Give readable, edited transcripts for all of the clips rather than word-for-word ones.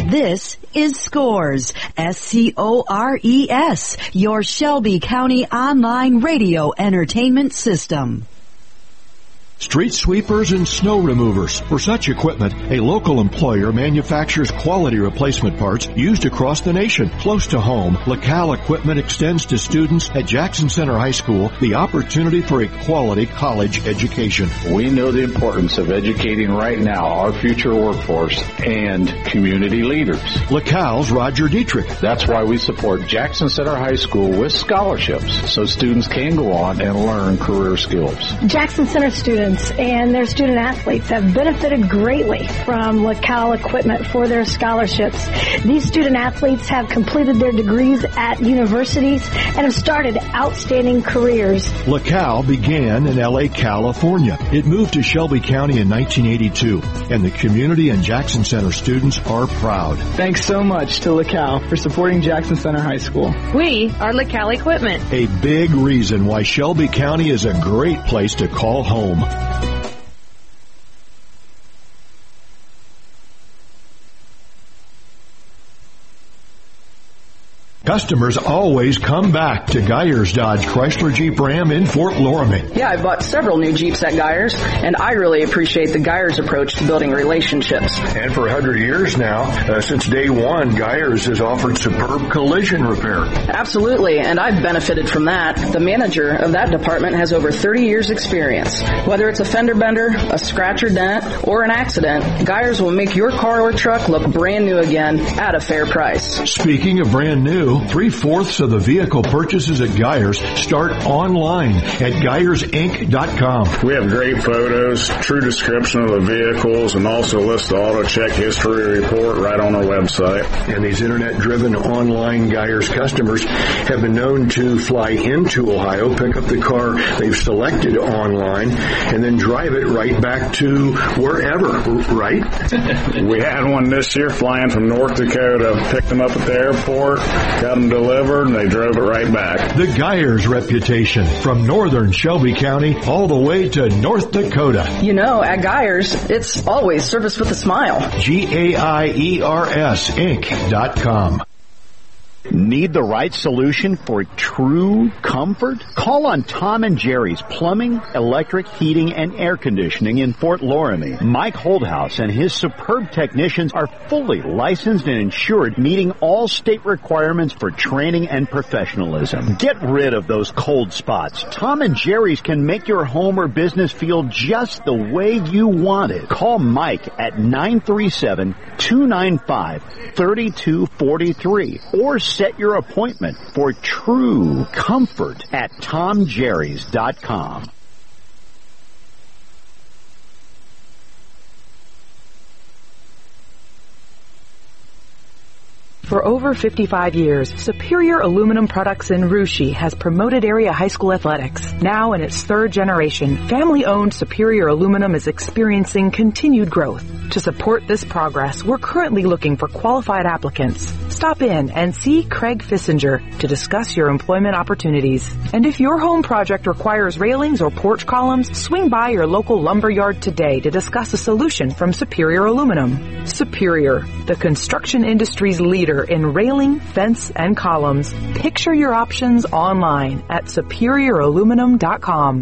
This is Scores, SCORES, your Shelby County online radio entertainment system. Street sweepers and snow removers. For such equipment, a local employer manufactures quality replacement parts used across the nation. Close to home, LaCal Equipment extends to students at Jackson Center High School the opportunity for a quality college education. We know the importance of educating right now our future workforce and community leaders. LaCal's Roger Dietrich. That's why we support Jackson Center High School with scholarships so students can go on and learn career skills. Jackson Center students and their student athletes have benefited greatly from LaCal Equipment for their scholarships. These student athletes have completed their degrees at universities and have started outstanding careers. LaCal began in L.A., California. It moved to Shelby County in 1982, and the community and Jackson Center students are proud. Thanks so much to LaCal for supporting Jackson Center High School. We are LaCal Equipment. A big reason why Shelby County is a great place to call home. Customers always come back to Geyers Dodge Chrysler Jeep Ram in Fort Loramie. Yeah, I've bought several new Jeeps at Geyers, and I really appreciate the Geyers approach to building relationships. And for 100 years now, since day one, Geyers has offered superb collision repair. Absolutely, and I've benefited from that. The manager of that department has over 30 years experience. Whether it's a fender bender, a scratch or dent, or an accident, Geyers will make your car or truck look brand new again at a fair price. Speaking of brand new, 3/4 of the vehicle purchases at Geyers start online at GeyersInc.com. We have great photos, true description of the vehicles, and also list the auto check history report right on our website. And these internet-driven online Geyers customers have been known to fly into Ohio, pick up the car they've selected online, and then drive it right back to wherever, right? We had one this year flying from North Dakota, picked them up at the airport, got them delivered, and they drove it right back. The Geyers reputation, from northern Shelby County all the way to North Dakota. You know, at Geyers, it's always service with a smile. GAIERS Inc.com. Need the right solution for true comfort? Call on Tom and Jerry's Plumbing, Electric, Heating, and Air Conditioning in Fort Loramie. Mike Holdhouse and his superb technicians are fully licensed and insured, meeting all state requirements for training and professionalism. Get rid of those cold spots. Tom and Jerry's can make your home or business feel just the way you want it. Call Mike at 937-295-3243 or set your appointment for true comfort at TomJerrys.com. For over 55 years, Superior Aluminum Products in Russia has promoted area high school athletics. Now in its third generation, family-owned Superior Aluminum is experiencing continued growth. To support this progress, we're currently looking for qualified applicants. Stop in and see Craig Fissinger to discuss your employment opportunities. And if your home project requires railings or porch columns, swing by your local lumber yard today to discuss a solution from Superior Aluminum. Superior, the construction industry's leader in railing, fence, and columns. Picture your options online at superiораluminum.com.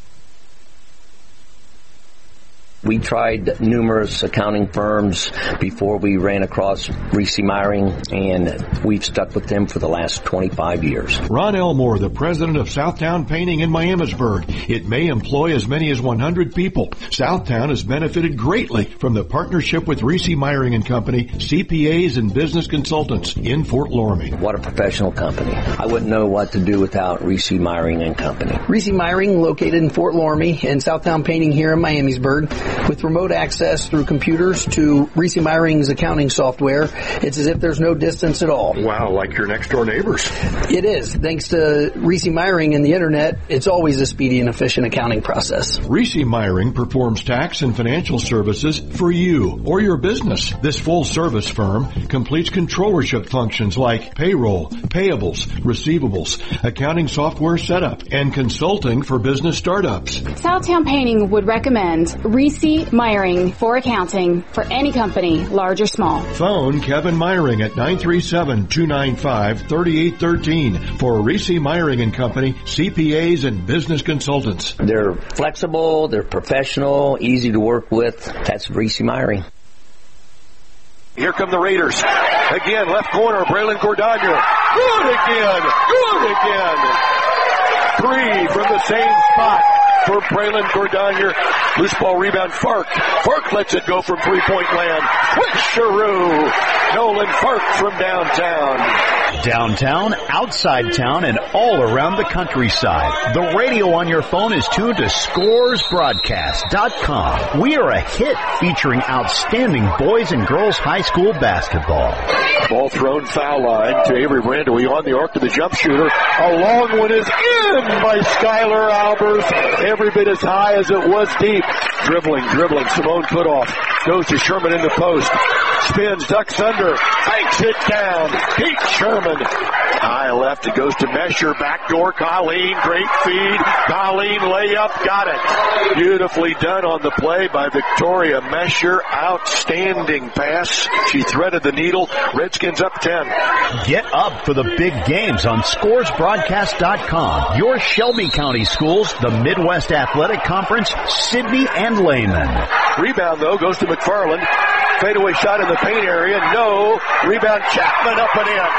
We tried numerous accounting firms before we ran across Reese Meyering, and we've stuck with them for the last 25 years. Ron Elmore, the president of Southtown Painting in Miamisburg. It may employ as many as 100 people. Southtown has benefited greatly from the partnership with Reese Meyering and Company, CPAs and business consultants in Fort Loramie. What a professional company. I wouldn't know what to do without Reese Meyering and Company. Reese Meyering, located in Fort Loramie, and Southtown Painting here in Miamisburg. With remote access through computers to Reese Meyering's accounting software, it's as if there's no distance at all. Wow, like your next door neighbors. It is. Thanks to Reese Meyering and the internet, it's always a speedy and efficient accounting process. Reese Meyering performs tax and financial services for you or your business. This full-service firm completes controllership functions like payroll, payables, receivables, accounting software setup, and consulting for business startups. Southtown Painting would recommend Reese Reese Meyering for accounting for any company, large or small. Phone Kevin Meyering at 937-295-3813 for Reese Meyering and Company, CPAs and business consultants. They're flexible, they're professional, easy to work with. That's Reese Meyering. Here come the Raiders. Again, left corner, Braylon Cordogna. Good again. 3 from the same spot for Braylon Cordogna. Loose ball rebound, Fark. Fark lets it go from three-point land. Swisheroo. Nolan Fark from downtown. Downtown, outside town, and all around the countryside. The radio on your phone is tuned to ScoresBroadcast.com. We are a hit featuring outstanding boys and girls high school basketball. Ball thrown foul line to Avery Brandewy on the arc of the jump shooter. A long one is in by Skylar Albers. Every bit as high as it was deep. Dribbling. Simone Putoff goes to Sherman in the post. Spins, ducks under, banks it down. Pete Sherman. High left, it goes to Mesher. Backdoor, Colleen, great feed. Colleen layup, got it. Beautifully done on the play by Victoria Mesher. Outstanding pass. She threaded the needle. Redskins up 10. Get up for the big games on ScoresBroadcast.com. Your Shelby County schools, the Midwest Athletic Conference, Sidney and Lehman. Rebound, though, goes to McFarland. Fadeaway shot in the paint area. No. Rebound, Chapman up and in.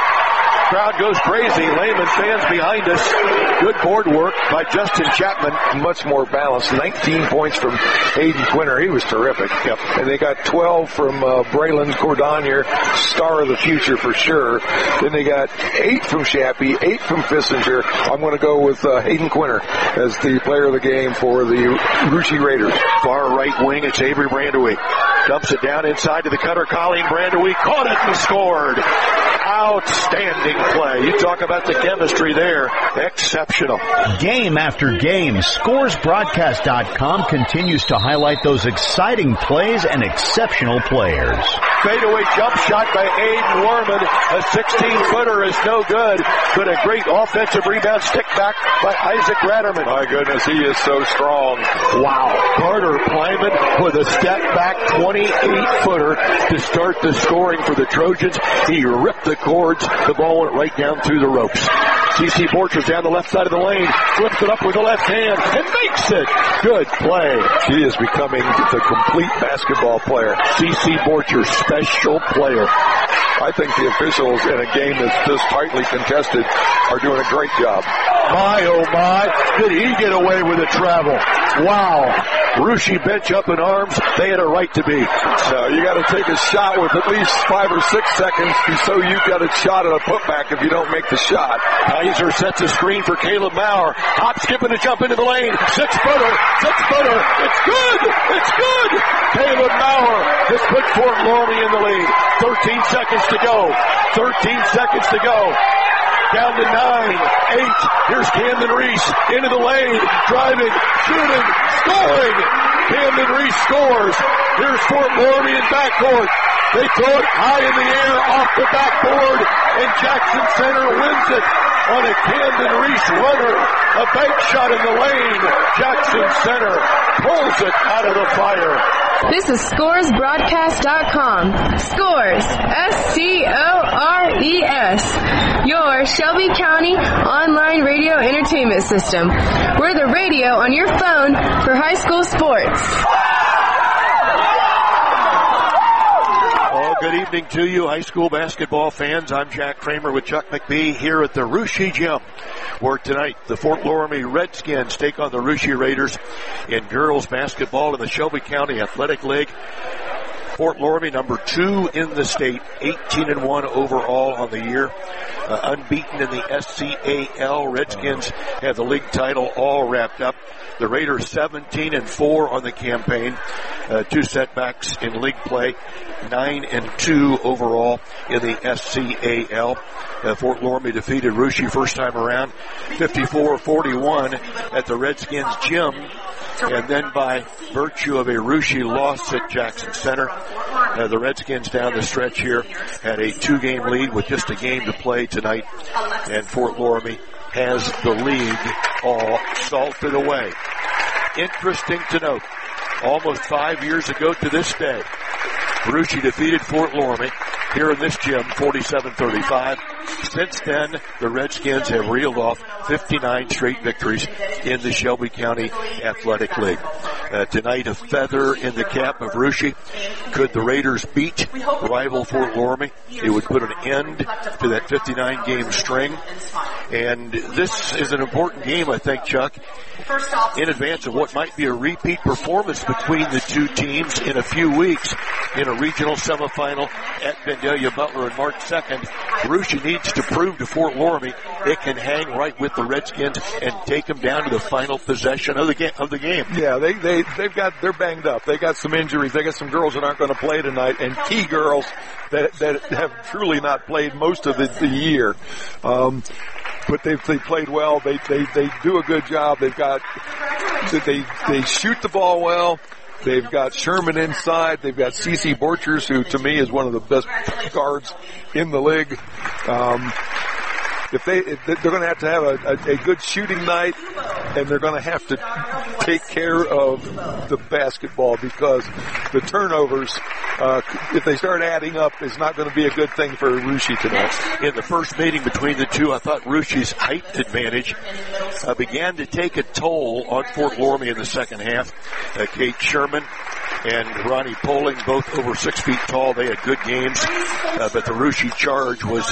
Crowd goes crazy. Lehman fans behind us. Good board work by Justin Chapman. Much more balanced. 19 points from Hayden Quinter. He was terrific. Yep. And they got 12 from Braylon Cordogna, star of the future for sure. Then they got 8 from Shappy, 8 from Fissinger. I'm going to go with Hayden Quinter as the player of the game for the Russia Raiders. Far right wing, it's Avery Brandewy. Dumps it down inside to the cutter. Colleen Brandewy caught it and scored. Outstanding play. You talk about the chemistry there. Exceptional. Game after game, ScoresBroadcast.com continues to highlight those exciting plays and exceptional players. Fadeaway jump shot by Aiden Warman. A 16-footer is no good, but a great offensive rebound stick back by Isaac Ratterman. My goodness, he is so strong. Wow. Carter Plyman with a step back 28-footer to start the scoring for the Trojans. He ripped the cords. The ball went right down through the ropes. C.C. Borchers down the left side of the lane, flips it up with the left hand, and makes it. Good play. She is becoming the complete basketball player. C.C. Borchers, special player. I think the officials in a game that's this tightly contested are doing a great job. My, oh my, did he get away with a travel? Wow. Russia bench up in arms. They had a right to be. So you got to take a shot with at least 5 or 6 seconds, so you've got a shot at a putback if you don't make the shot. Kaiser sets a screen for Caleb Maurer. Hop, skipping to jump into the lane. 6-footer. It's good. Caleb Maurer has put Fort Laramie in the lead. 13 seconds to go. Down to 9, 8. Here's Camden Reese into the lane, driving, shooting, scoring. Camden Reese scores. Here's Fort Laramie in backcourt. They throw it high in the air off the backboard, and Jackson Center wins it on a Camden Reese runner. A bank shot in the lane. Jackson Center pulls it out of the fire. This is ScoresBroadcast.com. Scores, S-C-O-R-E-S. Your Shelby County online radio entertainment system. We're the radio on your phone for high school sports. Good evening to you, high school basketball fans. I'm Jack Kramer with Chuck McBee here at the Russia Gym, where tonight the Fort Laramie Redskins take on the Russia Raiders in girls basketball in the Shelby County Athletic League. Fort Laramie, number 2 in the state, 18-1 overall on the year, unbeaten in the SCAL. Redskins have the league title all wrapped up. The Raiders 17-4 on the campaign, 2 setbacks in league play, 9-2 overall in the SCAL. Fort Laramie defeated Russia first time around, 54-41 at the Redskins gym, and then by virtue of a Russia loss at Jackson Center, the Redskins down the stretch here had a 2-game lead with just a game to play tonight, and Fort Laramie has the league all salted away. Interesting to note, almost 5 years ago to this day, Russia defeated Fort Loramie here in this gym, 47-35. Since then, the Redskins have reeled off 59 straight victories in the Shelby County Athletic League. Tonight, a feather in the cap of Russia. Could the Raiders beat rival Fort Loramie? It would put an end to that 59-game string. And this is an important game, I think, Chuck, in advance of what might be a repeat performance between the two teams in a few weeks in a regional semifinal at Vandalia Butler on March 2nd. Russia needs to prove to Fort Loramie it can hang right with the Redskins and take them down to the final possession of the game. Yeah, they're banged up. They got some injuries. They got some girls that aren't going to play tonight, and key girls that have truly not played most of the year. But they played well. They do a good job. They shoot the ball well. They've got Sherman inside. They've got CeCe Borchers, who to me is one of the best guards in the league. They're going to have a good shooting night, and they're going to have to take care of the basketball, because the turnovers, if they start adding up, is not going to be a good thing for Russia tonight. In the first meeting between the two, I thought Russia's height advantage began to take a toll on Fort Loramie in the second half. Kate Sherman and Ronnie Poling, both over 6 feet tall. They had good games, but the Russia charge was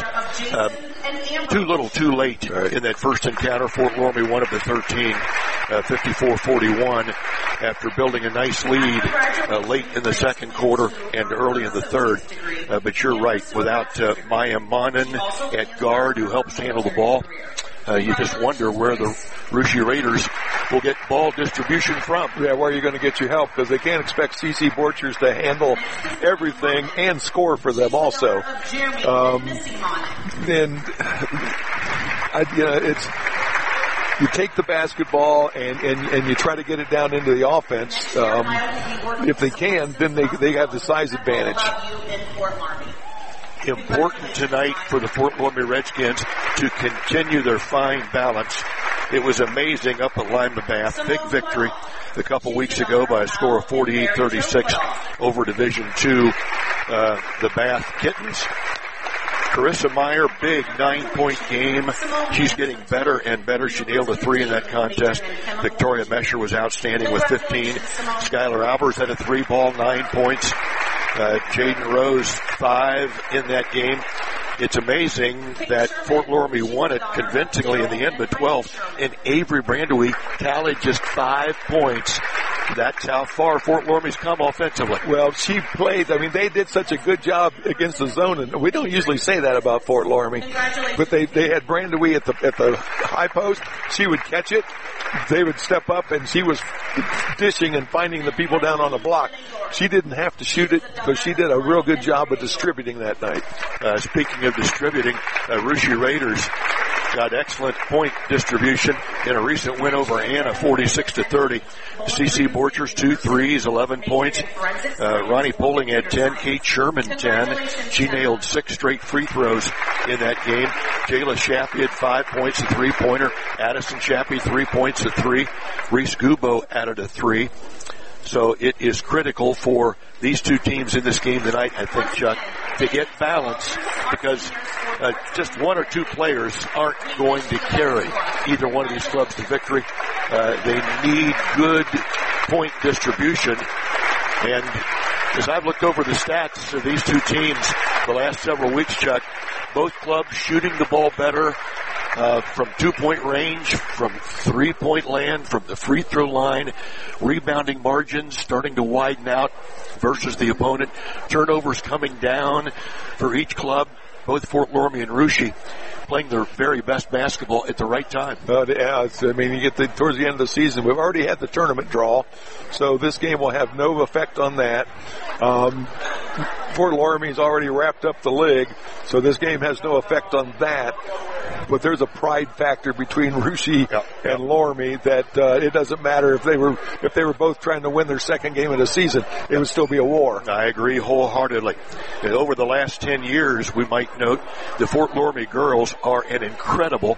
too little too late in that first encounter. Fort Loramie won up to 13, 54-41, after building a nice lead late in the second quarter and early in the third. But you're right, without Maya Monin at guard, who helps handle the ball, you just wonder where the Russia Raiders will get ball distribution from. Yeah, where are you going to get your help? Because they can't expect CeCe Borchers to handle everything and score for them also. You take the basketball and you try to get it down into the offense. If they can, then they have the size advantage. Important tonight for the Fort Loramie Redskins to continue their fine balance. It was amazing up at Lima Bath. Big victory a couple weeks ago by a score of 48-36 over Division II, the Bath Kittens. Carissa Meyer, big 9-point game. She's getting better and better. She nailed a 3 in that contest. Victoria Mesher was outstanding with 15. Skylar Albers had a 3-ball, 9 points. Jaden Rose, 5 in that game. It's amazing that Fort Loramie won it convincingly in the end, but 12. And Avery Brandewie tallied just 5 points. That's how far Fort Loramie's come offensively. Well, she played. I mean, they did such a good job against the zone, and we don't usually say that about Fort Loramie. But they had Brandewie at the high post. She would catch it. They would step up, and she was dishing and finding the people down on the block. She didn't have to shoot it, but she did a real good job of distributing that night. Speaking of distributing, Russia Raiders got excellent point distribution in a recent win over Anna, 46-30. CeCe Borchers, 2 threes, 11 points. Ronnie Poling had 10. Kate Sherman, 10. She nailed 6 straight free throws in that game. Jayla Shappy had 5 points, a 3-pointer. Addison Shappy, 3 points, a 3. Reese Gubo added a 3. So it is critical for these two teams in this game tonight, I think, Chuck, to get balance, because just one or two players aren't going to carry either one of these clubs to victory. They need good point distribution. And as I've looked over the stats of these two teams the last several weeks, Chuck, both clubs shooting the ball better from 2-point range, from 3-point land, from the free throw line. Rebounding margins starting to widen out versus the opponent. Turnovers coming down for each club. Both Fort Loramie and Russia playing their very best basketball at the right time. Yeah, you get towards the end of the season. We've already had the tournament draw, so this game will have no effect on that. Fort Loramie's already wrapped up the league, so this game has no effect on that. but there's a pride factor between Russia and Loramie that it doesn't matter if they were both trying to win their second game of the season, it would still be a war. I agree wholeheartedly. And over the last 10 years, we might note the Fort Loramie girls are an incredible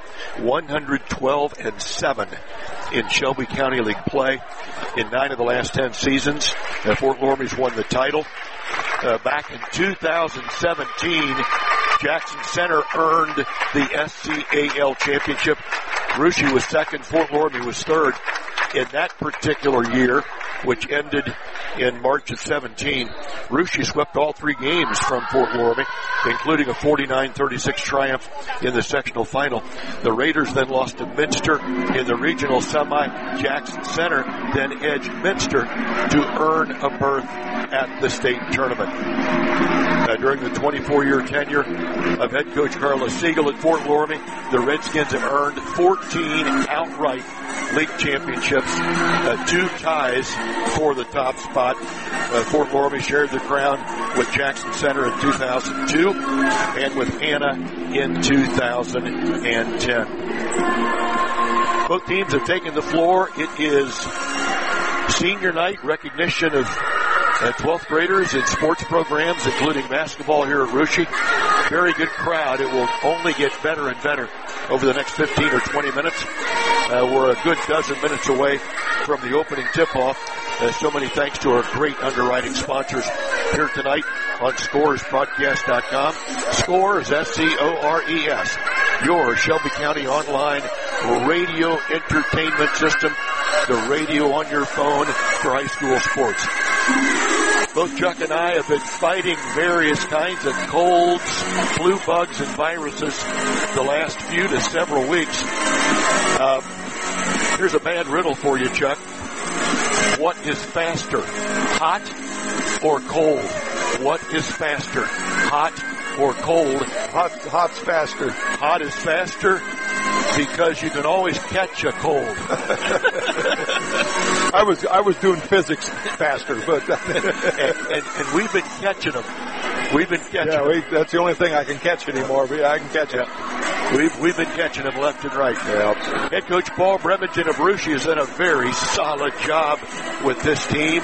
112-7 in Shelby County League play. In 9 of the last 10 seasons, Fort Loramie's won the title. Back in 2017, Jackson Center earned the SCAL championship. Russia was second, Fort Loramie was third. In that particular year, which ended in March of 17, Russia swept all 3 games from Fort Loramie, including a 49-36 triumph in the sectional final. The Raiders then lost to Minster in the regional semi. Jackson Center then edged Minster to earn a berth at the state tournament. During the 24-year tenure of head coach Carlos Siegel at Fort Loramie, the Redskins have earned 14 outright league championships, 2 ties for the top spot. Fort Loramie shared the crown with Jackson Center in 2002 and with Anna in 2010. Both teams have taken the floor. It is senior night, recognition of 12th graders in sports programs, including basketball here at Russia. Very good crowd. It will only get better and better over the next 15 or 20 minutes. We're a good dozen minutes away from the opening tip-off. So many thanks to our great underwriting sponsors here tonight on ScoresBroadcast.com. Scores, S-C-O-R-E-S, your Shelby County online radio entertainment system, the radio on your phone for high school sports. Both Chuck and I have been fighting various kinds of colds, flu bugs, and viruses the last few to several weeks. Here's a bad riddle for you, Chuck. What is faster, hot or cold? What is faster, hot or cold? Hot's faster. Hot is faster because you can always catch a cold. I was doing physics faster, but and we've been catching them. We've been catching them. That's the only thing I can catch anymore, but I can catch it. We've been catching them left and right. Yeah. Head coach Paul Bremerton of Russia has done a very solid job with this team.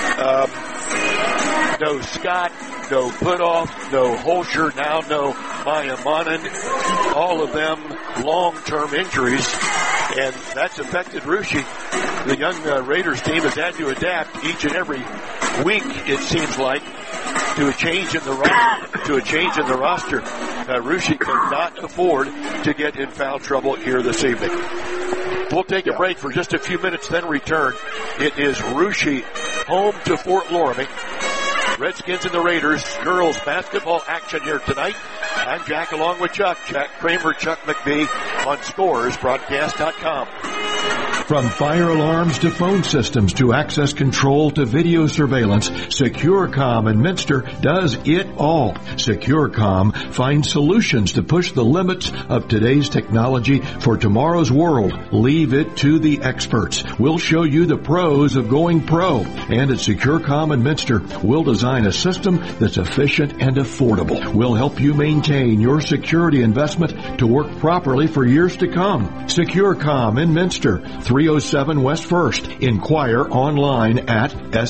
No Scott, no Putoff, no Holscher, now no Maya Monin. All of them long-term injuries, and that's affected Russia. The young Raiders team has had to adapt each and every week, it seems like, to a change in the roster. Russia cannot afford to get in foul trouble here this evening. We'll take a break for just a few minutes, then return. It is Russia home to Fort Loramie. Redskins and the Raiders girls basketball action here tonight. I'm Jack along with Chuck Kramer, Chuck McBee on ScoresBroadcast.com. From fire alarms to phone systems to access control to video surveillance, SecureCom in Minster does it all. SecureCom finds solutions to push the limits of today's technology for tomorrow's world. Leave it to the experts. We'll show you the pros of going pro. And at SecureCom in Minster, we'll design a system that's efficient and affordable. We'll help you maintain your security investment to work properly for years to come. SecureCom in Minster, 307 West 1st. Inquire online at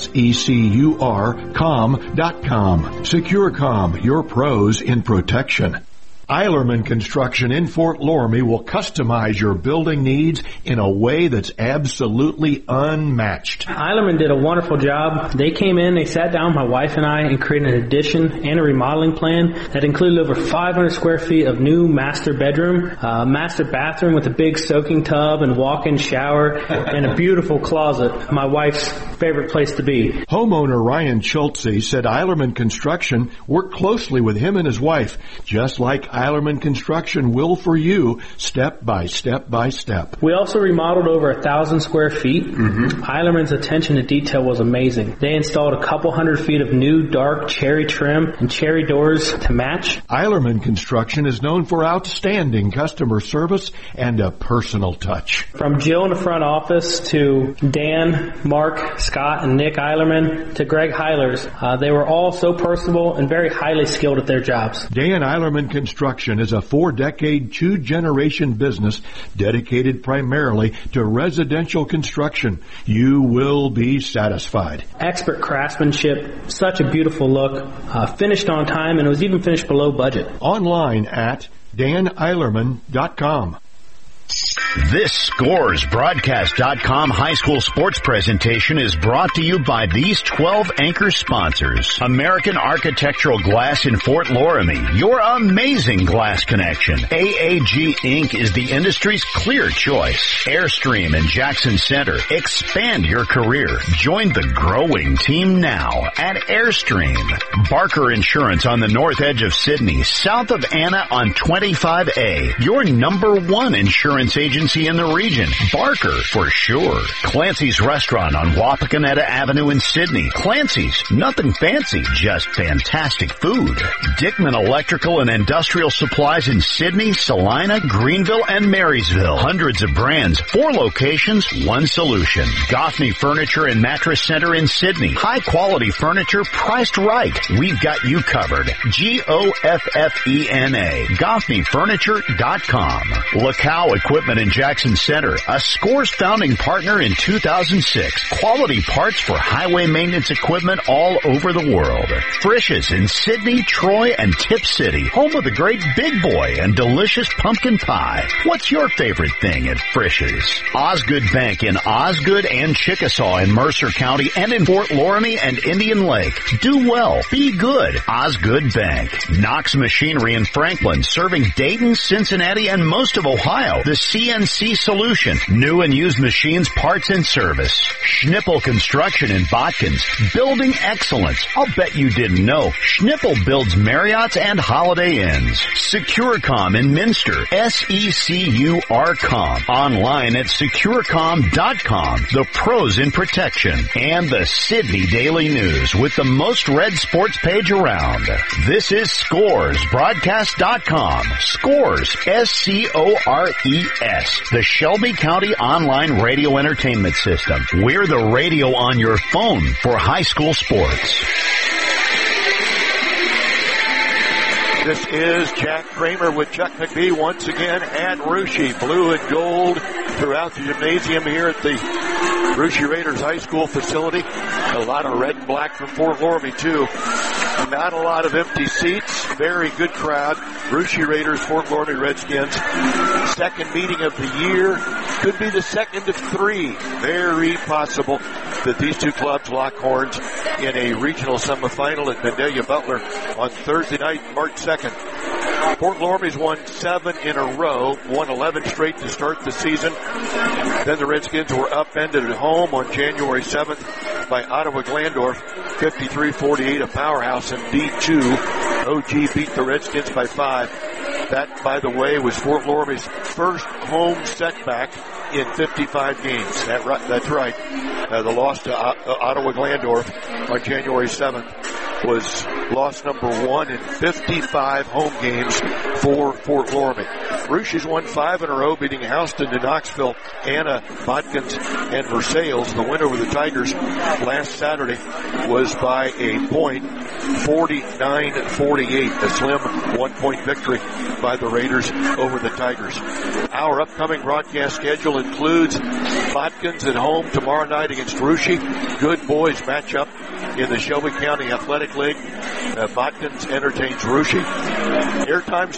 securcom.com. SecureCom, your pros in protection. Eilerman Construction in Fort Loramie will customize your building needs in a way that's absolutely unmatched. Eilerman did a wonderful job. They came in, they sat down, my wife and I, and created an addition and a remodeling plan that included over 500 square feet of new master bedroom, master bathroom with a big soaking tub and walk-in shower, and a beautiful closet, my wife's favorite place to be. Homeowner Ryan Schultze said Eilerman Construction worked closely with him and his wife, just like Eilerman Construction will for you, step by step by step. We also remodeled over 1,000 square feet. Eilerman's attention to detail was amazing. They installed a couple 100 feet of new dark cherry trim and cherry doors to match. Eilerman Construction is known for outstanding customer service and a personal touch. From Jill in the front office to Dan, Mark, Scott, and Nick Eilerman to Greg Heilers, they were all so personable and very highly skilled at their jobs. Dan Eilerman Construction Construction is a 4-decade, 2-generation business dedicated primarily to residential construction. You will be satisfied. Expert craftsmanship, such a beautiful look, finished on time, and it was even finished below budget. Online at daneilerman.com. This ScoresBroadcast.com high school sports presentation is brought to you by these 12 anchor sponsors. American Architectural Glass in Fort Loramie, your amazing glass connection. AAG Inc. is the industry's clear choice. Airstream in Jackson Center. Expand your career. Join the growing team now at Airstream. Barker Insurance on the north edge of Sydney, south of Anna on 25A. Your number one insurance agency in the region. Barker, for sure. Clancy's Restaurant on Wapakoneta Avenue in Sydney. Clancy's, nothing fancy, just fantastic food. Dickman Electrical and Industrial Supplies in Sydney, Salina, Greenville, and Marysville. Hundreds of brands, 4 locations, 1 solution. Goffney Furniture and Mattress Center in Sydney. High quality furniture priced right. We've got you covered. Goffena. GoffneyFurniture.com. LaCow Equipment in Jackson Center, a Scores founding partner in 2006. Quality parts for highway maintenance equipment all over the world. Frisch's in Sydney, Troy, and Tip City, home of the great Big Boy and delicious pumpkin pie. What's your favorite thing at Frisch's? Osgood Bank in Osgood and Chickasaw in Mercer County and in Fort Loramie and Indian Lake. Do well. Be good. Osgood Bank. Knox Machinery in Franklin, serving Dayton, Cincinnati, and most of Ohio. The CNC Solution. New and used machines, parts, and service. Schnippel Construction in Botkins. Building excellence. I'll bet you didn't know. Schnippel builds Marriotts and Holiday Inns. Securecom in Minster. SECURCOM. Online at securecom.com. The pros in protection. And the Sydney Daily News with the most read sports page around. This is ScoresBroadcast.com. Scores. SCORES. The Shelby County Online Radio Entertainment System. We're the radio on your phone for high school sports. This is Jack Kramer with Chuck McBee once again at Russia. Blue and gold throughout the gymnasium here at the Russia Raiders High School facility. A lot of red and black from Fort Loramie too. Not a lot of empty seats. Very good crowd. Russia Raiders, Fort Loramie Redskins. Second meeting of the year. Could be the second of 3. Very possible that these two clubs lock horns in a regional semifinal at Vandalia Butler on Thursday night, March 2nd. Fort Loramie's won 7 in a row, won 11 straight to start the season. Then the Redskins were upended at home on January 7th by Ottawa Glandorf, 53-48, a powerhouse in D2. OG beat the Redskins by 5. That, by the way, was Fort Loramie's first home setback in 55 games. That's right. The loss to Ottawa Glandorf on January 7th was loss number 1 in 55 home games for Fort Loramie. Ruscia's won 5 in a row, beating Houston to Knoxville, Anna, Botkins, and Versailles. The win over the Tigers last Saturday was by a point, 49-48, a slim 1-point victory by the Raiders over the Tigers. Our upcoming broadcast schedule includes Botkins at home tomorrow night against Russia. Good boys matchup in the Shelby County Athletic League. Botkins entertains Russia. Airtime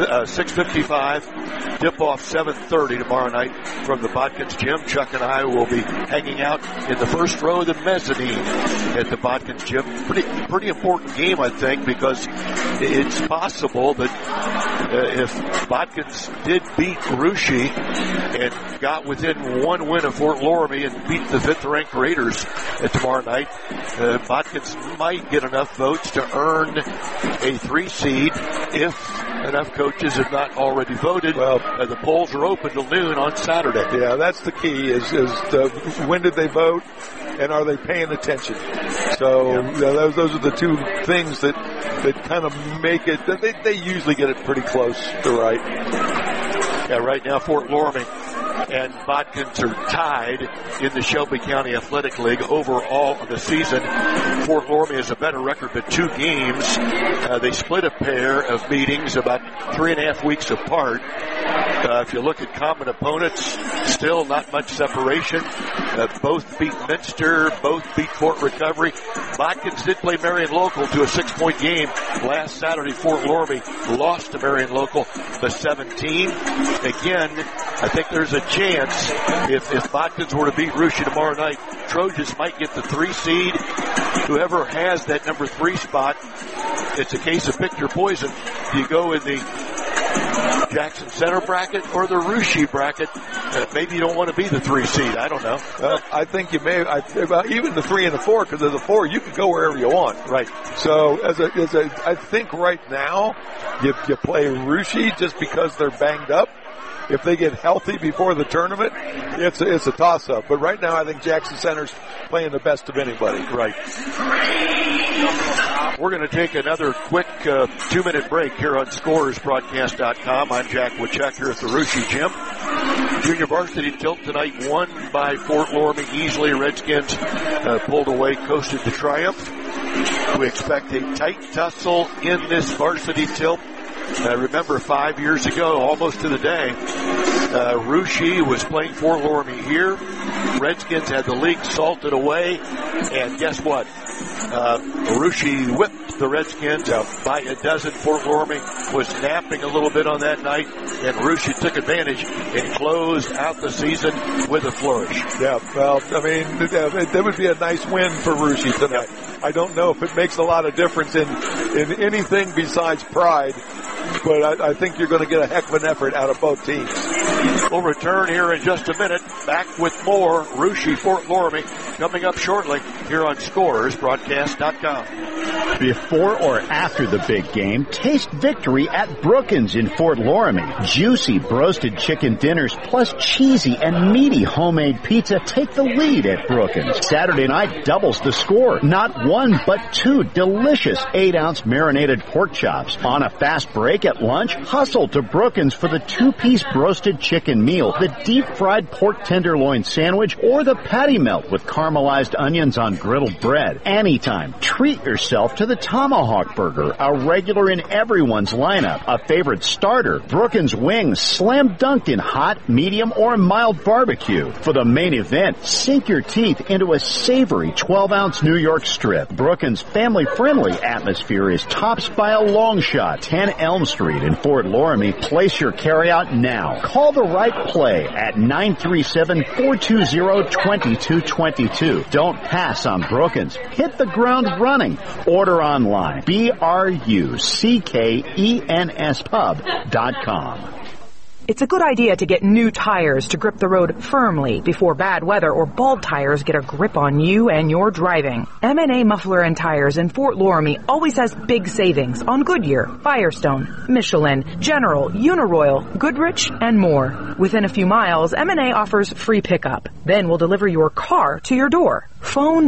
6:55. Tip-off 7:30 tomorrow night from the Botkins gym. Chuck and I will be hanging out in the first row of the mezzanine at the Botkins gym. Pretty important game, I think, because it's possible that if Botkins did beat Russia and got within 1 win of Fort Loramie and beat the 5th-ranked Raiders tomorrow night, Botkins might get enough votes to earn a 3 seed if enough coaches have not already voted. Well, the polls are open till noon on Saturday. Yeah, that's the key is when did they vote and are they paying attention? So those are the 2 things that kind of make it, they usually get it pretty close to right. Yeah, right now Fort Loramie and Botkins are tied in the Shelby County Athletic League overall of the season. Fort Loramie has a better record but 2 games. They split a pair of meetings about 3.5 weeks apart. If you look at common opponents, still not much separation. Both beat Minster, both beat Fort Recovery. Botkins did play Marion Local to a 6-point game last Saturday. Fort Loramie lost to Marion Local the 17. Again, I think there's a chance if Botkins were to beat Russia tomorrow night, Trojans might get the 3 seed. Whoever has that number 3 spot, it's a case of pick your poison. Do you go in the Jackson Center bracket or the Russia bracket? Maybe you don't want to be the 3 seed. I don't know. I think you may. Even the 3 and the 4, because of the 4, you can go wherever you want. Right. So I think right now you play Russia just because they're banged up. If they get healthy before the tournament, it's a toss-up. But right now, I think Jackson Center's playing the best of anybody. Right. We're going to take another quick 2-minute break here on ScorersBroadcast.com. I'm Jack Woodchuck here at the Russia Gym. Junior varsity tilt tonight won by Fort Loramie easily. Redskins pulled away, coasted to triumph. We expect a tight tussle in this varsity tilt. Remember 5 years ago, almost to the day, Russia was playing Fort Loramie here. Redskins had the league salted away, and guess what? Russia whipped the Redskins by a dozen. Fort Loramie was napping a little bit on that night, and Russia took advantage and closed out the season with a flourish. Yeah, well, I mean, that would be a nice win for Russia tonight. I don't know if it makes a lot of difference in anything besides pride, but I think you're going to get a heck of an effort out of both teams. We'll return here in just a minute. Back with more Russia Fort Loramie coming up shortly here on ScorersBroadcast.com. Before or after the big game, taste victory at Brookins in Fort Loramie. Juicy broasted chicken dinners plus cheesy and meaty homemade pizza take the lead at Brookins. Saturday night doubles the score. Not 1 but 2 delicious 8-ounce marinated pork chops. On a fast break at lunch, hustle to Brookins for the 2-piece broasted chicken meal, the deep-fried pork tenderloin sandwich, or the patty melt with caramelized onions on griddled bread. Anytime, treat yourself to the Tomahawk Burger, a regular in everyone's lineup, a favorite starter, Brookins wings slam dunked in hot, medium, or mild barbecue. For the main event, sink your teeth into a savory 12-ounce New York strip. Brookins' family-friendly atmosphere is topped by a long shot, 10 Elm Street in Fort Loramie. Place your carryout now. Call the right play at 937-420-2222. Don't pass on Brookins. Hit the ground running. Order online. BRUCKENSPub.com. It's a good idea to get new tires to grip the road firmly before bad weather or bald tires get a grip on you and your driving. M&A Muffler and Tires in Fort Loramie always has big savings on Goodyear, Firestone, Michelin, General, Uniroyal, Goodrich, and more. Within a few miles, M&A offers free pickup. Then we'll deliver your car to your door. Phone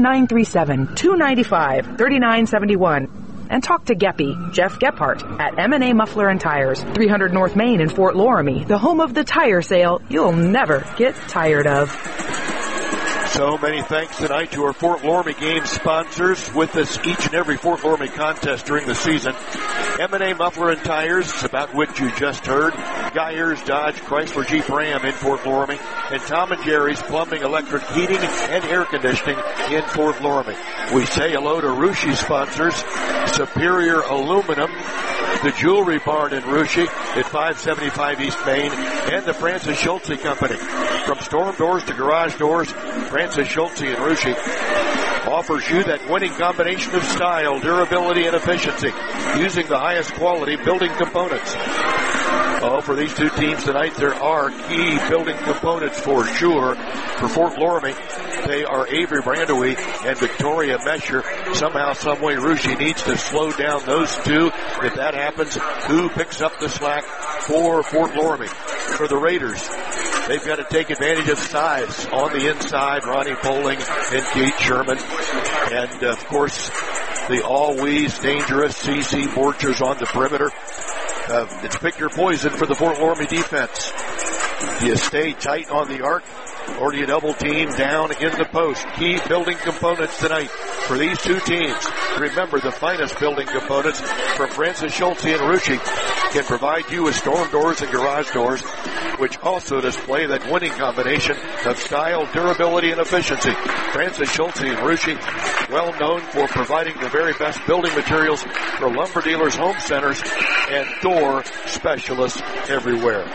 937-295-3971. And talk to Geppy, Jeff Gephardt, at M&A Muffler and Tires, 300 North Main in Fort Loramie, the home of the tire sale you'll never get tired of. So many thanks tonight to our Fort Loramie game sponsors with us each and every Fort Loramie contest during the season. M&A Muffler and Tires, about which you just heard. Geyers, Dodge, Chrysler, Jeep, Ram in Fort Loramie. And Tom and Jerry's Plumbing, Electric, Heating, and Air Conditioning in Fort Loramie. We say hello to Russia sponsors, Superior Aluminum, the Jewelry Barn in Russia at 575 East Main, and the Francis Schultze Company. From storm doors to garage doors, Francis Schultze in Russia offers you that winning combination of style, durability, and efficiency using the highest quality building components. Oh, for these two teams tonight, there are key building components for sure. For Fort Loramie, they are Avery Brandewie and Victoria Mesher. Somehow, someway, Russia needs to slow down those two. If that happens, who picks up the slack for Fort Loramie? For the Raiders, they've got to take advantage of size on the inside. Ronnie Poling and Kate Sherman. And, of course, the always dangerous C.C. Borchers on the perimeter. It's pick your poison for the Fort Loramie defense. Do you stay tight on the arc, or do you double team down in the post? Key building components tonight for these two teams. Remember, the finest building components from Francis Schulte and Russia can provide you with storm doors and garage doors, which also display that winning combination of style, durability, and efficiency. Francis Schulte and Russia, well known for providing the very best building materials for lumber dealers, home centers, and door specialists everywhere.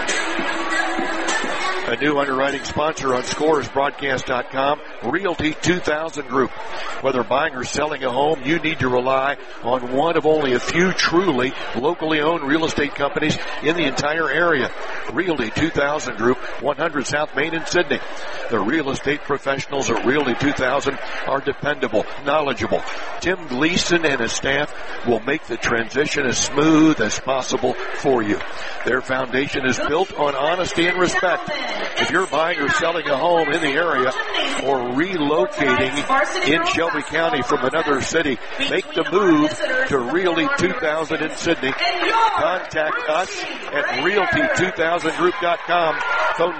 A new underwriting sponsor on ScoresBroadcast.com, Realty 2000 Group. Whether buying or selling a home, you need to rely on one of only a few truly locally owned real estate companies in the entire area. Realty 2000 Group, 100 South Main in Sydney. The real estate professionals at Realty 2000 are dependable, knowledgeable. Tim Gleason and his staff will make the transition as smooth as possible for you. Their foundation is built on honesty and respect. If you're buying or selling a home in the area or relocating in Shelby County from another city, make the move to Realty 2000 in Sydney. Contact us at realty2000group.com. Phone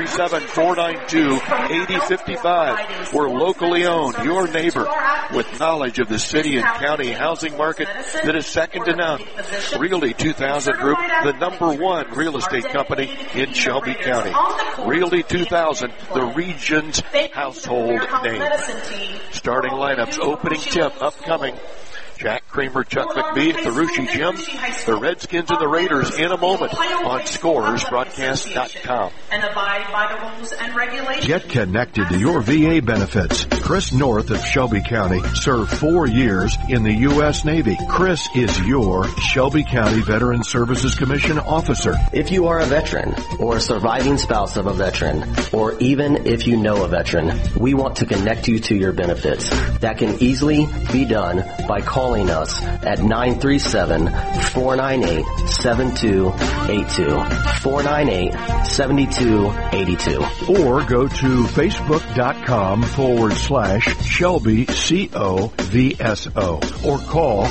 937-492-8055. We're locally owned, your neighbor, with knowledge of the city and county housing market that is second to none. Realty 2000 Group, the #1 real estate company in Shelby County. Realty 2000, the region's household name. Starting lineups, opening tip, upcoming. Jack Kramer, Chuck McBee at the Russia Gym. The Redskins and the Raiders in a moment on ScoresBroadcast.com. And abide by the rules and regulations. Get connected to your VA benefits. Chris North of Shelby County served 4 years in the U.S. Navy. Chris is your Shelby County Veteran Services Commission officer. If you are a veteran or a surviving spouse of a veteran, or even if you know a veteran, we want to connect you to your benefits. That can easily be done by calling us at 937-498-7282. 498-7282. Or go to facebook.com/Shelby COVSO or call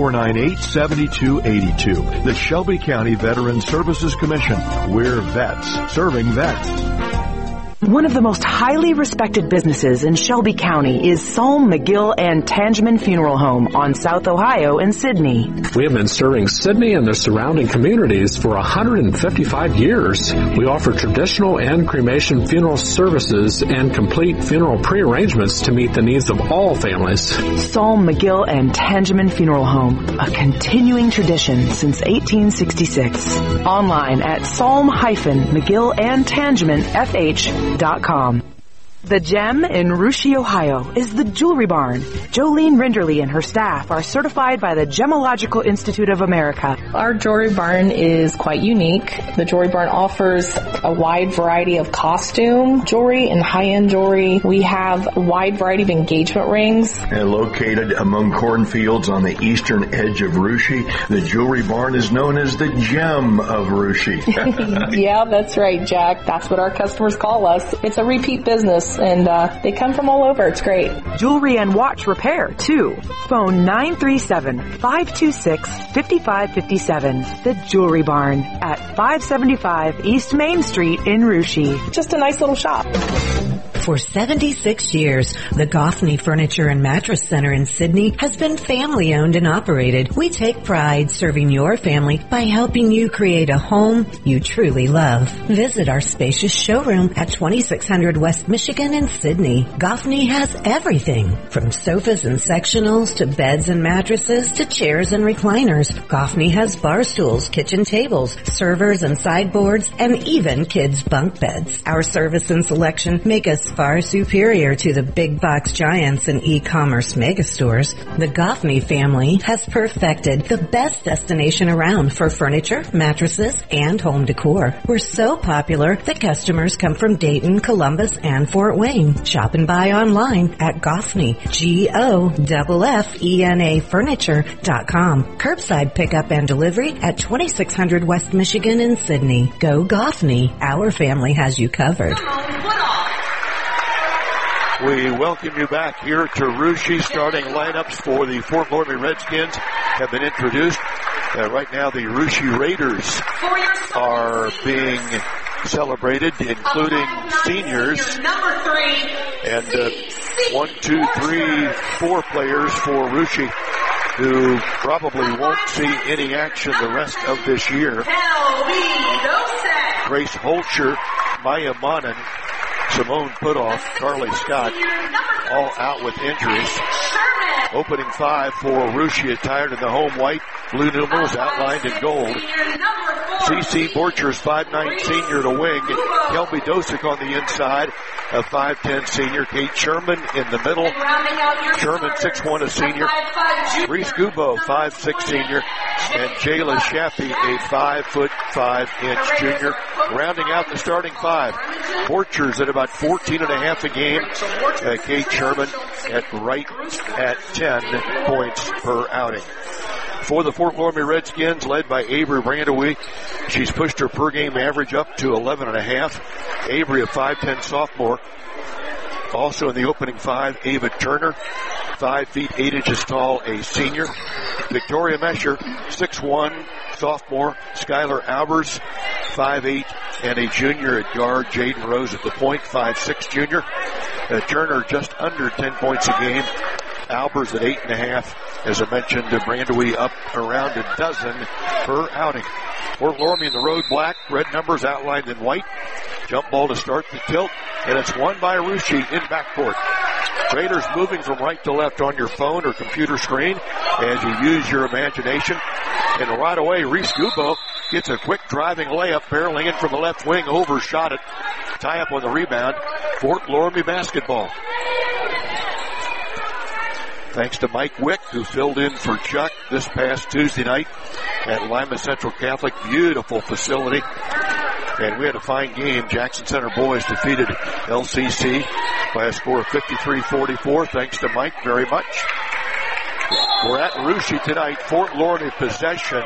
498-7282. The Shelby County Veteran Services Commission. We're vets serving vets. One of the most highly respected businesses in Shelby County is Psalm, McGill, and Tangeman Funeral Home on South Ohio in Sydney. We have been serving Sydney and the surrounding communities for 155 years. We offer traditional and cremation funeral services and complete funeral pre-arrangements to meet the needs of all families. Psalm, McGill, and Tangeman Funeral Home, a continuing tradition since 1866. Online at psalm-McGill-and-Tangeman-FH.com. The Gem in Russia, Ohio is the Jewelry Barn. Jolene Rinderly and her staff are certified by the Gemological Institute of America. Our Jewelry Barn is quite unique. The Jewelry Barn offers a wide variety of costume jewelry and high-end jewelry. We have a wide variety of engagement rings. And located among cornfields on the eastern edge of Russia, the Jewelry Barn is known as the Gem of Russia. Yeah, that's right, Jack. That's what our customers call us. It's a repeat business. And they come from all over. It's great. Jewelry and watch repair, too. Phone 937-526-5557. The Jewelry Barn at 575 East Main Street in Russia. Just a nice little shop. For 76 years, the Goffney Furniture and Mattress Center in Sydney has been family-owned and operated. We take pride serving your family by helping you create a home you truly love. Visit our spacious showroom at 2600 West Michigan in Sydney. Goffney has everything, from sofas and sectionals to beds and mattresses to chairs and recliners. Goffney has bar stools, kitchen tables, servers and sideboards, and even kids' bunk beds. Our service and selection make us far superior to the big box giants and e-commerce megastores. The Goffney family has perfected the best destination around for furniture, mattresses, and home decor. We're so popular that customers come from Dayton, Columbus, and Fort Wayne. Shop and buy online at Goffney, GOFFENA Furniture.com. Curbside pickup and delivery at 2600 West Michigan in Sydney. Go Goffney. Our family has you covered. We welcome you back here to Russia. Starting lineups for the Fort Loramie Redskins have been introduced. Right now the Russia Raiders are being celebrated, including seniors. And 1, 2, 3, 4 players for Russia who probably won't see any action the rest of this year. Grace Holscher, Maya Monin, Simone Putoff, Carly Scott, all out with injuries. Opening 5 for Russia, attired in the home white, blue numerals outlined in gold. C.C. Borchers, 5'9" senior to wing. Kelby Dosick on the inside, a 5'10" senior. Kate Sherman in the middle. Sherman, 6'1", a senior. Reese Gubo, 5'6" senior. And Jayla Shappy, a 5'5" junior. Rounding out the starting 5. Borchers at about 14.5 a game. Kate Sherman right at 10 points per outing. For the Fort Loramie Redskins, led by Avery Brandewie, she's pushed her per game average up to 11.5. Avery, a 5'10" sophomore. Also in the opening 5, Ava Turner, 5 feet 8 inches tall, a senior. Victoria Mesher, 6'1", sophomore. Skylar Albers, 5'8", and a junior at guard. Jaden Rose at the point, 5'6", junior. Turner just under 10 points a game. Albers at 8.5. As I mentioned, Brandewie up around a dozen per outing. Fort Loramie in the road black, red numbers outlined in white. Jump ball to start the tilt, and it's won by Russia in backcourt. Raiders moving from right to left on your phone or computer screen as you use your imagination. And right away, Reese Gubo gets a quick driving layup, barreling in from the left wing, overshot it. Tie up on the rebound. Fort Loramie basketball. Thanks to Mike Wick, who filled in for Chuck this past Tuesday night at Lima Central Catholic. Beautiful facility. And we had a fine game. Jackson Center boys defeated LCC by a score of 53-44. Thanks to Mike very much. We're at Russia tonight. Fort Loramie possession.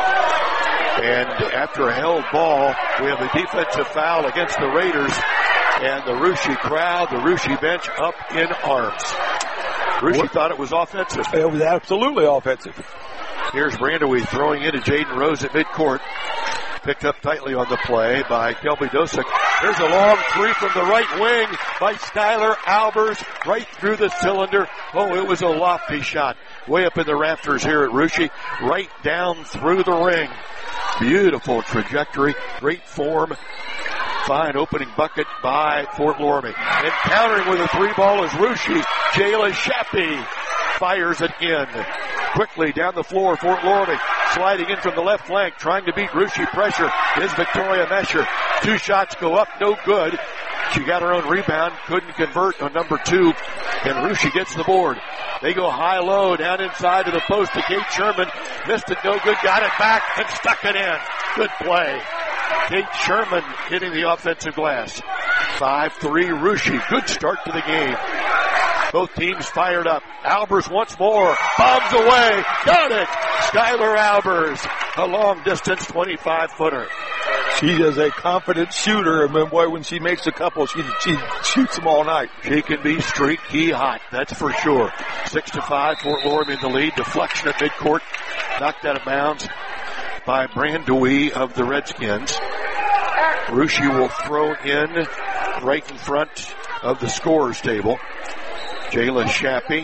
And after a held ball, we have a defensive foul against the Raiders. And the Russia crowd, the Russia bench up in arms. Russia thought it was offensive. It was absolutely offensive. Here's Brandewie throwing into Jaden Rose at midcourt. Picked up tightly on the play by Kelby Dosick. There's a long 3 from the right wing by Skylar Albers, right through the cylinder. Oh, it was a lofty shot. Way up in the rafters here at Russia, right down through the ring. Beautiful trajectory, great form. Fine opening bucket by Fort Loramie. And countering with a 3-ball is Russia. Jayla Shappy fires it in. Quickly down the floor, Fort Loramie sliding in from the left flank, trying to beat Russia pressure is Victoria Mesher. 2 shots go up, no good. She got her own rebound, couldn't convert on number 2, and Russia gets the board. They go high-low down inside to the post to Kate Sherman. Missed it, no good, got it back and stuck it in. Good play. Kate Sherman hitting the offensive glass. 5-3 Russia. Good start to the game. Both teams fired up. Albers once more. Bombs away. Got it. Skylar Albers. A long distance 25-footer. She is a confident shooter, and then boy, when she makes a couple, she shoots them all night. She can be streaky hot, that's for sure. 6-5, Fort Loramie in the lead. Deflection at midcourt. Knocked out of bounds by Brandewie of the Redskins. Russia will throw in right in front of the scorers table. Jayla Shappy,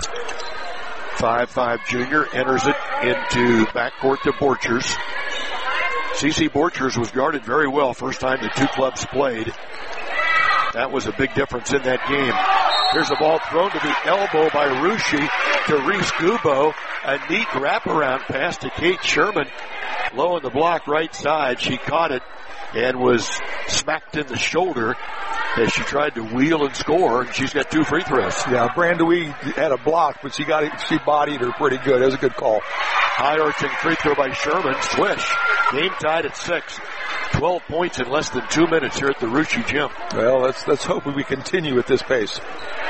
5'5" junior, enters it into backcourt to Borchers. C.C. Borchers was guarded very well first time the two clubs played. That was a big difference in that game. Here's a ball thrown to the elbow by Russia to Reese Gubo. A neat wraparound pass to Kate Sherman. Low on the block right side. She caught it and was smacked in the shoulder as she tried to wheel and score, and she's got 2 free throws. Yeah, Brandewie had a block, but she bodied her pretty good. It was a good call. High-arching free throw by Sherman. Swish. Game tied at 6. 12 points in less than 2 minutes here at the Russia gym. Well, let's hope we continue at this pace.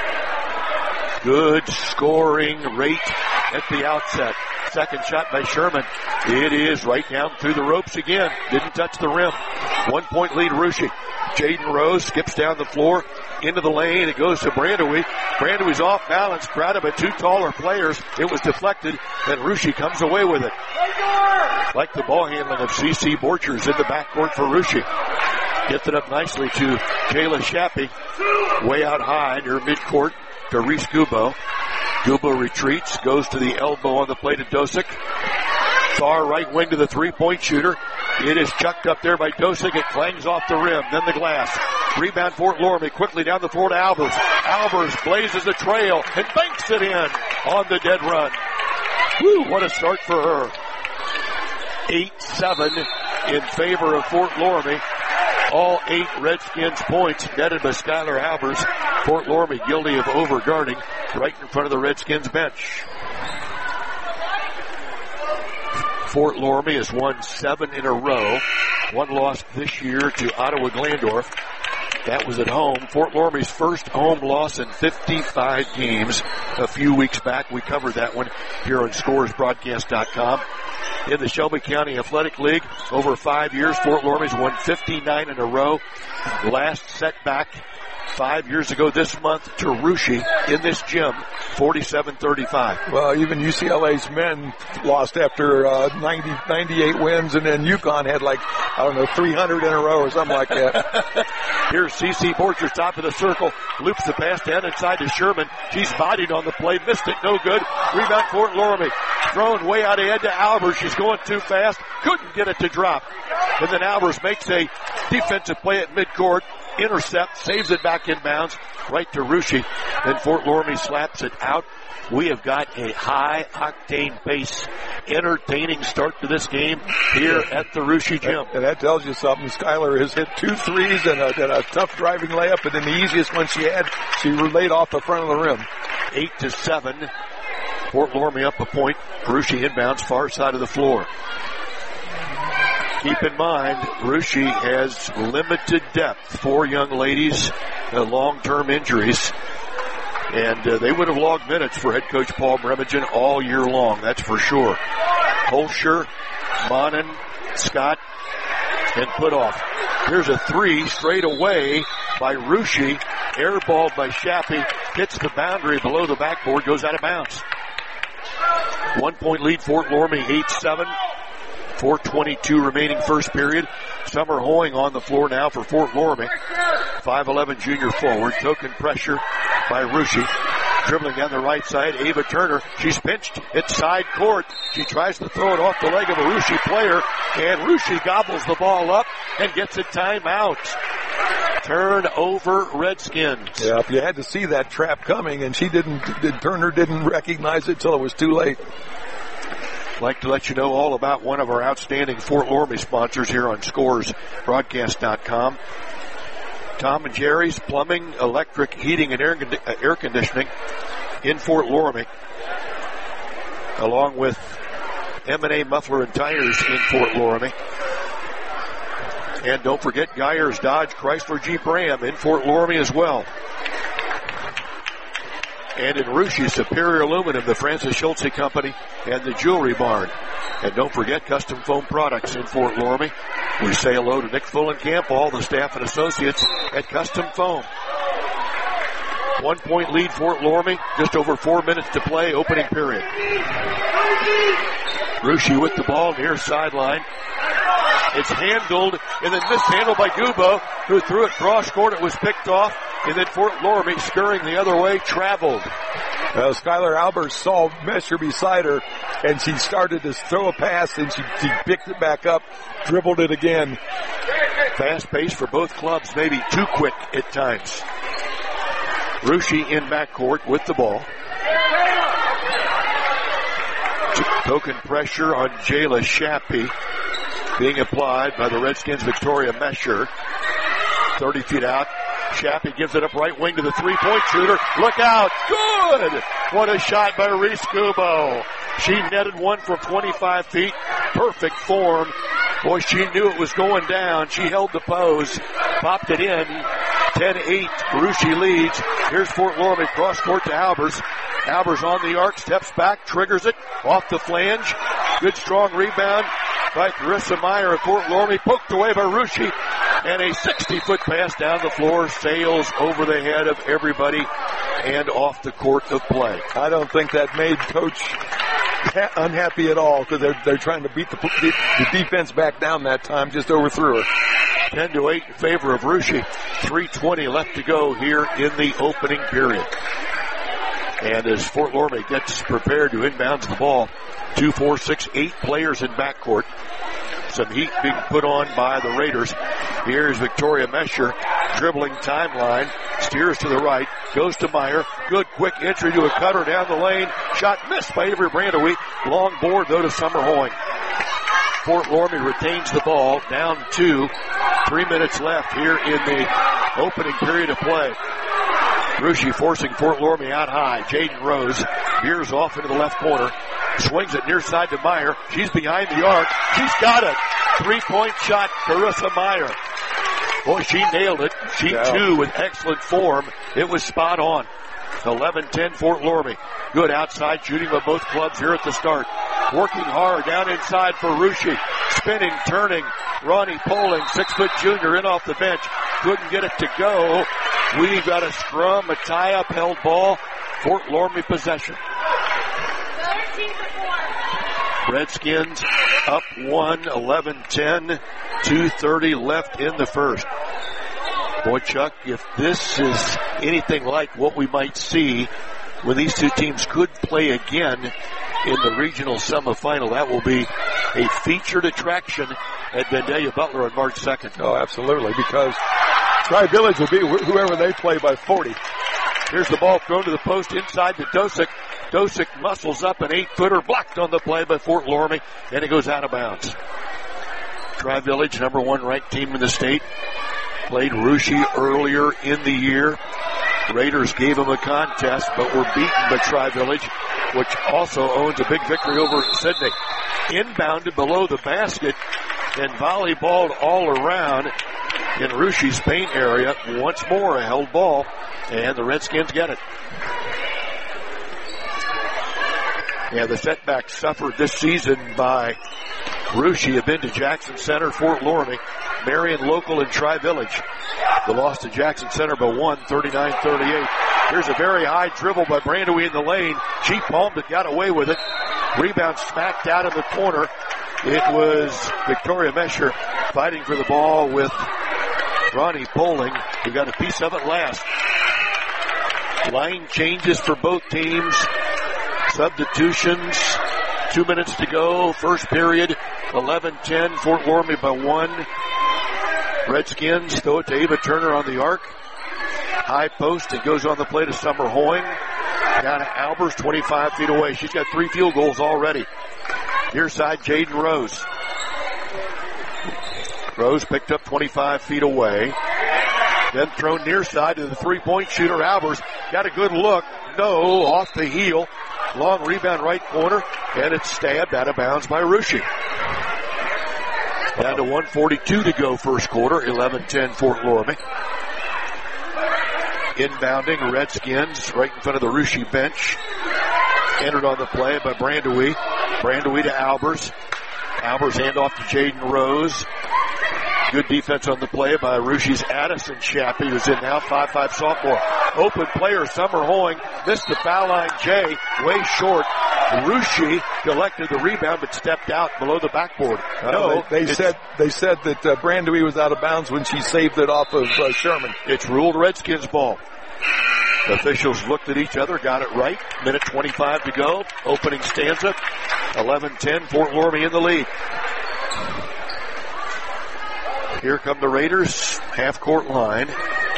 Good scoring rate at the outset. Second shot by Sherman. It is right down through the ropes again. Didn't touch the rim. 1 point lead Russia. Jaden Rose skips down the floor into the lane. It goes to Brandewie. Brandewie's off balance, crowded by 2 taller players. It was deflected, and Russia comes away with it. Like the ball handling of C.C. Borchers in the backcourt for Russia. Gets it up nicely to Jayla Shappy. Way out high near midcourt to Reese Gubo. Gubo retreats, goes to the elbow on the plate of Dosick. Far right wing to the three-point shooter. It is chucked up there by Dosick. It clangs off the rim, then the glass. Rebound Fort Loramie quickly down the floor to Albers. Albers blazes a trail and banks it in on the dead run. Woo, what a start for her. 8-7 in favor of Fort Loramie. All 8 Redskins points netted by Skylar Albers. Fort Loramie guilty of overguarding right in front of the Redskins bench. Fort Loramie has won 7 in a row. One loss this year to Ottawa Glandorf. That was at home. Fort Loramie's first home loss in 55 games a few weeks back. We covered that one here on ScoresBroadcast.com. In the Shelby County Athletic League, over 5 years, Fort Loramie's won 59 in a row. Last setback 5 years ago this month to Russia in this gym, 47-35. Well, even UCLA's men lost after 98 wins, and then UConn had 300 in a row or something like that. Here's CeCe Borchers, top of the circle, loops the pass down inside to Sherman. She's bodied on the play, missed it, no good. Rebound Fort Loramie, thrown way out ahead to Albers. She's going too fast, couldn't get it to drop. And then Albers makes a defensive play at midcourt. Intercept, saves it back inbounds, right to Russia. Then Fort Loramie slaps it out. We have got a high-octane pace, entertaining start to this game here at the Russia gym. And that tells you something. Skylar has hit 2 threes and a tough driving layup, and then the easiest one she had, she relayed off the front of the rim. 8-7. Fort Loramie up a point. Russia inbounds, far side of the floor. Keep in mind, Russia has limited depth. 4 young ladies, long-term injuries. And they would have logged minutes for head coach Paul Bremigen all year long, that's for sure. Holscher, Monin, Scott, and Putoff. Here's a 3 straight away by Russia. Airballed by Shappy. Hits the boundary below the backboard, goes out of bounds. 1 point lead, Fort Loramie, 8-7. 4:22 remaining first period. Summer Hoying on the floor now for Fort Loramie. 5'11" junior forward. Token pressure by Russia. Dribbling down the right side, Ava Turner. She's pinched at side court. She tries to throw it off the leg of a Russia player, and Russia gobbles the ball up and gets a timeout. Turnover Redskins. Yeah, you had to see that trap coming, and Turner didn't recognize it till it was too late. Like to let you know all about one of our outstanding Fort Loramie sponsors here on ScoresBroadcast.com. Tom and Jerry's Plumbing, Electric, Heating, and Air Conditioning in Fort Loramie, along with M&A Muffler and Tires in Fort Loramie. And don't forget Geyers Dodge Chrysler Jeep Ram in Fort Loramie as well. And in Russia, Superior Aluminum, the Francis Schultze Company, and the Jewelry Barn. And don't forget Custom Foam Products in Fort Loramie. We say hello to Nick Fullenkamp, all the staff and associates at Custom Foam. 1 point lead, Fort Loramie. Just over 4 minutes to play, opening period. Russia with the ball near sideline. It's handled and then mishandled by Gubo, who threw it cross court. It was picked off, and then Fort Loramie, scurrying the other way, traveled. Skylar Albers saw Mesher beside her, and she started to throw a pass, and she picked it back up, dribbled it again. Fast pace for both clubs, maybe too quick at times. Russia in backcourt with the ball. Token pressure on Jayla Shappy being applied by the Redskins' Victoria Mesher. 30 feet out. Shappy gives it up right wing to the three-point shooter. Look out. Good! What a shot by Reese Gubo. She netted one from 25 feet. Perfect form. Boy, she knew it was going down. She held the pose. Popped it in. 10-8. Russia leads. Here's Fort Loramie. Cross court to Albers. Albers on the arc. Steps back. Triggers it. Off the flange. Good strong rebound by Carissa Meyer of Fort Loramie. Poked away by Russia. And a 60-foot pass down the floor sails over the head of everybody and off the court of play. I don't think that made Coach unhappy at all, because they're trying to beat the defense back down that time. Just overthrew her. 10-8 in favor of Russia. 3:20 left to go here in the opening period. And as Fort Loramie gets prepared to inbounds the ball, 2, 4, 6, 8 players in backcourt. Some heat being put on by the Raiders. Here's Victoria Mesher, dribbling timeline, steers to the right, goes to Meyer. Good quick entry to a cutter down the lane. Shot missed by Avery Brandewie. Long board though to Summer Hoying. Fort Loramie retains the ball, down 2. 3 minutes left here in the opening period of play. Russia forcing Fort Loramie out high. Jaden Rose veers off into the left corner. Swings it near side to Meyer. She's behind the arc. She's got it. 3-point shot, Carissa Meyer. Boy, she nailed it. She too with excellent form. It was spot on. 11-10 Fort Loramie. Good outside shooting by both clubs here at the start. Working hard down inside for Russia. Spinning, turning. Ronnie Poling, 6-foot junior, in off the bench. Couldn't get it to go. We've got a scrum, a tie-up, held ball. Fort Loramie possession. Redskins up 1, 11-10, 2:30 left in the first. Boy, Chuck, if this is anything like what we might see when these two teams could play again in the regional semifinal, that will be a featured attraction at Vandalia Butler on March 2nd. Oh, absolutely, because Tri-Village will be whoever they play by 40. Here's the ball thrown to the post inside to Dosick. Dosick muscles up an 8-footer, blocked on the play by Fort Loramie, and it goes out of bounds. Tri-Village, number 1 ranked team in the state, played Russia earlier in the year. Raiders gave them a contest, but were beaten by Tri-Village, which also owns a big victory over Sydney. Inbounded below the basket and volleyballed all around in Russia's paint area. Once more a held ball, and the Redskins get it. Yeah, the setback suffered this season by Russia have been to Jackson Center, Fort Loramie, Marion Local, and Tri-Village. The loss to Jackson Center by 1, 39-38. Here's a very high dribble by Brandewie in the lane. She palmed it, got away with it. Rebound smacked out in the corner. It was Victoria Mesher fighting for the ball with Ronnie Poling, who got a piece of it last. Line changes for both teams. Substitutions. 2 minutes to go. First period. 11-10. Fort Loramie by 1. Redskins throw it to Ava Turner on the arc. High post. It goes on the play to Summer Hoying. Down to Albers, 25 feet away. She's got 3 field goals already. Near side, Jaden Rose. Rose picked up 25 feet away. Then thrown near side to the 3-point shooter, Albers. Got a good look. No, off the heel. Long rebound right corner, and it's stabbed out of bounds by Russia. Down to 1:42 to go first quarter, 11-10 Fort Loramie. Inbounding Redskins right in front of the Russia bench. Entered on the play by Brandewie. Brandewie to Albers. Albers handoff to Jaden Rose. Good defense on the play by Russia's Addison Shappy, who's in now, 5'5" sophomore. Open player, Summer Hoying, missed the foul line, Jay, way short. Russia collected the rebound, but stepped out below the backboard. They said that Brandewie was out of bounds when she saved it off of Sherman. It's ruled Redskins ball. The officials looked at each other, got it right. Minute 25 to go. Opening stanza. 11-10, Fort Loramie in the lead. Here come the Raiders, half-court line.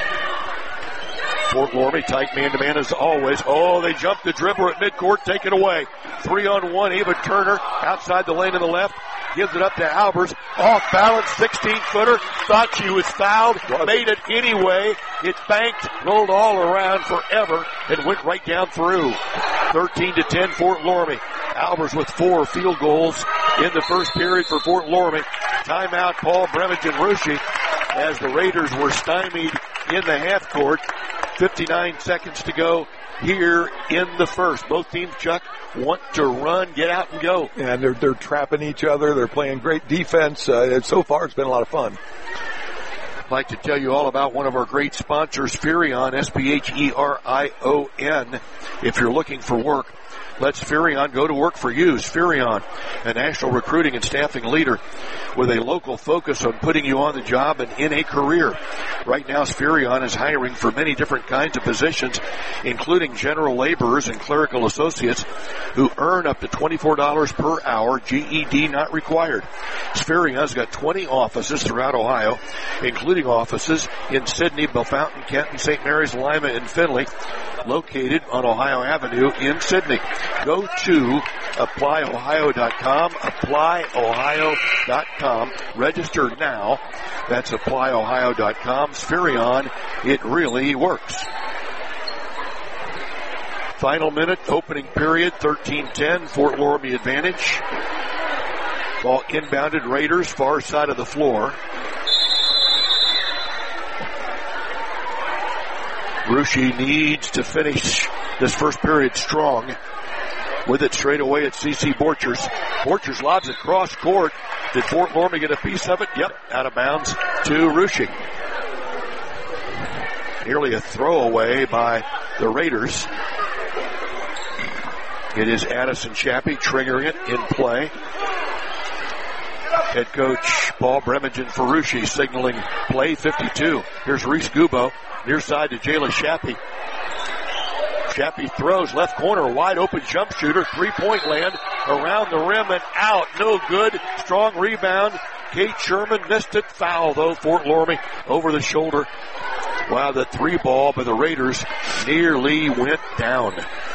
Fort Loramie, tight man-to-man as always. Oh, they jumped the dribbler at midcourt, take it away. 3-on-1, Ava Turner, outside the lane to the left. Gives it up to Albers. Off balance, 16-footer. Thought she was fouled. Made it anyway. It banked, rolled all around forever, and went right down through. 13-10, Fort Loramie. Albers with 4 field goals in the first period for Fort Loramie. Timeout, Paul Bremage and Russia, as the Raiders were stymied in the half court. 59 seconds to go here in the first. Both teams, Chuck, want to run, get out and go. And they're trapping each other. They're playing great defense. So far, it's been a lot of fun. I'd like to tell you all about one of our great sponsors, Furion, S-P-H-E-R-I-O-N. If you're looking for work, let Furion go to work for you. Furion, a national recruiting and staffing leader with a local focus on putting you on the job and in a career. Right now, Furion is hiring for many different kinds of positions, including general laborers and clerical associates who earn up to $24 per hour, GED not required. Furion's got 20 offices throughout Ohio, including offices in Sidney, Bellefontaine, Kenton, St. Mary's, Lima, and Findlay, located on Ohio Avenue in Sidney. Go to applyohio.com, applyohio.com. Register now. That's applyohio.com. Furion, it really works. Final minute, opening period, 13-10, Fort Loramie advantage. Ball inbounded, Raiders, far side of the floor. Russia needs to finish this first period strong. With it straight away at C.C. Borchers. Borchers lobs it cross court. Did Fort Loramie get a piece of it? Yep, out of bounds to Russia. Nearly a throwaway by the Raiders. It is Addison Chappie triggering it in play. Head coach Paul Bremingen for Russia signaling play 52. Here's Reese Gubo near side to Jayla Chappie. Chappie throws left corner, wide open jump shooter, 3-point land, around the rim and out. No good. Strong rebound. Kate Sherman missed it. Foul though. Fort Loramie over the shoulder. Wow, the 3 ball by the Raiders nearly went down.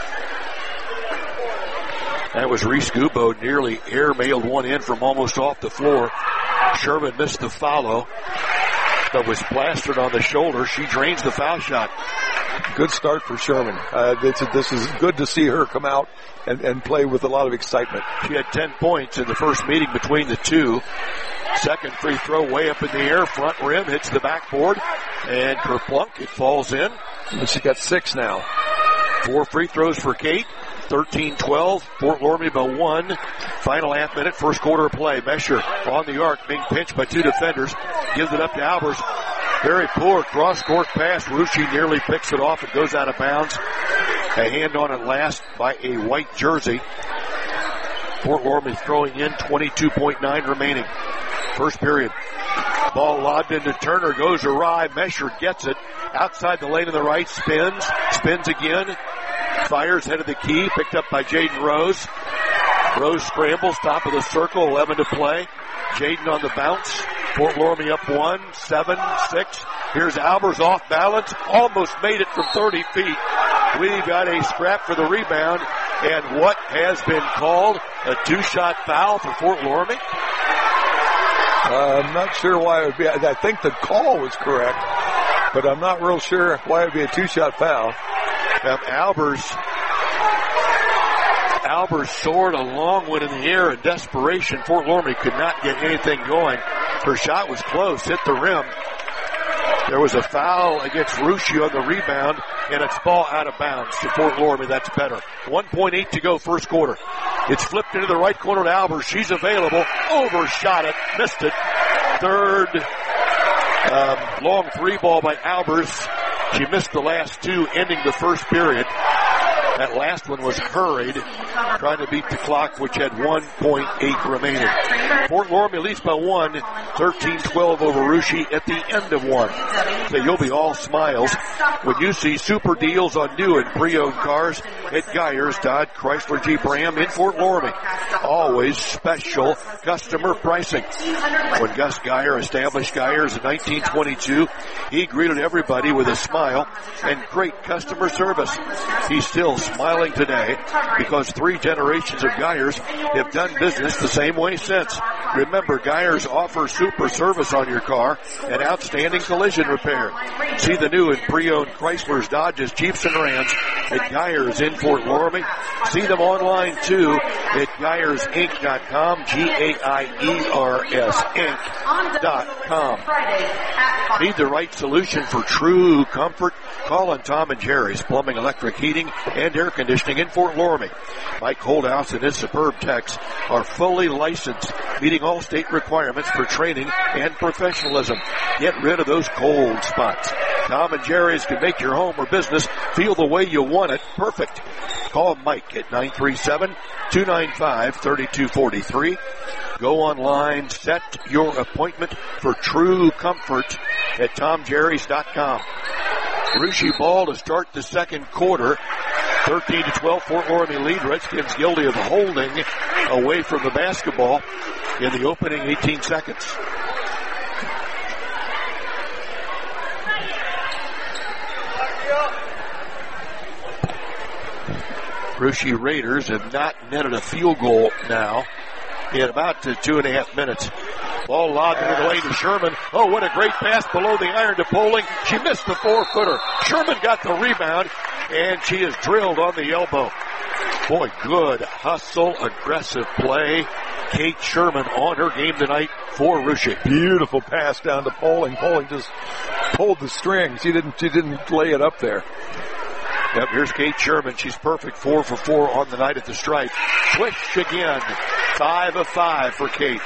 That was Reese Gubo, nearly air-mailed one in from almost off the floor. Sherman missed the follow, but was plastered on the shoulder. She drains the foul shot. Good start for Sherman. This is good to see her come out and play with a lot of excitement. She had 10 points in the first meeting between the two. Second free throw way up in the air, front rim, hits the backboard, and kerplunk, it falls in. And she got 6 now. 4 free throws for Kate. 13-12, Fort Loramie by 1. Final half minute, first quarter of play. Mesher on the arc, being pinched by 2 defenders. Gives it up to Albers. Very poor cross-court pass. Russia nearly picks it off and goes out of bounds. A hand on it last by a white jersey. Fort Loramie throwing in 22.9 remaining. First period. Ball lobbed into Turner, goes awry. Mesher gets it. Outside the lane on the right, spins again. Fires head of the key, picked up by Jaden Rose. Rose scrambles, top of the circle, 11 to play. Jaden on the bounce. Fort Loramie up 1, 7, 6. Here's Albers off balance, almost made it from 30 feet. We got a scrap for the rebound, and what has been called a 2-shot foul for Fort Loramie? I'm not sure why it would be. I think the call was correct, but I'm not real sure why it would be a 2-shot foul. Albers soared a long one in the air in desperation. Fort Loramie could not get anything going. Her shot was close, hit the rim. There was a foul against Russia on the rebound, and it's ball out of bounds to Fort Loramie. That's better. 1.8 to go, first quarter. It's flipped into the right corner to Albers. She's available. Overshot it. Missed it. Third long 3 ball by Albers. She missed the last 2, ending the first period. That last one was hurried, trying to beat the clock, which had 1.8 remaining. Fort Loramie leads by 1, 13-12 over Russia at the end of 1. So you'll be all smiles when you see super deals on new and pre-owned cars at Geyers, Dodge, Chrysler, Jeep, Ram in Fort Loramie. Always special customer pricing. When Gus Geyer established Geyers in 1922, he greeted everybody with a smile and great customer service. He's still smiling today because 3 generations of Geyers have done business the same way since. Remember, Geyers offers super service on your car and outstanding collision repair. See the new and pre-owned Chryslers, Dodges, Jeeps, and Rams at Geyers in Fort Loramie. See them online too at GeyersInc.com, GAIERS Inc.com. Need the right solution for true comfort? Call on Tom and Jerry's Plumbing, Electric, Heating, and Air Conditioning in Fort Loramie. Mike Holdhouse and his superb techs are fully licensed, meeting all state requirements for training and professionalism. Get rid of those cold spots. Tom and Jerry's can make your home or business feel the way you want it perfect. Call Mike at 937-295-3243. Go online, set your appointment for true comfort at TomJerrys.com. Russia ball to start the second quarter. 13-12, Fort Loramie lead. Redskins guilty of holding away from the basketball in the opening 18 seconds. Russia Raiders have not netted a field goal now in about 2.5 minutes. Ball lobbed into the lane to Sherman. Oh, what a great pass below the iron to Poling. She missed the 4-footer. Sherman got the rebound, and she is drilled on the elbow. Boy, good hustle, aggressive play. Kate Sherman on her game tonight for Russia. Beautiful pass down to Poling. Poling just pulled the string. She didn't lay it up there. Yep, here's Kate Sherman. She's perfect, 4 for 4 on the night at the stripe. Swish again. 5 of 5 for Kate.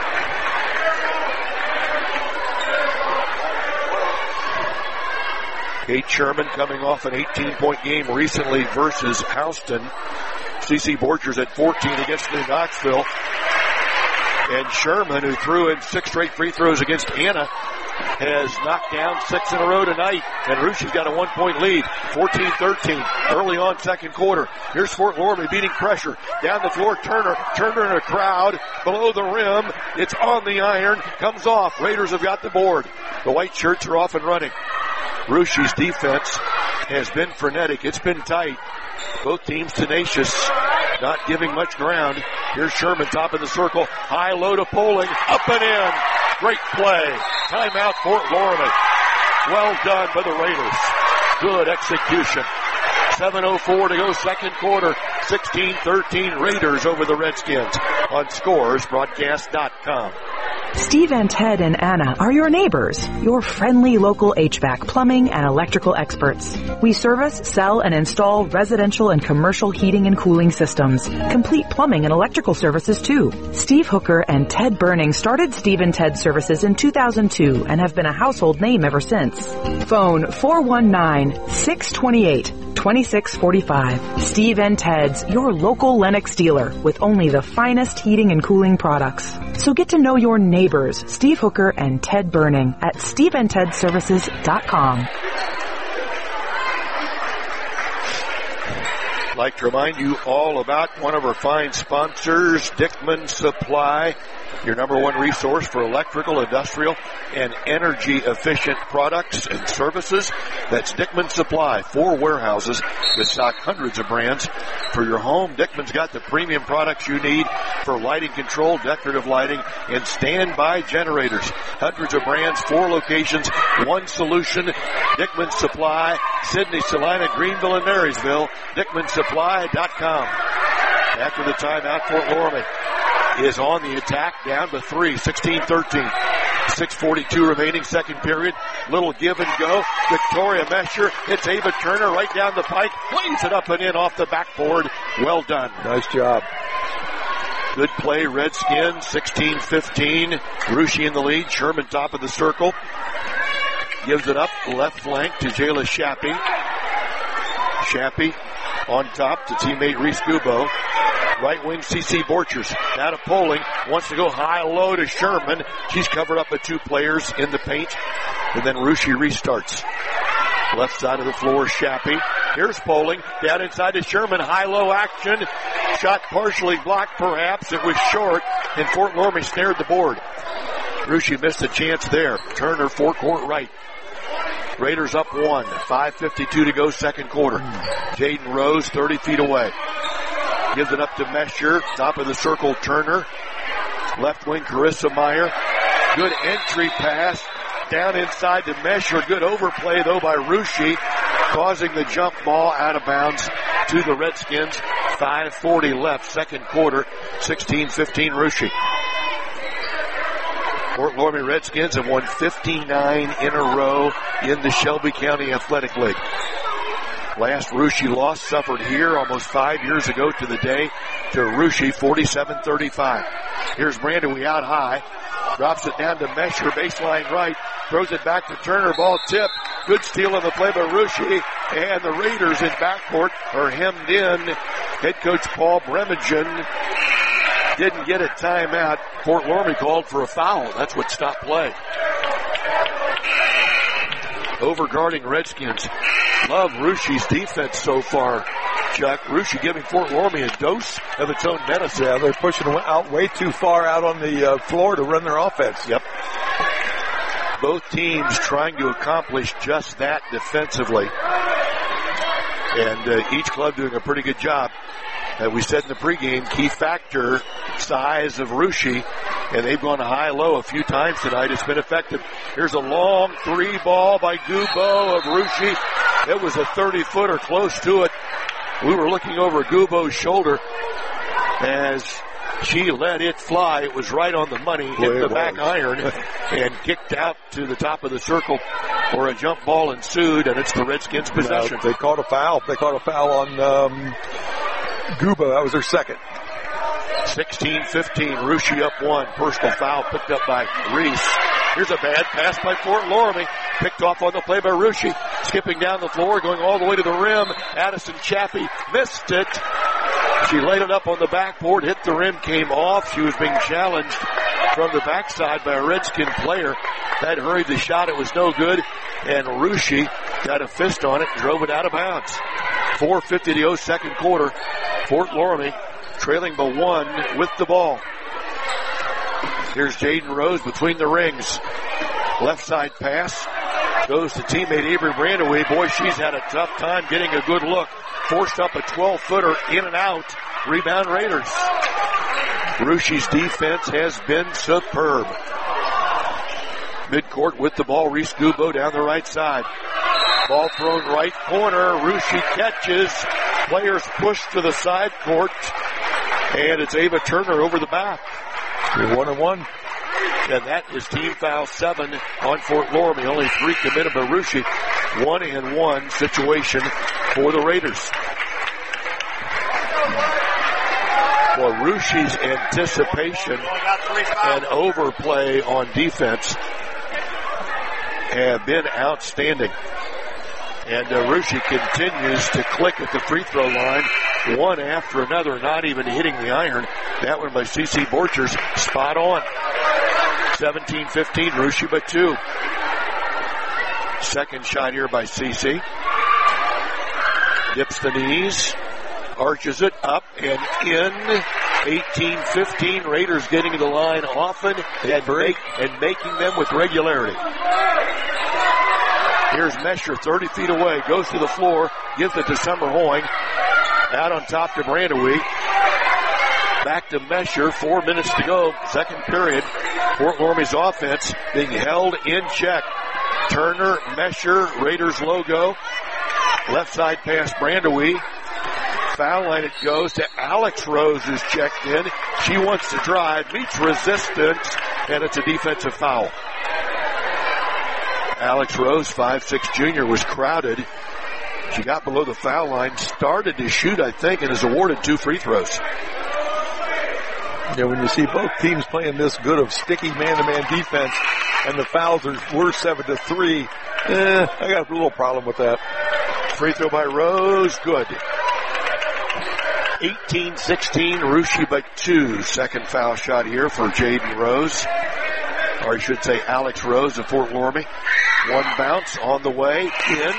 Kate Sherman coming off an 18-point game recently versus Houston. CC Borchers at 14 against New Knoxville. And Sherman, who threw in 6 straight free throws against Anna, has knocked down 6 in a row tonight. And Russia's got a 1-point lead, 14-13, early on second quarter. Here's Fort Loramie beating pressure. Down the floor, Turner in a crowd, below the rim. It's on the iron, comes off. Raiders have got the board. The white shirts are off and running. Russia's defense has been frenetic. It's been tight. Both teams tenacious, not giving much ground. Here's Sherman, top of the circle. High low to Poling, up and in. Great play. Timeout, Fort Loramie. Well done by the Raiders. Good execution. 7:04 to go, second quarter. 16-13 Raiders over the Redskins on ScoresBroadcast.com. Steve and Ted and Anna are your neighbors, your friendly local HVAC, plumbing, and electrical experts. We service, sell, and install residential and commercial heating and cooling systems. Complete plumbing and electrical services, too. Steve Hooker and Ted Burning started Steve and Ted Services in 2002 and have been a household name ever since. Phone 419-628-2645. Steve and Ted's, your local Lennox dealer with only the finest heating and cooling products. So get to know your neighbors, Steve Hooker and Ted Burning, at SteveandTedServices.com. I'd like to remind you all about one of our fine sponsors, Dickman Supply, your number one resource for electrical, industrial, and energy-efficient products and services. That's Dickman Supply. 4 warehouses that stock hundreds of brands for your home. Dickman's got the premium products you need for lighting control, decorative lighting, and standby generators. Hundreds of brands, 4 locations, 1 solution. Dickman Supply, Sydney, Salina, Greenville, and Marysville. DickmanSupply.com. After the timeout, Fort Loramie is on the attack, down to 3, 16-13. 6:42 remaining, second period. Little give and go. Victoria Mesher hits Ava Turner right down the pike. Lays it up and in off the backboard. Well done. Nice job. Good play, Redskins, 16-15. Russia in the lead. Sherman top of the circle. Gives it up, left flank to Jayla Shappy. Shappy on top to teammate Reese Gubo. Right wing, CC Borchers. Now to Poling. Wants to go high-low to Sherman. She's covered up with 2 players in the paint. And then Russia restarts. Left side of the floor, Shappy. Here's Poling. Down inside to Sherman. High-low action. Shot partially blocked, perhaps. It was short, and Fort Loramie snared the board. Russia missed a chance there. Turner, forecourt right. Raiders up 1. 5:52 to go, second quarter. Jaden Rose, 30 feet away. Gives it up to Mesher. Top of the circle, Turner. Left wing, Carissa Meyer. Good entry pass. Down inside to Mesher. Good overplay, though, by Russia, causing the jump ball out of bounds to the Redskins. 5:40 left, second quarter. 16-15 Russia. Fort Loramie Redskins have won 59 in a row in the Shelby County Athletic League. Last Russia loss suffered here almost 5 years ago to the day to Russia, 47-35. Here's Brandywee out high. Drops it down to Mesher, baseline right. Throws it back to Turner, ball tipped. Good steal on the play by Russia. And the Raiders in backcourt are hemmed in. Head coach Paul Bremigen didn't get a timeout. Fort Loramie called for a foul. That's what stopped play. Overguarding Redskins. Love Russia's defense so far. Chuck, Russia giving Fort Loramie a dose of its own medicine. Yeah, they're pushing out way too far out on the floor to run their offense. Yep. Both teams trying to accomplish just that defensively. And each club doing a pretty good job. As we said in the pregame, key factor, size of Russia, and they've gone high-low a few times tonight. It's been effective. Here's a long three ball by Gubo of Russia. It was a 30-footer close to it. We were looking over Gubo's shoulder as she let it fly. It was right on the money, hit the back iron, and kicked out to the top of the circle where a jump ball ensued, and it's the Redskins' possession. They caught a foul. They caught a foul on Gubo. That was their second. 16-15, Russia up one. Personal foul picked up by Reese. Here's a bad pass by Fort Loramie. Picked off on the play by Russia. Skipping down the floor, going all the way to the rim. Addison Chappie missed it. She laid it up on the backboard, hit the rim, came off. She was being challenged from the backside by a Redskin player. That hurried the shot. It was no good. And Russia got a fist on it and drove it out of bounds. 4:50 to go, second quarter. Fort Loramie trailing by one with the ball. Here's Jaden Rose between the rings. Left side pass goes to teammate Avery Brandywee. Boy, she's had a tough time getting a good look. Forced up a 12-footer in and out. Rebound Raiders. Russia's defense has been superb. Midcourt with the ball. Reese Gubo down the right side. Ball thrown right corner. Russia catches. Players push to the side court. And it's Ava Turner over the back. 1-1. And that is team foul 7 on Fort Loramie. Only 3 committed by Russia. 1-1 situation for the Raiders. Well, Russia's anticipation and overplay on defense have been outstanding. And Russia continues to click at the free throw line, one after another, not even hitting the iron. That one by C.C. Borchers, spot on. 17-15, Russia by 2. Second shot here by C.C. Dips the knees, arches it up and in. 18-15, Raiders getting to the line often and making them with regularity. Here's Mesher, 30 feet away, goes to the floor, gives it to Summer Hoying. Out on top to Brandywee. Back to Mesher, 4 minutes to go, second period. Fort Loramie's offense being held in check. Turner, Mesher, Raiders logo. Left side pass, Brandywee. Foul line it goes to Alex Rose, who's checked in. She wants to drive, meets resistance, and it's a defensive foul. Alex Rose, 5'6" junior, was crowded. She got below the foul line, started to shoot, I think, and is awarded 2 free throws. Yeah, when you see both teams playing this good of sticky man-to-man defense, and the fouls were 7-3, I got a little problem with that. Free throw by Rose, good. 18-16, Russia by 2. Second foul shot here for Jaden Rose. Or I should say Alex Rose of Fort Loramie. One bounce on the way in.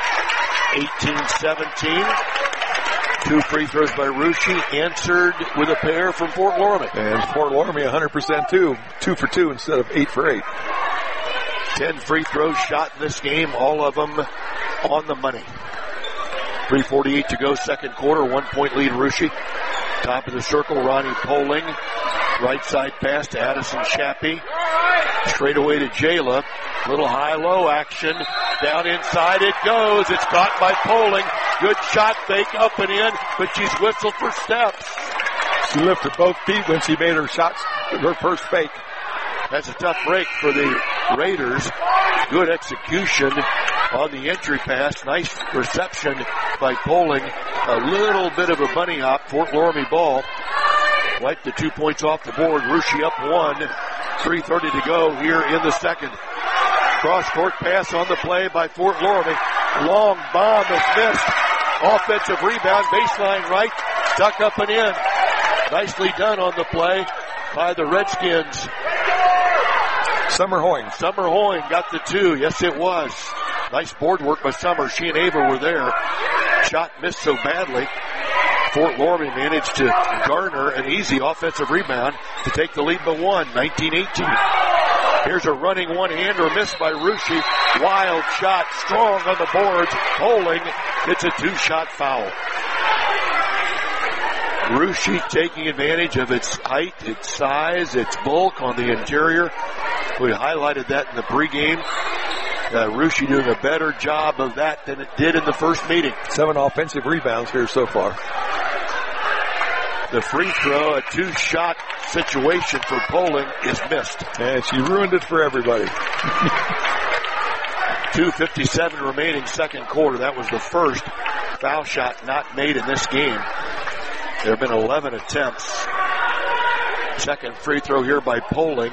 18-17. 2 free throws by Russia, answered with a pair from Fort Loramie. And Fort Loramie 100% too. 2 for 2 instead of 8 for 8. 10 free throws shot in this game, all of them on the money. 3:48 to go, second quarter, 1 point lead Russia. Top of the circle, Ronnie Poling. Right side pass to Addison Chappie. Straight away to Jayla. Little high-low action. Down inside it goes. It's caught by Poling. Good shot fake up and in, but she's whistled for steps. She lifted both feet when she made her shots, her first fake. That's a tough break for the Raiders. Good execution on the entry pass. Nice reception by Poling. A little bit of a bunny hop. Fort Loramie ball. Wipe the 2 points off the board. Russia up 1. 3:30 to go here in the second. Cross-court pass on the play by Fort Loramie. Long bomb is missed. Offensive rebound, baseline right, stuck up and in. Nicely done on the play by the Redskins. Summer Hoying got the 2. Yes, it was. Nice board work by Summer. She and Ava were there. Shot missed so badly. Fort Loramie managed to garner an easy offensive rebound to take the lead by 1, 19-18. Here's a running one-hander missed by Russia. Wild shot, strong on the boards. Poling gets a 2-shot foul. Russia taking advantage of its height, its size, its bulk on the interior. We highlighted that in the pregame. Russia doing a better job of that than it did in the first meeting. 7 offensive rebounds here so far. The free throw, a 2-shot situation for Poling, is missed. And she ruined it for everybody. 2:57 remaining second quarter. That was the first foul shot not made in this game. There have been 11 attempts. Second free throw here by Poling.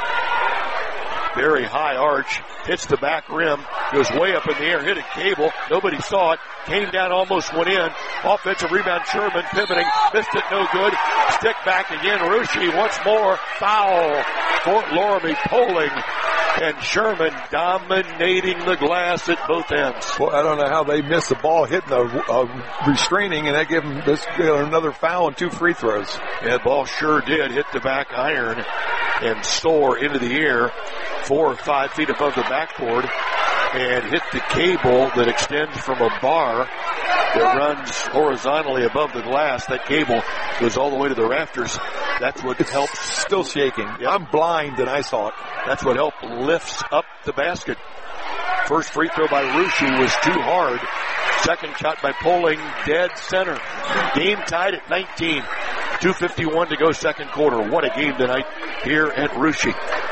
Very high arch. Hits the back rim. Goes way up in the air. Hit a cable. Nobody saw it. Came down, almost went in. Offensive rebound, Sherman pivoting. Missed it, no good. Stick back again. Russia once more. Foul. Fort Loramie Poling. And Sherman dominating the glass at both ends. Well, I don't know how they missed the ball hitting a restraining, and that gave them another foul and 2 free throws. Yeah, the ball sure did hit the back iron and soar into the air 4 or 5 feet above the backboard and hit the cable that extends from a bar that runs horizontally above the glass. That cable goes all the way to the rafters. That's what helps. Still shaking. Yep. I'm blind and I saw it. That's what helped lifts up the basket. First free throw by Russia was too hard. Second shot by Poling, dead center. Game tied at 19. 2:51 to go second quarter. What a game tonight here at Russia.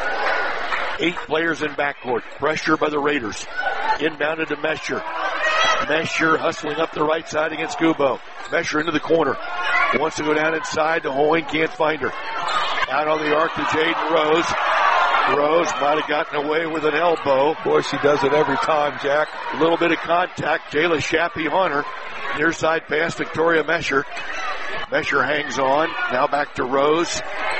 8 players in backcourt. Pressure by the Raiders. Inbounded to Mesher. Mesher hustling up the right side against Gubo. Mesher into the corner. Wants to go down inside to Hoying. Can't find her. Out on the arc to Jaden Rose. Rose might have gotten away with an elbow. Boy, she does it every time, Jack. A little bit of contact. Jayla Shappy on her. Near side pass, Victoria Mesher. Mesher hangs on. Now back to Rose.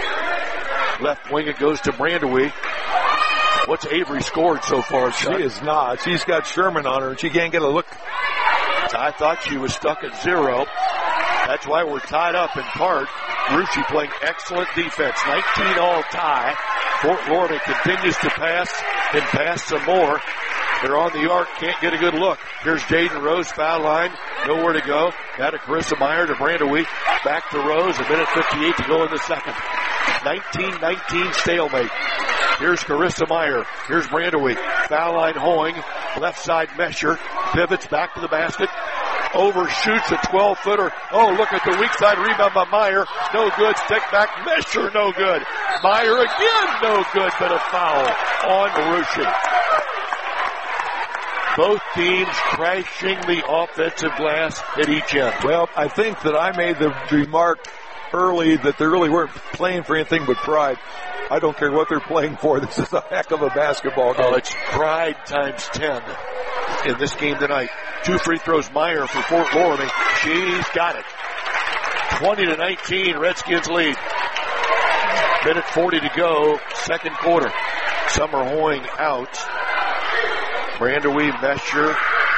Left wing it goes to Brandewee. What's Avery scored so far, Chuck? She is not. She's got Sherman on her, and she can't get a look. I thought she was stuck at 0. That's why we're tied up in part. Russia playing excellent defense. 19 all tie. Fort Loramie continues to pass and pass some more. They're on the arc, can't get a good look. Here's Jaden Rose, foul line, nowhere to go. Now to Carissa Meyer to Brandewee. Back to Rose, 1:58 to go in the second. 19-19 stalemate. Here's Carissa Meyer. Here's Brandewee. Foul line Hoying. Left side Mesher. Pivots back to the basket. Overshoots a 12-footer. Oh, look at the weak side rebound by Meyer. No good. Stick back. Mesher, no good. Meyer again, no good, but a foul on Russia. Both teams crashing the offensive glass at each end. Well, I think that I made the remark early that they really weren't playing for anything but pride. I don't care what they're playing for. This is a heck of a basketball game. Oh, it's pride times 10 in this game tonight. 2 free throws, Meyer for Fort Loramie. She's got it. 20-19, Redskins lead. 1:40 to go, second quarter. Summer Hoying out. Brandewee, Mesher.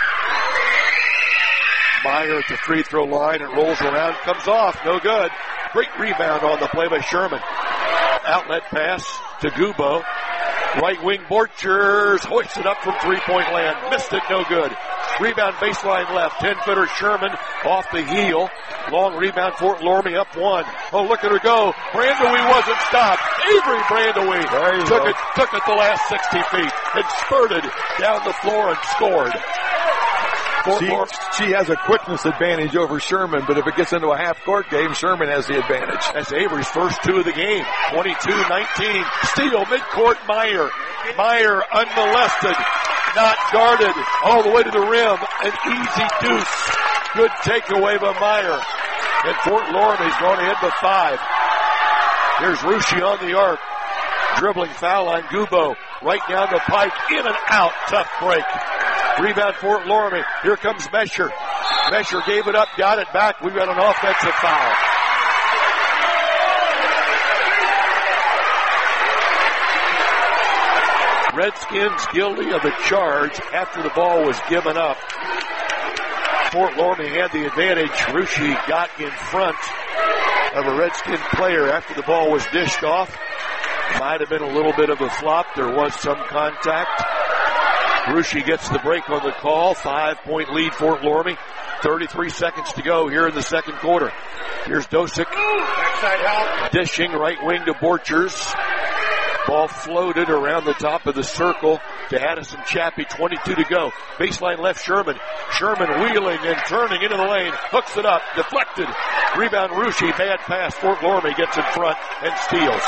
Meyer at the free throw line. It rolls around, comes off, no good. Great rebound on the play by Sherman. Outlet pass to Gubo. Right wing Borchers hoisted up from 3-point land. Missed it, no good. Rebound baseline left. 10-footer Sherman off the heel. Long rebound, Fort Loramie up 1. Oh, look at her go. Brandewee wasn't stopped. Avery Brandewee took it the last 60 feet and spurted down the floor and scored. She has a quickness advantage over Sherman, but if it gets into a half-court game, Sherman has the advantage. That's Avery's first 2 of the game. 22-19. Steal midcourt Meyer. Meyer unmolested. Not guarded. All the way to the rim. An easy deuce. Good takeaway by Meyer. And Fort Loramie's going ahead by 5. Here's Russia on the arc. Dribbling foul line. Gubo right down the pipe. In and out. Tough break. Rebound Fort Loramie. Here comes Mesher. Mesher gave it up. Got it back. We've got an offensive foul. Redskins guilty of a charge after the ball was given up. Fort Loramie had the advantage. Russia got in front of a Redskin player after the ball was dished off. Might have been a little bit of a flop. There was some contact. Russia gets the break on the call. 5-point lead Fort Loramie. 33 seconds to go here in the second quarter. Here's Dosick. Dishing right wing to Borchers. Ball floated around the top of the circle to Addison Chappie. 22 to go. Baseline left Sherman. Sherman wheeling and turning into the lane. Hooks it up. Deflected. Rebound Russia. Bad pass. Fort Loramie gets in front and steals.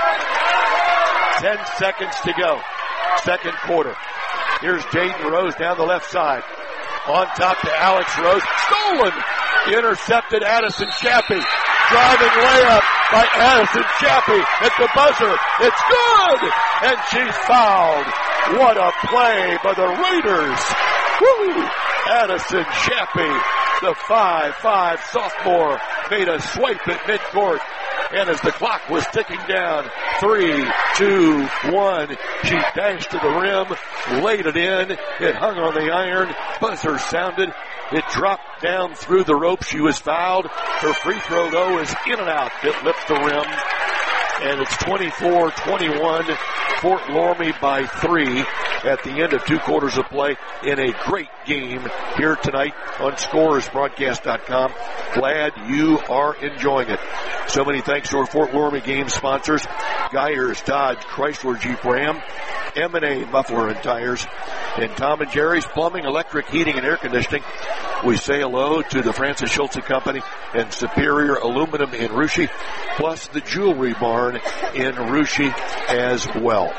10 seconds to go. Second quarter. Here's Jaden Rose down the left side. On top to Alex Rose. Stolen. Intercepted Addison Chappie. Driving layup by Addison Chappie at the buzzer. It's good! And she's fouled. What a play by the Raiders. Woo! Addison Chappie, the 5'5" sophomore, made a swipe at midcourt. And as the clock was ticking down, 3, 2, 1, she dashed to the rim, laid it in. It hung on the iron. Buzzer sounded. It dropped down through the rope. She was fouled. Her free throw, though, is in and out. It lifts the rim. And it's 24-21. Fort Loramie by 3 at the end of 2 quarters of play in a great game here tonight on ScorersBroadcast.com. Glad you are enjoying it. So many thanks to our Fort Loramie game sponsors: Geyers, Dodge, Chrysler, Jeep, Ram, M&A Muffler and Tires, and Tom and Jerry's Plumbing, Electric, Heating, and Air Conditioning. We say hello to the Francis Schulze Company and Superior Aluminum in Russia, plus the Jewelry Barn in Russia as well.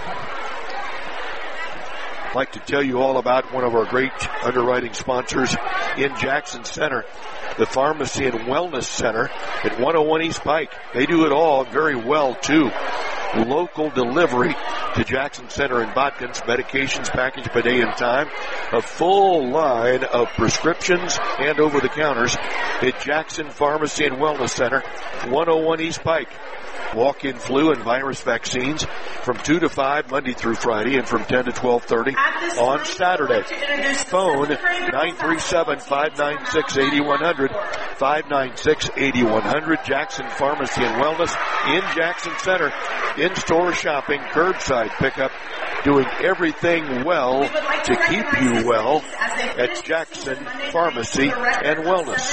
I'd like to tell you all about one of our great underwriting sponsors in Jackson Center, the Pharmacy and Wellness Center at 101 East Pike. They do it all very well, too. Local delivery to Jackson Center and Botkins, medications packaged by day and time, a full line of prescriptions and over-the-counters at Jackson Pharmacy and Wellness Center, 101 East Pike. Walk-in flu and virus vaccines from 2 to 5 Monday through Friday and from 10 to 12:30 on Saturday. Phone 937-596-8100, 596-8100. Jackson Pharmacy and Wellness in Jackson Center. In-store shopping, curbside pickup, doing everything well to keep you well at Jackson Pharmacy and Wellness.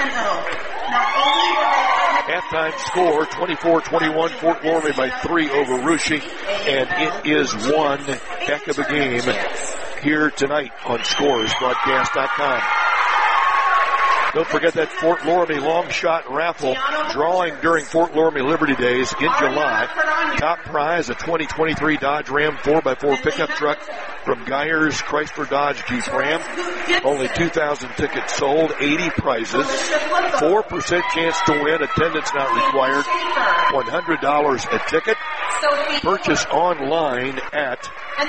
Halftime score, 24-21, Fort Loramie by 3 over Russia, and it is one heck of a game here tonight on ScorersBroadcast.com. Don't forget that Fort Loramie long shot raffle drawing during Fort Loramie Liberty Days in July. Top prize, a 2023 Dodge Ram 4x4 pickup truck from Geyers, Chrysler, Dodge, Jeep, Ram. Only 2,000 tickets sold, 80 prizes, 4% chance to win, attendance not required, $100 a ticket. Purchase online at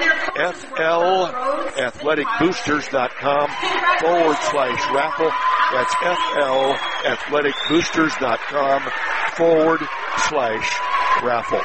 FLAthleticboosters.com/raffle. That's FLAthleticboosters.com/raffle.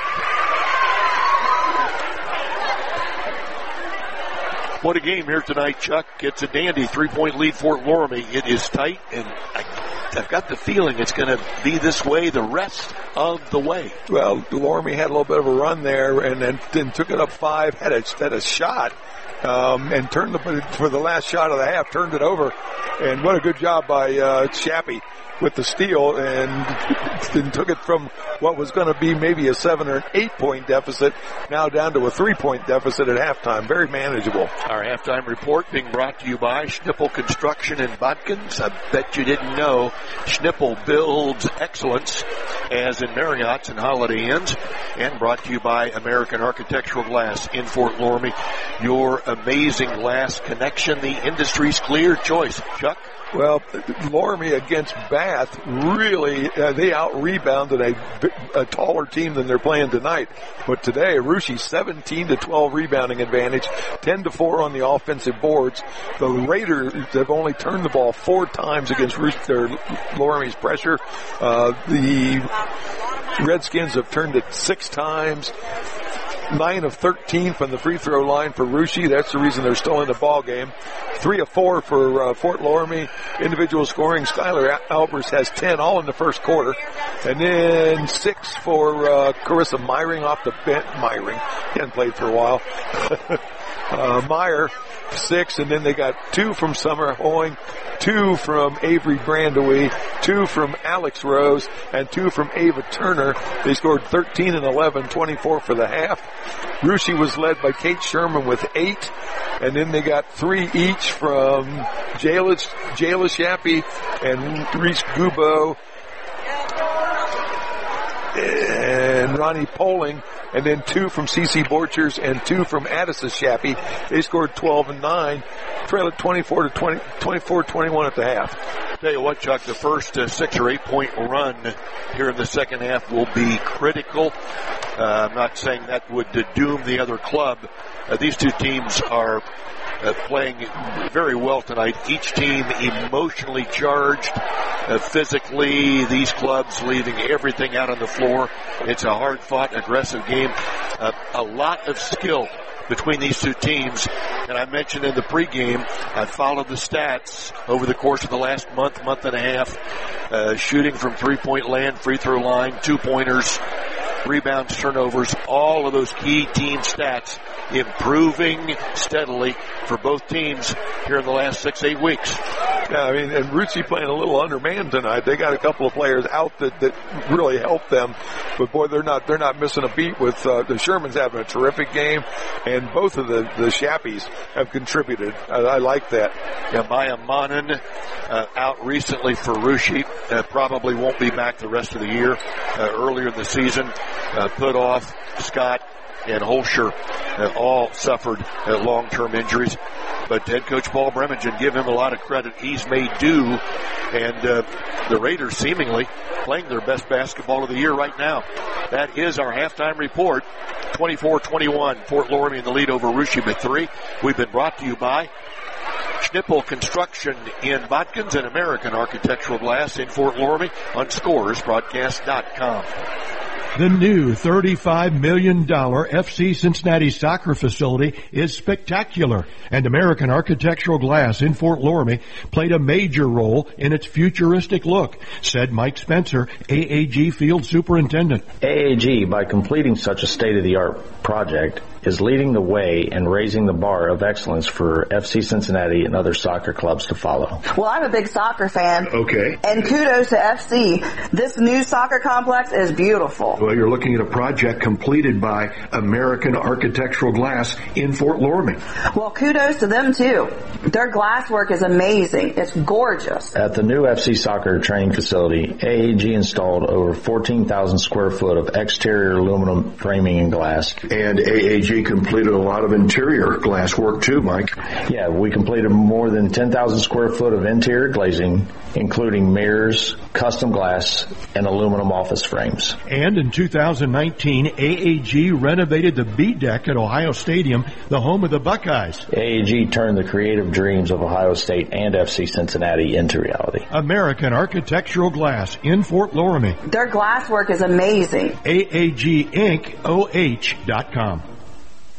What a game here tonight, Chuck. It's a dandy 3-point lead for Loramie. It is tight, and I I've got the feeling it's going to be this way the rest of the way. Well, Loramie had a little bit of a run there and then took it up 5, had a shot, and turned for the last shot of the half, turned it over. And what a good job by Shappy with the steal, and took it from what was going to be maybe a 7 or an 8 point deficit, now down to a 3 point deficit at halftime. Very manageable. Our halftime report being brought to you by Schnippel Construction in Botkins. I bet you didn't know Schnippel builds excellence, as in Marriott's and Holiday Inns, and brought to you by American Architectural Glass in Fort Loramie. Your amazing glass connection, the industry's clear choice. Chuck? Well, Loramie against Bath, really, they out-rebounded a taller team than they're playing tonight. But today, Russia 17-12 rebounding advantage, 10-4 on the offensive boards. The Raiders have only turned the ball 4 times against Loramie's pressure. The Redskins have turned it 6 times. 9 of 13 from the free throw line for Russia. That's the reason they're still in the ball game. 3 of 4 for Fort Loramie. Individual scoring, Skylar Albers has 10, all in the first quarter. And then 6 for Carissa Meyering off the bench. Meyering, he hasn't played for a while. Meyer, 6, and then they got 2 from Summer Hoying, 2 from Avery Brandewie, 2 from Alex Rose, and 2 from Ava Turner. They scored 13 and 11, 24 for the half. Russia was led by Kate Sherman with 8, and then they got 3 each from Jayla Shappy and Reese Gubo and Ronnie Poling, and then 2 from C.C. Borchers and 2 from Addison Shappy. They scored 12 and 9, trail at 24-21 at the half. Tell you what, Chuck, the first 6 or 8 point run here in the second half will be critical. I'm not saying that would doom the other club. These two teams are playing very well tonight. Each team emotionally charged, physically. These clubs leaving everything out on the floor. It's a hard-fought, aggressive game. A lot of skill between these two teams. And I mentioned in the pregame, I followed the stats over the course of the last month and a half. Shooting from 3-point land, free throw line, 2-pointers, rebounds, turnovers, all of those key team stats improving steadily for both teams here in the last 6-8 weeks. Yeah, I mean, and Russia playing a little undermanned tonight. They got a couple of players out that really helped them, but boy, they're not missing a beat with the Shermans having a terrific game, and both of the Shappies have contributed. I like that. Yeah, Maya Monin out recently for Russia, probably won't be back the rest of the year. Earlier in the season, put off. Scott and Holscher all suffered long-term injuries. But head coach Paul Bremingen, give him a lot of credit. He's made do, and the Raiders seemingly playing their best basketball of the year right now. That is our halftime report. 24-21, Fort Loramie in the lead over Russia by 3. We've been brought to you by Schnippel Construction in Botkins and American Architectural Glass in Fort Loramie on ScoresBroadcast.com. The new $35 million FC Cincinnati soccer facility is spectacular, and American Architectural Glass in Fort Loramie played a major role in its futuristic look, said Mike Spencer, AAG Field Superintendent. AAG, by completing such a state-of-the-art project, is leading the way and raising the bar of excellence for FC Cincinnati and other soccer clubs to follow. Well, I'm a big soccer fan. Okay. And kudos to FC. This new soccer complex is beautiful. Well, you're looking at a project completed by American Architectural Glass in Fort Loramie. Well, kudos to them, too. Their glass work is amazing. It's gorgeous. At the new FC soccer training facility, AAG installed over 14,000 square foot of exterior aluminum framing and glass. And AAG completed a lot of interior glass work too, Mike. Yeah, we completed more than 10,000 square foot of interior glazing, including mirrors, custom glass, and aluminum office frames. And in 2019, AAG renovated the B deck at Ohio Stadium, the home of the Buckeyes. AAG turned the creative dreams of Ohio State and FC Cincinnati into reality. American Architectural Glass in Fort Loramie. Their glass work is amazing. AAGIncOH.com.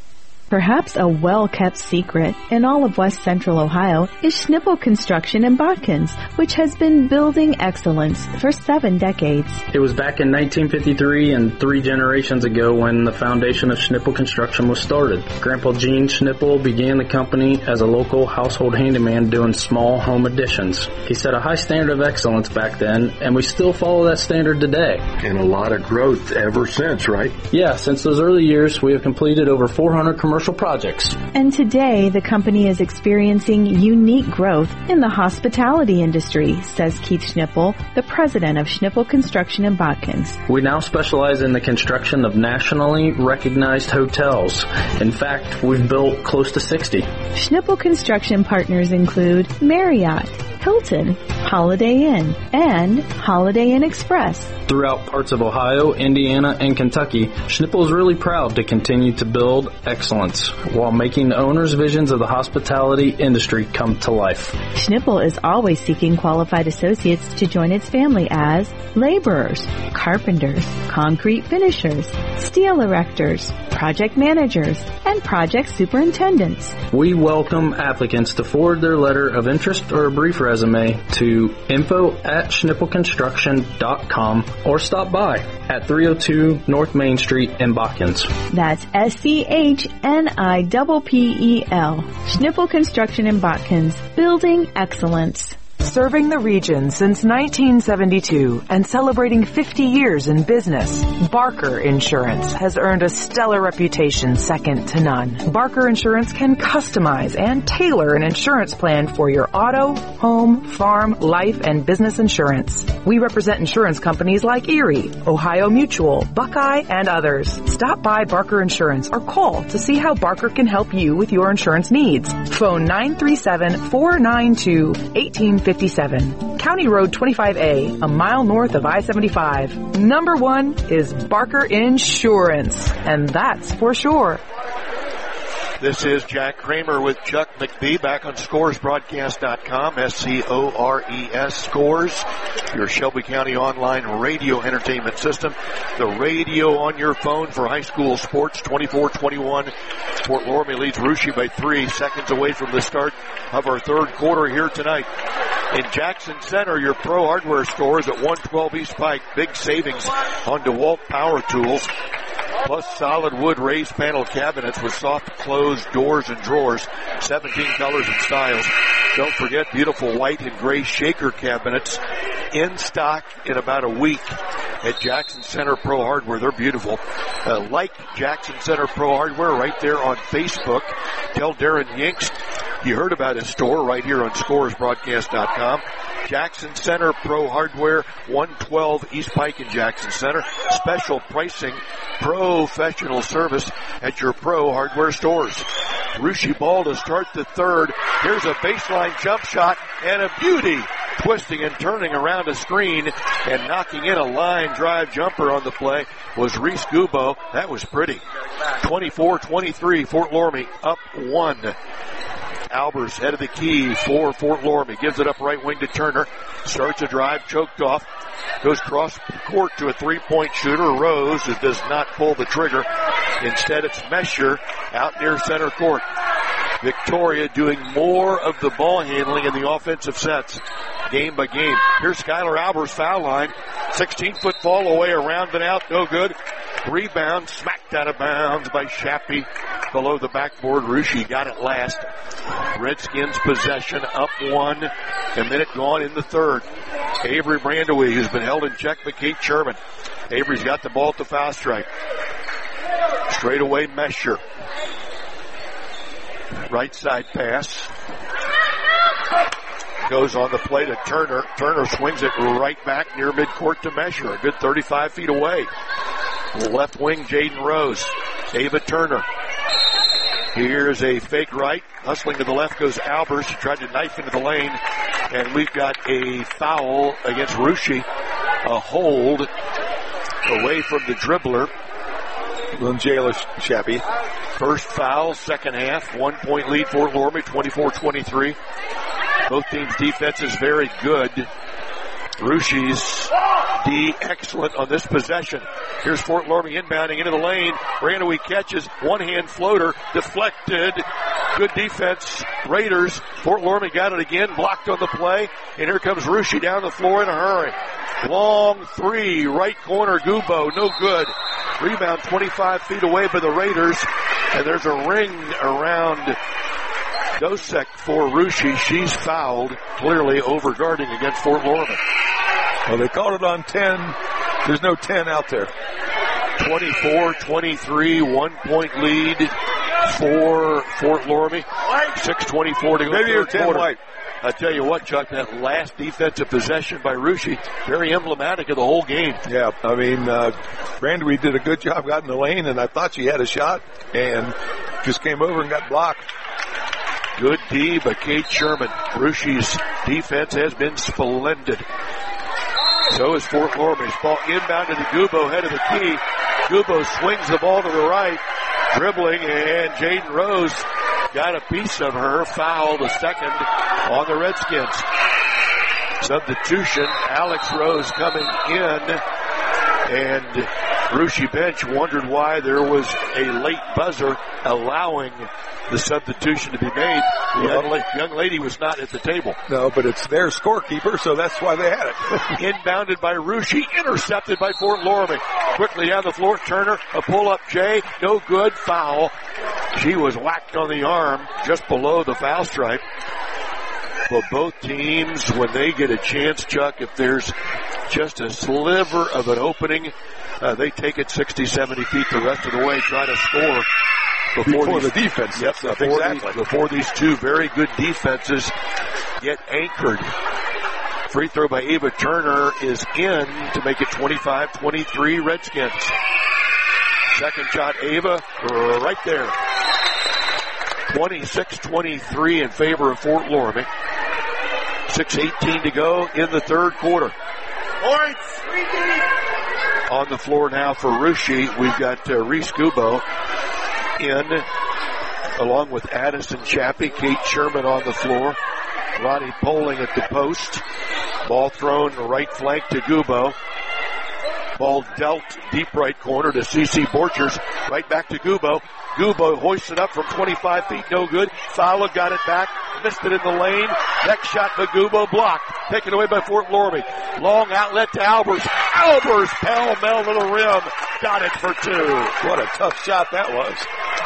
Perhaps a well-kept secret in all of West Central Ohio is Schnipple Construction in Botkins, which has been building excellence for 7 decades. It was back in 1953 and 3 generations ago when the foundation of Schnipple Construction was started. Grandpa Gene Schnipple began the company as a local household handyman doing small home additions. He set a high standard of excellence back then, and we still follow that standard today. And a lot of growth ever since, right? Yeah, since those early years, we have completed over 400 commercial projects. And today, the company is experiencing unique growth in the hospitality industry, says Keith Schnipple, the president of Schnipple Construction in Botkins. We now specialize in the construction of nationally recognized hotels. In fact, we've built close to 60. Schnipple Construction partners include Marriott, Hilton, Holiday Inn, and Holiday Inn Express. Throughout parts of Ohio, Indiana, and Kentucky, Schnipple is really proud to continue to build excellence while making the owners' visions of the hospitality industry come to life. Schnipple is always seeking qualified associates to join its family as laborers, carpenters, concrete finishers, steel erectors, project managers, and project superintendents. We welcome applicants to forward their letter of interest or a brief resume to info@schnippleconstruction.com or stop by at 302 North Main Street in Botkins. That's SCHNIPPEL. Schnipple Construction in Botkins, building excellence. Serving the region since 1972 and celebrating 50 years in business, Barker Insurance has earned a stellar reputation second to none. Barker Insurance can customize and tailor an insurance plan for your auto, home, farm, life, and business insurance. We represent insurance companies like Erie, Ohio Mutual, Buckeye, and others. Stop by Barker Insurance or call to see how Barker can help you with your insurance needs. Phone 937-492-1857. County Road 25A, a mile north of I-75. Number 1 is Barker Insurance, and that's for sure. This is Jack Kramer with Chuck McBee back on ScoresBroadcast.com, SCORES, Scores, your Shelby County online radio entertainment system. The radio on your phone for high school sports, 24-21. Fort Loramie leads Russia by 3 seconds away from the start of our third quarter here tonight. In Jackson Center, your Pro Hardware stores at 112 East Pike. Big savings on DeWalt Power Tools. Plus solid wood raised panel cabinets with soft closed doors and drawers, 17 colors and styles. Don't forget beautiful white and gray shaker cabinets in stock in about a week at Jackson Center Pro Hardware. They're beautiful. Like Jackson Center Pro Hardware right there on Facebook. Tell Darren Yinks you heard about his store right here on ScoresBroadcast.com. Jackson Center Pro Hardware, 112 East Pike in Jackson Center. Special pricing, professional service at your Pro Hardware stores. Russia ball to start the third. Here's a baseline jump shot and a beauty. Twisting and turning around a screen and knocking in a line drive jumper on the play was Reese Gubo. That was pretty. 24-23, Fort Loramie up 1. Albers head of the key for Fort Loramie. Gives it up right wing to Turner. Starts a drive, choked off. Goes cross court to a three-point shooter. Rose does not pull the trigger. Instead, it's Mesher out near center court. Victoria doing more of the ball handling in the offensive sets, game by game. Here's Skylar Albers, foul line. 16-foot fall away, around and out, no good. Rebound, smacked out of bounds by Shappy below the backboard. Russia got it last. Redskins possession, up 1. A minute gone in the third. Avery Brandewee, who's been held in check by Kate Sherman. Avery's got the ball at the foul stripe. Straight away, Mesher. Right side pass. Goes on the play to Turner. Turner swings it right back near midcourt to Mesher. A good 35 feet away. Left wing, Jaden Rose. Ava Turner. Here's a fake right. Hustling to the left goes Albers. He tried to knife into the lane. And we've got a foul against Russia. A hold away from the dribbler. Jayla Shappy. First foul, second half. 1 point lead for Loramie, 24-23. Both teams' defense is very good. Russia's D excellent on this possession. Here's Fort Loramie inbounding into the lane. Brandywee catches, one-hand floater, deflected. Good defense. Raiders. Fort Loramie got it again, blocked on the play. And here comes Russia down the floor in a hurry. Long three, right corner, Gubo, no good. Rebound 25 feet away by the Raiders. And there's a ring around Dosek for Russia. She's fouled, clearly over guarding against Fort Loramie. Well, they called it on 10. There's no 10 out there. 24-23, 1 point lead for Fort Loramie. 6:24 to go. Maybe you're 10 white. I tell you what, Chuck, that last defensive possession by Russia, very emblematic of the whole game. Yeah, I mean, Brandywee did a good job, got in the lane, and I thought she had a shot, and just came over and got blocked. Good D by Kate Sherman. Russia's defense has been splendid. So is Fort Loramie's. Ball inbounded to Gubo, head of the key. Gubo swings the ball to the right, dribbling, and Jaden Rose got a piece of her. Foul, the second on the Redskins. Substitution, Alex Rose coming in, and Russia bench wondered why there was a late buzzer allowing the substitution to be made. The young lady was not at the table. No, but it's their scorekeeper, so that's why they had it. Inbounded by Russia, intercepted by Fort Loramie. Quickly down the floor, Turner, a pull-up J, no good, foul. She was whacked on the arm just below the foul stripe. But both teams, when they get a chance, Chuck, if there's just a sliver of an opening, they take it 60, 70 feet the rest of the way, try to score before the defense. Yep, before these two very good defenses get anchored. Free throw by Ava Turner is in to make it 25-23 Redskins. Second shot, Ava, right there. 26-23 in favor of Fort Loramie. 6:18 to go in the third quarter. Points. On the floor now for Russia, we've got Reese Gubo in, along with Addison Chappie, Kate Sherman on the floor, Ronnie Poling at the post. Ball thrown right flank to Gubo. Ball dealt deep right corner to CeCe Borchers. Right back to Gubo. Gubo hoisted up from 25 feet, no good. Fowler got it back, missed it in the lane. Next shot by Gubo, blocked. Taken away by Fort Loramie. Long outlet to Albers. Albers pell-mell to the rim. Got it for two. What a tough shot that was.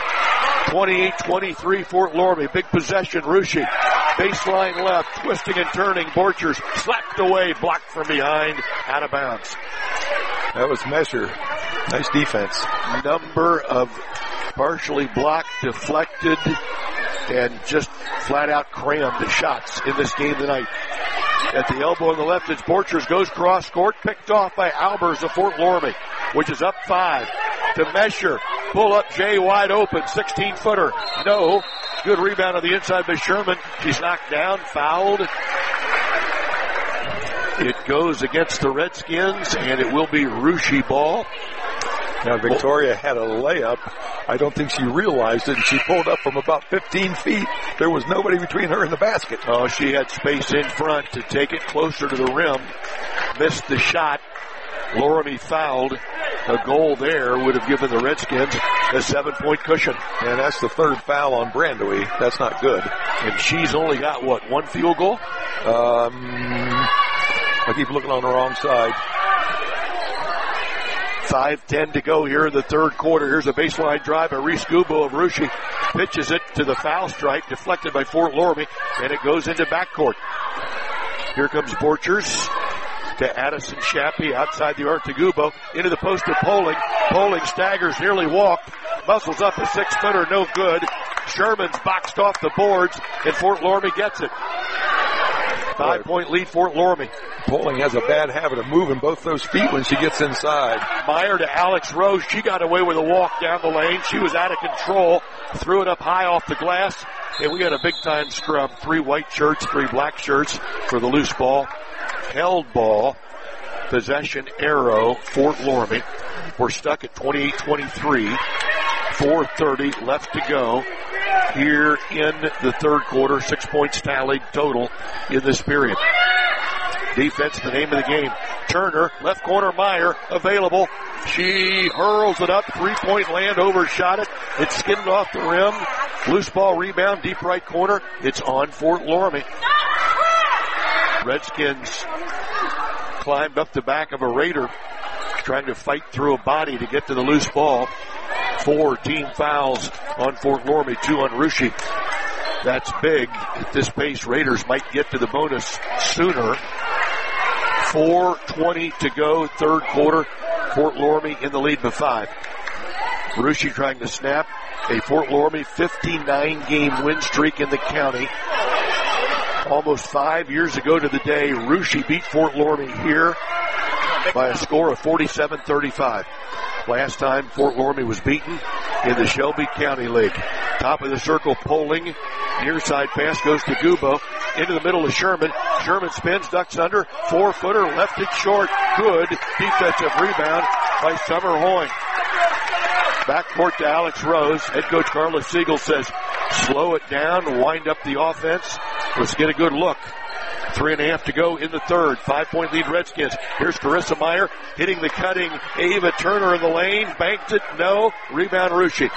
28-23 Fort Loramie. Big possession, Russia. Baseline left, twisting and turning. Borchers slapped away, blocked from behind, out of bounds. That was Mesher. Nice defense. Number of partially blocked, deflected, and just flat out crammed shots in this game tonight. At the elbow on the left, it's Borchers, goes cross court, picked off by Albers of Fort Loramie, which is up 5 to Mesher. Pull up Jay wide open, 16-footer. No. Good rebound on the inside by Sherman. She's knocked down, fouled. It goes against the Redskins, and it will be Russia ball. Now, Victoria had a layup. I don't think she realized it, and she pulled up from about 15 feet. There was nobody between her and the basket. Oh, she had space in front to take it closer to the rim. Missed the shot. Loramie fouled. A goal there would have given the Redskins a 7-point cushion. And that's the third foul on Brandywee. That's not good. And she's only got, what, 1 field goal? I keep looking on the wrong side. 5:10 to go here in the third quarter. Here's a baseline drive by Reese Gubo of Russia. Pitches it to the foul stripe, deflected by Fort Loramie, and it goes into backcourt. Here comes Borchers to Addison Chappie outside the arc to Gubo. Into the post to Poling. Poling staggers, nearly walked. Muscles up a 6-footer, no good. Sherman's boxed off the boards, and Fort Loramie gets it. 5-point lead, Fort Loramie. Poling has a bad habit of moving both those feet when she gets inside. Meyer to Alex Rose. She got away with a walk down the lane. She was out of control. Threw it up high off the glass. And we got a big-time scrum. 3 white shirts, 3 black shirts for the loose ball. Held ball. Possession arrow, Fort Loramie. We're stuck at 28-23. 4:30 left to go here in the third quarter. 6 points tallied total in this period. Defense, the name of the game. Turner, left corner, Meyer, available. She hurls it up, 3-point land, overshot it. It skimmed off the rim. Loose ball rebound, deep right corner. It's on Fort Loramie. Redskins climbed up the back of a Raider, trying to fight through a body to get to the loose ball. 4 team fouls on Fort Loramie, 2 on Russia. That's big. At this pace, Raiders might get to the bonus sooner. 4:20 to go, third quarter. Fort Loramie in the lead by 5. Russia trying to snap a Fort Loramie 59-game win streak in the county. Almost 5 years ago to the day, Russia beat Fort Loramie here by a score of 47-35. Last time Fort Loramie was beaten in the Shelby County League. Top of the circle, Poling. Near side pass goes to Gubo. Into the middle of Sherman. Sherman spins, ducks under. 4-footer, left it short. Good defensive rebound by Summer Hoying. Backcourt to Alex Rose. Head coach Carlos Siegel says, slow it down, wind up the offense. Let's get a good look. 3.5 to go in the third. 5-point lead Redskins. Here's Carissa Meyer hitting the cutting Ava Turner in the lane. Banked it. No. Rebound Russia.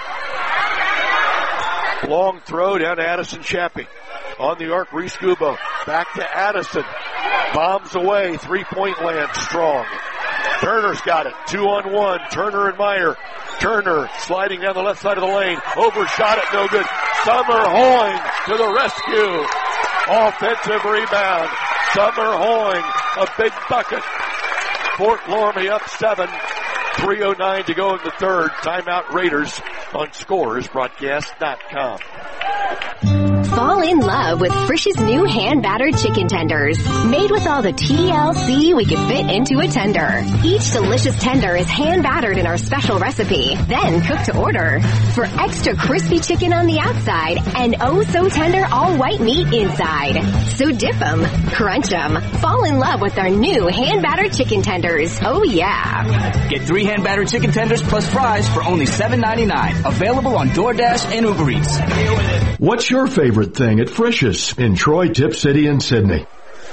Long throw down to Addison Chappie. On the arc, Reese Gubo. Back to Addison. Bombs away. 3-point land. Strong. Turner's got it. 2-on-1. Turner and Meyer. Turner sliding down the left side of the lane. Overshot it. No good. Summer Hoying to the rescue. Offensive rebound. Summer Hoying, a big bucket. Fort Loramie up 7. 3:09 to go in the third. Timeout Raiders on ScoresBroadcast.com. Fall in love with Frisch's new hand-battered chicken tenders. Made with all the TLC we can fit into a tender. Each delicious tender is hand-battered in our special recipe, then cooked to order. For extra crispy chicken on the outside and oh-so-tender all-white meat inside. So dip them, crunch them, fall in love with our new hand-battered chicken tenders. Oh yeah. Get 3 hand-battered chicken tenders plus fries for only $7.99. Available on DoorDash and Uber Eats. What's your favorite thing at Frisch's in Troy, Tip City, and Sydney?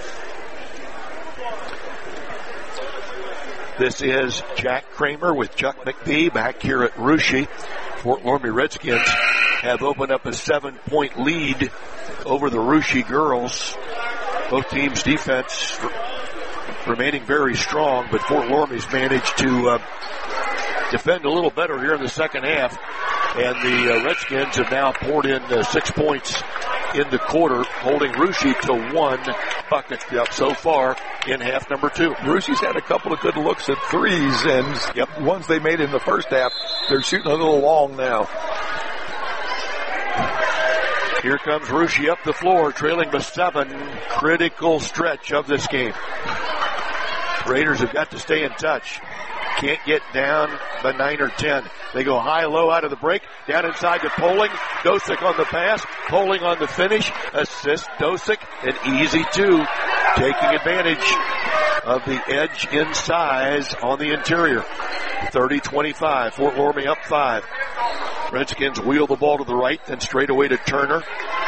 This is Jack Kramer with Chuck McBee back here at Russia. Fort Loramie Redskins have opened up a 7-point lead over the Russia girls. Both teams' defense remaining very strong, but Fort Loramie's managed to defend a little better here in the second half. And the Redskins have now poured in 6 points in the quarter, holding Russia to 1 bucket so far in half number 2. Russia's had a couple of good looks at threes, and ones they made in the first half, they're shooting a little long now. Here comes Russia up the floor, trailing by 7. Critical stretch of this game. Raiders have got to stay in touch. Can't get down by 9 or 10. They go high-low out of the break. Down inside to Poling. Dosick on the pass. Poling on the finish. Assist Dosick. An easy 2. Taking advantage of the edge in size on the interior. 30-25. Fort Loramie up 5. Redskins wheel the ball to the right, then straight away to Turner.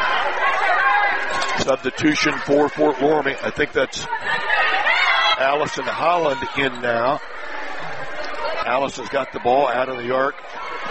Substitution for Fort Loramie. I think that's Allison Holland in now. Allison's got the ball out of the arc.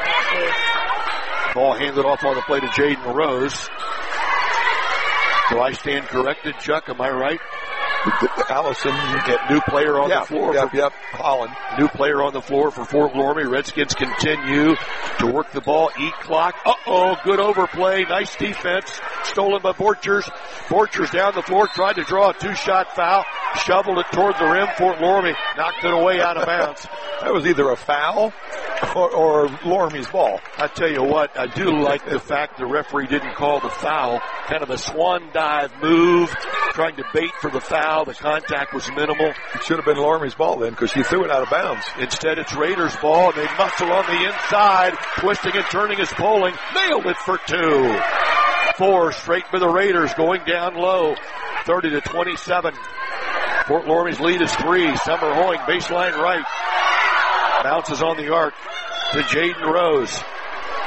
Ball handed off on the play to Jaden Rose. Do I stand corrected, Chuck? Am I right? Allison, get new player on the floor. Yep, Holland. New player on the floor for Fort Loramie. Redskins continue to work the ball, eat clock. Good overplay. Nice defense. Stolen by Borchers. Borchers down the floor, tried to draw a 2-shot foul. Shoveled it toward the rim. Fort Loramie knocked it away out of bounds. That was either a foul or Loramie's ball. I tell you what, I do like the fact the referee didn't call the foul. Kind of a swan dive move, trying to bait for the foul. The contact was minimal. It should have been Loramie's ball then, because she threw it out of bounds. Instead, it's Raiders' ball, and they muscle on the inside. Twisting and turning is Poling. Nailed it for 2. 4 straight for the Raiders, going down low. 30-27. Fort Loramie's lead is 3. Summer Hoying, baseline right. Bounces on the arc to Jaden Rose.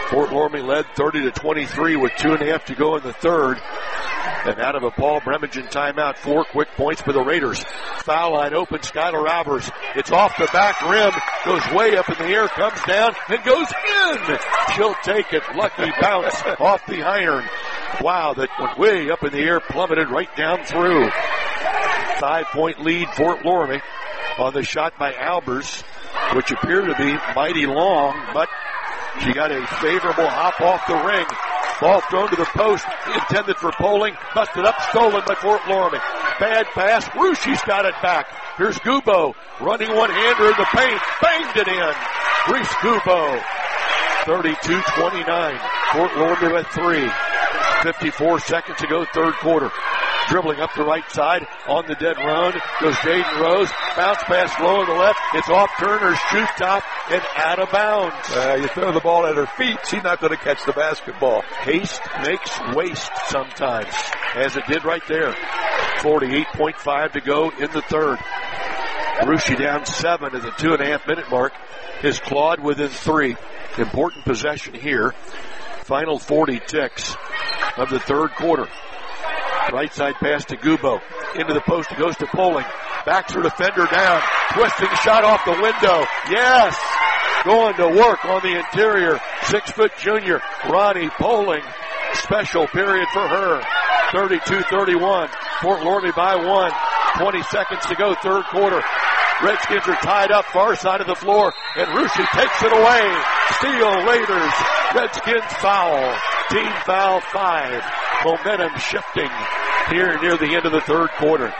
Fort Loramie led 30-23 with 2.5 to go in the third. And out of a Paul Bremergen timeout, 4 quick points for the Raiders. Foul line open, Skylar Albers. It's off the back rim, goes way up in the air, comes down, and goes in. She'll take it. Lucky bounce off the iron. Wow, that went way up in the air, plummeted right down through. 5-point lead, Fort Loramie on the shot by Albers, which appeared to be mighty long, but she got a favorable hop off the ring. Ball thrown to the post, intended for Poling, busted up, stolen by Fort Loramie. Bad pass, Rushi's got it back. Here's Gubo, running one-hander in the paint, banged it in. Reese Gubo, 32-29. Fort Loramie with 3. 54 seconds to go, third quarter. Dribbling up the right side on the dead run goes Jaden Rose. Bounce pass low on the left. It's off Turner's shoot top and out of bounds. You throw the ball at her feet, she's not going to catch the basketball. Haste makes waste sometimes, as it did right there. 48.5 to go in the third. Russia down 7 at the 2.5-minute mark. Is Claude within 3. Important possession here. Final 40 ticks of the third quarter. Right side pass to Gubo. Into the post, it goes to Poling. Backs her defender down. Twisting shot off the window. Yes! Going to work on the interior. 6-foot junior, Ronnie Poling. Special period for her. 32-31. Fort Loramie by 1. 20 seconds to go, third quarter. Redskins are tied up far side of the floor, and Russia takes it away. Steal Raiders. Redskins foul. Team foul 5. Momentum shifting here near the end of the third quarter.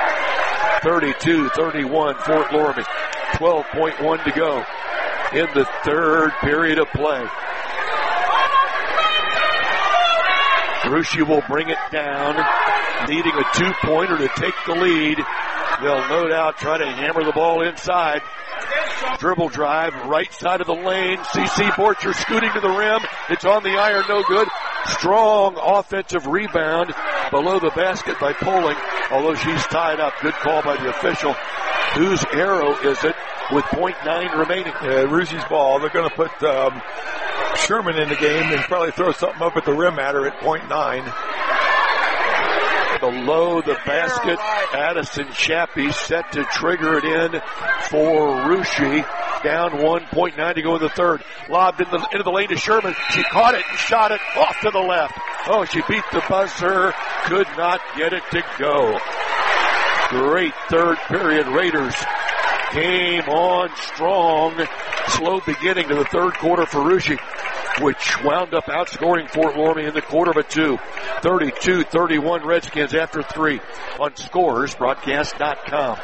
32-31 Fort Loramie. 12.1 to go in the third period of play. Russia will bring it down, needing a 2-pointer to take the lead. They'll no doubt try to hammer the ball inside. Dribble drive, right side of the lane. CC Borcher scooting to the rim. It's on the iron, no good. Strong offensive rebound below the basket by Poling, although she's tied up. Good call by the official. Whose arrow is it with .9 remaining? Ruzi's ball. They're going to put Sherman in the game and probably throw something up at the rim at her at .9. Below the basket, Addison Chappie set to trigger it in for Russia. Down 1.9 to go in the third. Lobbed into the lane to Sherman. She caught it and shot it off to the left. Oh, she beat the buzzer. Could not get it to go. Great third period. Raiders came on strong. Slow beginning to the third quarter for Russia, which wound up outscoring Fort Loramie in the quarter of a 2. 32-31 Redskins after 3 on ScoresBroadcast.com.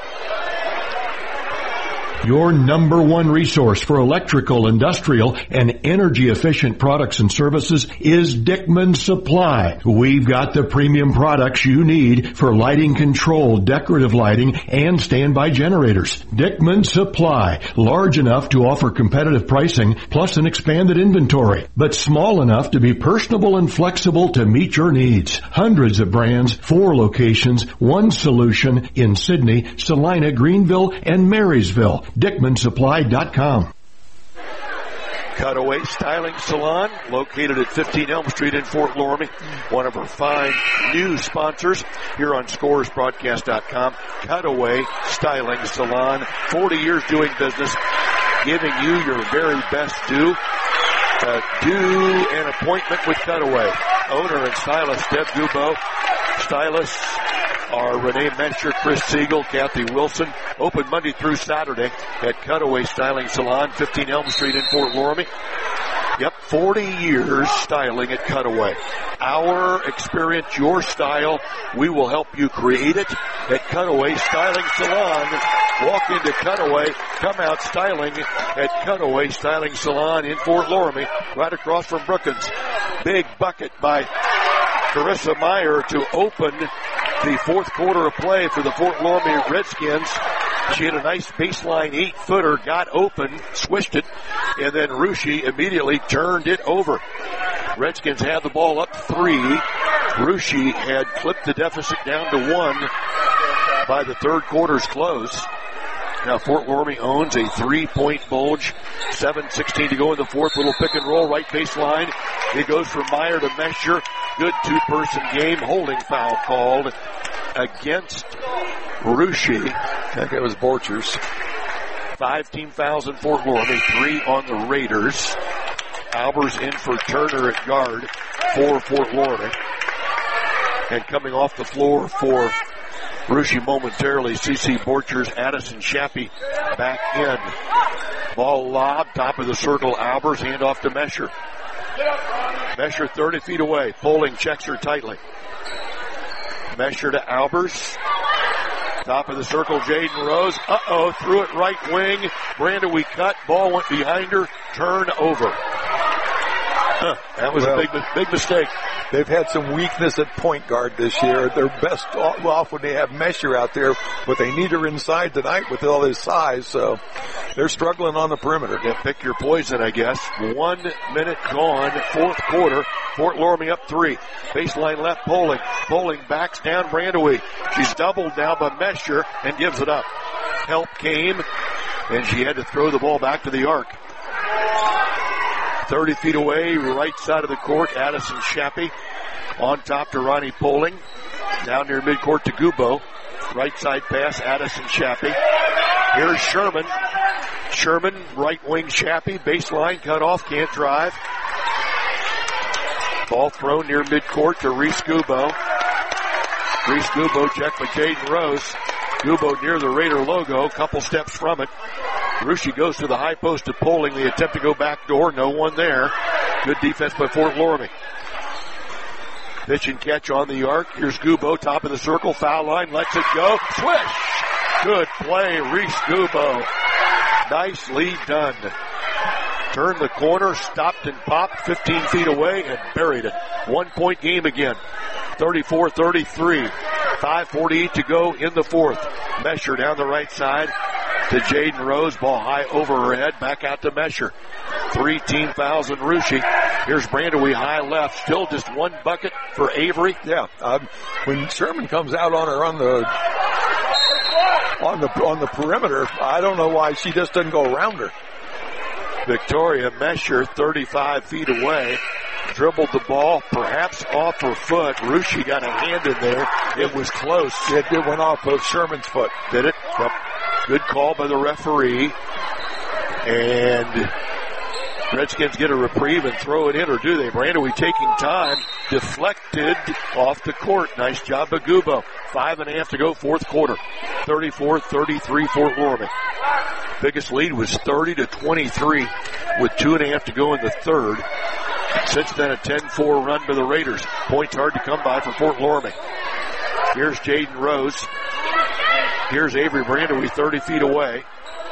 Your number one resource for electrical, industrial, and energy-efficient products and services is Dickman Supply. We've got the premium products you need for lighting control, decorative lighting, and standby generators. Dickman Supply, large enough to offer competitive pricing, plus an expanded inventory, but small enough to be personable and flexible to meet your needs. Hundreds of brands, 4 locations, 1 solution in Sydney, Salina, Greenville, and Marysville. DickmanSupply.com. Cutaway Styling Salon, located at 15 Elm Street in Fort Loramie. One of our fine new sponsors here on ScoresBroadcast.com. Cutaway Styling Salon, 40 years doing business, giving you your very best due. Do an appointment with Cutaway. Owner and stylist Deb Gubo. Stylists are Renee Mesher, Chris Siegel, Kathy Wilson. Open Monday through Saturday at Cutaway Styling Salon, 15 Elm Street in Fort Loramie. Yep, 40 years styling at Cutaway. Our experience, your style. We will help you create it at Cutaway Styling Salon. Walk into Cutaway, come out styling at Cutaway Styling Salon in Fort Loramie, right across from Brookins. Big bucket by Carissa Meyer to open the fourth quarter of play for the Fort Loramie Redskins. She had a nice baseline 8-footer, got open, swished it, and then Russia immediately turned it over. Redskins had the ball up 3. Russia had clipped the deficit down to 1 by the third quarter's close. Now Fort Loramie owns a 3-point bulge. 7:16 to go in the fourth. Little pick and roll, right baseline. It goes from Meyer to Mesher. Good two-person game. Holding foul called against Russia. I think it was Borchers. 5 team fouls in Fort Loramie, 3 on the Raiders. Albers in for Turner at guard for Fort Loramie. And coming off the floor for Russia momentarily, C.C. Borchers, Addison Shappy back in. Ball lobbed, top of the circle, Albers, hand off to Mesher. Mesher 30 feet away. Poling checks her tightly. Mesher to Albers. Top of the circle, Jaden Rose. Threw it right wing. Brandewie cut. Ball went behind her. Turnover. That was a big mistake. They've had some weakness at point guard this year. They're best off when they have Mesher out there, but they need her inside tonight with all his size, so they're struggling on the perimeter. Yeah, pick your poison, I guess. 1 minute gone, fourth quarter. Fort Loramie up 3. Baseline left, Poling. Poling backs down Brandewie. She's doubled now by Mesher and gives it up. Help came, and she had to throw the ball back to the arc. 30 feet away, right side of the court, Addison Shappy. On top to Ronnie Poling. Down near midcourt to Gubo. Right side pass, Addison Shappy. Here's Sherman. Sherman, right wing Shappy. Baseline cut off, can't drive. Ball thrown near midcourt to Reese Gubo. Reese Gubo checked by Jaden Rose. Gubo near the Raider logo, couple steps from it. Russia goes to the high post to Poling. The attempt to go back door, no one there. Good defense by Fort Loramie. Pitch and catch on the arc. Here's Gubo, top of the circle, foul line, lets it go. Swish! Good play, Reese Gubo. Nicely done. Turned the corner, stopped and popped 15 feet away and buried it. 1 point game again. 34-33. 5:48 to go in the fourth. Mesher down the right side to Jaden Rose. Ball high over her head. Back out to Mesher. 3 team fouls in Russia. Here's Brandewie high left. Still just 1 bucket for Avery. Yeah. When Sherman comes out on her on the perimeter, I don't know why she just doesn't go around her. Victoria Mesher, 35 feet away. Dribbled the ball, perhaps off her foot. Russia got a hand in there. It was close. It went off of Sherman's foot. Did it? Yep. Good call by the referee. And Redskins get a reprieve and throw it in, or do they? Brandewie taking time. Deflected off the court. Nice job by Gubo. 5.5 to go, fourth quarter. 34-33 Fort Loramie. Biggest lead was 30-23 with 2.5 to go in the third. Since then, a 10-4 run to the Raiders. Points hard to come by for Fort Loramie. Here's Jaden Rose. Here's Avery Brandewie 30 feet away.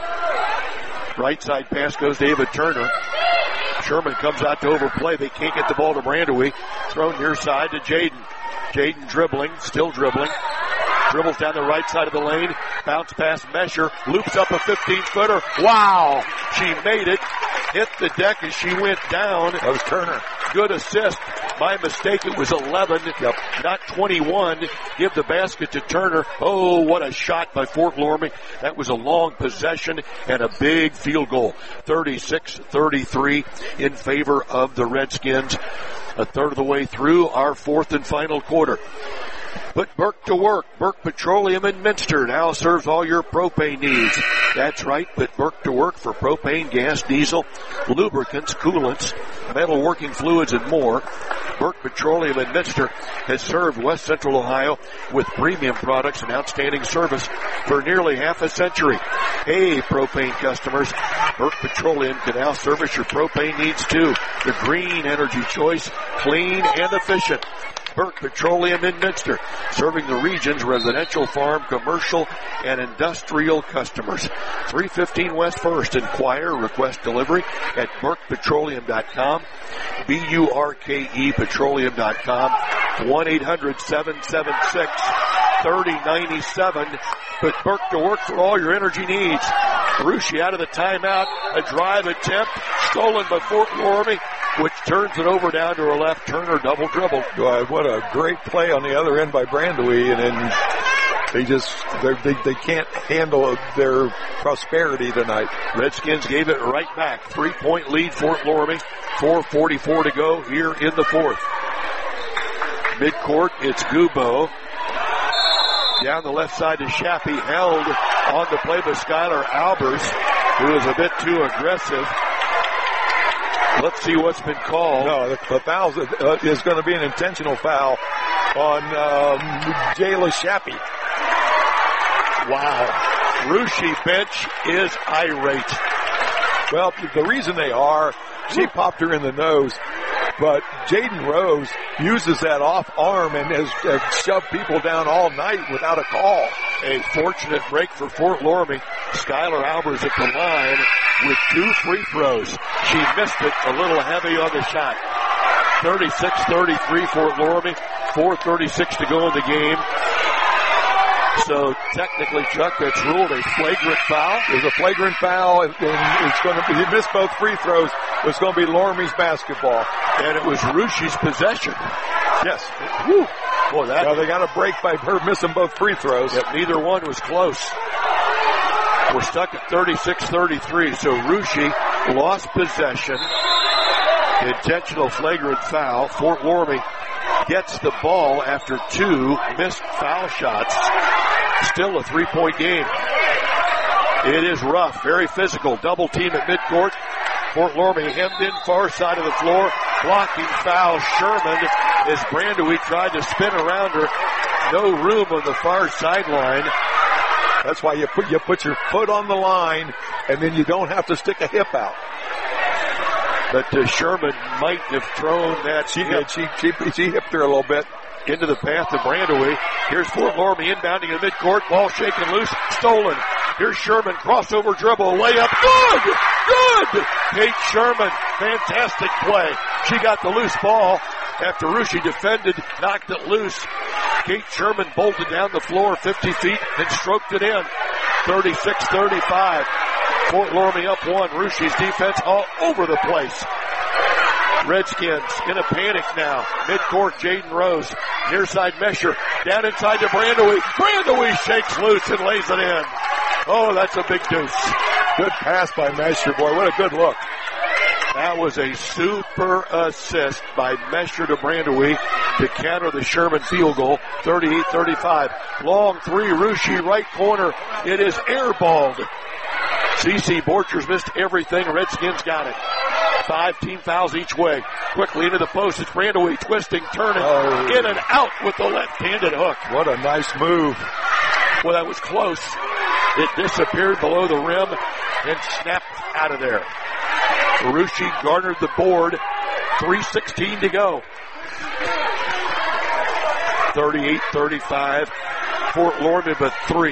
Right side pass goes to Ava Turner. Sherman comes out to overplay. They can't get the ball to Brandewie. Thrown near side to Jaden. Jaden dribbling, still dribbling. Dribbles down the right side of the lane. Bounce pass Mesher. Loops up a 15-footer. Wow! She made it. Hit the deck as she went down. That was Turner. Good assist. My mistake, it was 11, not 21. Give the basket to Turner. Oh, what a shot by Fort Loramie. That was a long possession and a big field goal. 36-33 in favor of the Redskins. A third of the way through our fourth and final quarter. Put Burke to work. Burke Petroleum in Minster now serves all your propane needs. That's right, put Burke to work for propane, gas, diesel, lubricants, coolants, metalworking fluids, and more. Burke Petroleum in Minster has served West Central Ohio with premium products and outstanding service for nearly half a century. Hey, propane customers, Burke Petroleum can now service your propane needs too. The green energy choice, clean and efficient. Burke Petroleum in Minster, serving the region's residential, farm, commercial, and industrial customers. 315 West 1st. Inquire, request delivery at burkepetroleum.com, BURKE petroleum.com, 1-800-776-3097. Put Burke to work for all your energy needs. Russia out of the timeout. A drive attempt stolen by Fort Loramie, which turns it over down to her left. Turner double dribble. What a great play on the other end by Brandewie, and then They can't handle their prosperity tonight. Redskins gave it right back. 3-point lead, Fort Loramie. 4:44 to go here in the fourth. Midcourt, it's Gubo. Down the left side to Shappy, held on the play by Skylar Albers, who is a bit too aggressive. Let's see what's been called. No, the foul is going to be an intentional foul on Jayla Shappy. Wow. Russia bench is irate. Well, the reason they are, she popped her in the nose, but Jaden Rose uses that off arm and has shoved people down all night without a call. A fortunate break for Fort Loramie. Skylar Albers at the line with 2 free throws. She missed it a little heavy on the shot. 36-33 Fort Loramie. 4:36 to go in the game. So technically, Chuck, that's ruled a flagrant foul. There's a flagrant foul, and it's going to be, he missed both free throws. It's going to be Loramie's basketball. And it was Russia's possession. Yes. Woo. Boy, they got a break by her missing both free throws. Yep, neither one was close. We're stuck at 36-33, so Russia lost possession. Intentional flagrant foul. Fort Loramie gets the ball after 2 missed foul shots. Still a 3-point game. It is rough, very physical. Double team at midcourt. Fort Loramie hemmed in far side of the floor. Blocking foul Sherman as Brandewie tried to spin around her. No room on the far sideline. That's why you put your foot on the line, and then you don't have to stick a hip out. But Sherman might have thrown that. She did. She hipped her a little bit. Into the path of Brandewie. Here's Fort Loramie inbounding in midcourt. Ball shaken loose. Stolen. Here's Sherman. Crossover dribble. Layup. Good! Good! Kate Sherman. Fantastic play. She got the loose ball after Russia defended. Knocked it loose. Kate Sherman bolted down the floor 50 feet and stroked it in. 36-35. Fort Loramie up 1. Russia's defense all over the place. Redskins in a panic now. Midcourt, Jaden Rose. Near side Mesher. Down inside to Brandewie. Brandewie shakes loose and lays it in. Oh, that's a big deuce. Good pass by Mesher, boy. What a good look. That was a super assist by Mesher to Brandewie to counter the Sherman field goal. 38-35. Long 3, Russia right corner. It is airballed. CeCe Borchers missed everything. Redskins got it. 5 team fouls each way. Quickly into the post. It's Brandewie twisting, turning, in and out with the left-handed hook. What a nice move. Well, that was close. It disappeared below the rim and snapped out of there. Russia garnered the board. 3:16 to go. 38-35. Fort Loramie but 3.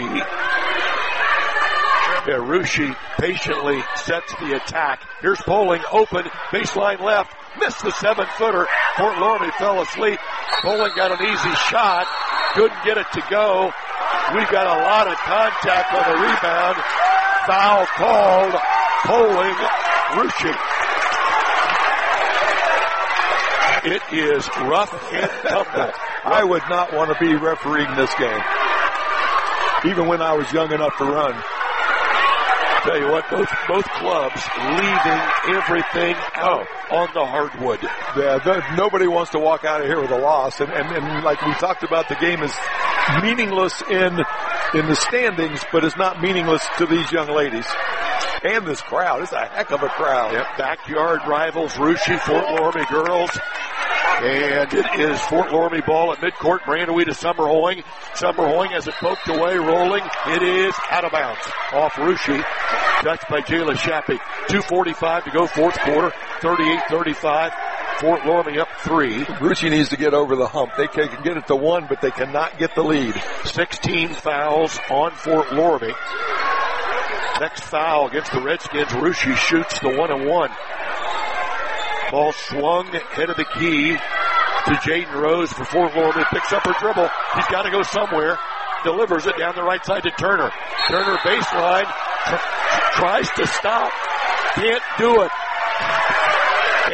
Russia patiently sets the attack. Here's Poling open, baseline left, missed the 7-footer. Fort Loramie fell asleep. Poling got an easy shot, couldn't get it to go. We've got a lot of contact on the rebound. Foul called. Poling, Russia. It is rough and tumble. I would not want to be refereeing this game, even when I was young enough to run. Tell you what, both clubs leaving everything out on the hardwood. Yeah, nobody wants to walk out of here with a loss. And like we talked about, the game is meaningless in the standings, but it's not meaningless to these young ladies. And this crowd. It's a heck of a crowd. Yep, backyard rivals, Russia, Fort Loramie girls. And it is Fort Loramie ball at midcourt. Brandewie to Summer Hoying. Summer Hoying has it poked away, rolling. It is out of bounds. Off Russia. Touched by Jayla Shappy. 2:45 to go, fourth quarter. 38-35. Fort Loramie up 3. Russia needs to get over the hump. They can get it to 1, but they cannot get the lead. 16 fouls on Fort Loramie. Next foul against the Redskins. Russia shoots the 1-and-1. Ball swung, head of the key to Jaden Rose for Fort Loramie. Picks up her dribble. She's got to go somewhere. Delivers it down the right side to Turner. Turner baseline. Tries to stop. Can't do it.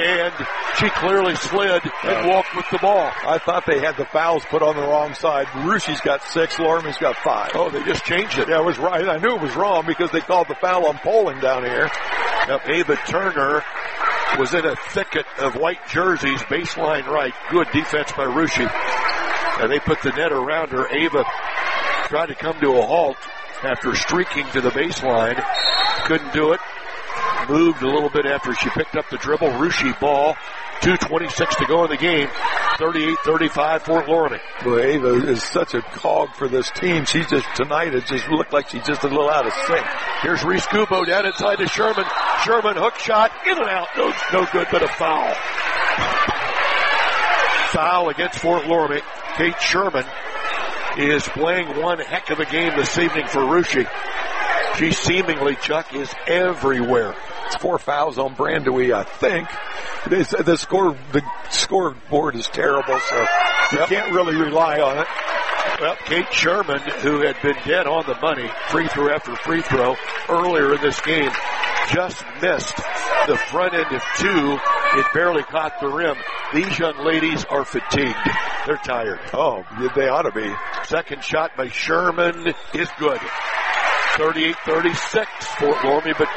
and she clearly slid and walked with the ball. I thought they had the fouls put on the wrong side. Rushi's got 6, Loramie's got 5. Oh, they just changed it. Yeah, it was right. I knew it was wrong because they called the foul on Poling down here. Yep, Ava Turner was in a thicket of white jerseys, baseline right. Good defense by Russia. And they put the net around her. Ava tried to come to a halt after streaking to the baseline. Couldn't do it. Moved a little bit after she picked up the dribble. Russia ball. 2:26 to go in the game. 38-35 Fort Loramie. Well, Ava is such a cog for this team. She just, tonight, it just looked like she's just a little out of sync. Here's Reese Gubo down inside to Sherman. Sherman hook shot, in and out. No good, but a foul. Foul against Fort Loramie. Kate Sherman is playing one heck of a game this evening for Russia. She seemingly, Chuck, is everywhere. It's 4 fouls on Brandewie, I think. The scoreboard is terrible, so you can't really rely on it. Well, Kate Sherman, who had been dead on the money, free throw after free throw earlier in this game, just missed the front end of 2. It barely caught the rim. These young ladies are fatigued. They're tired. Oh, they ought to be. Second shot by Sherman is good. 38-36 Fort Loramie, but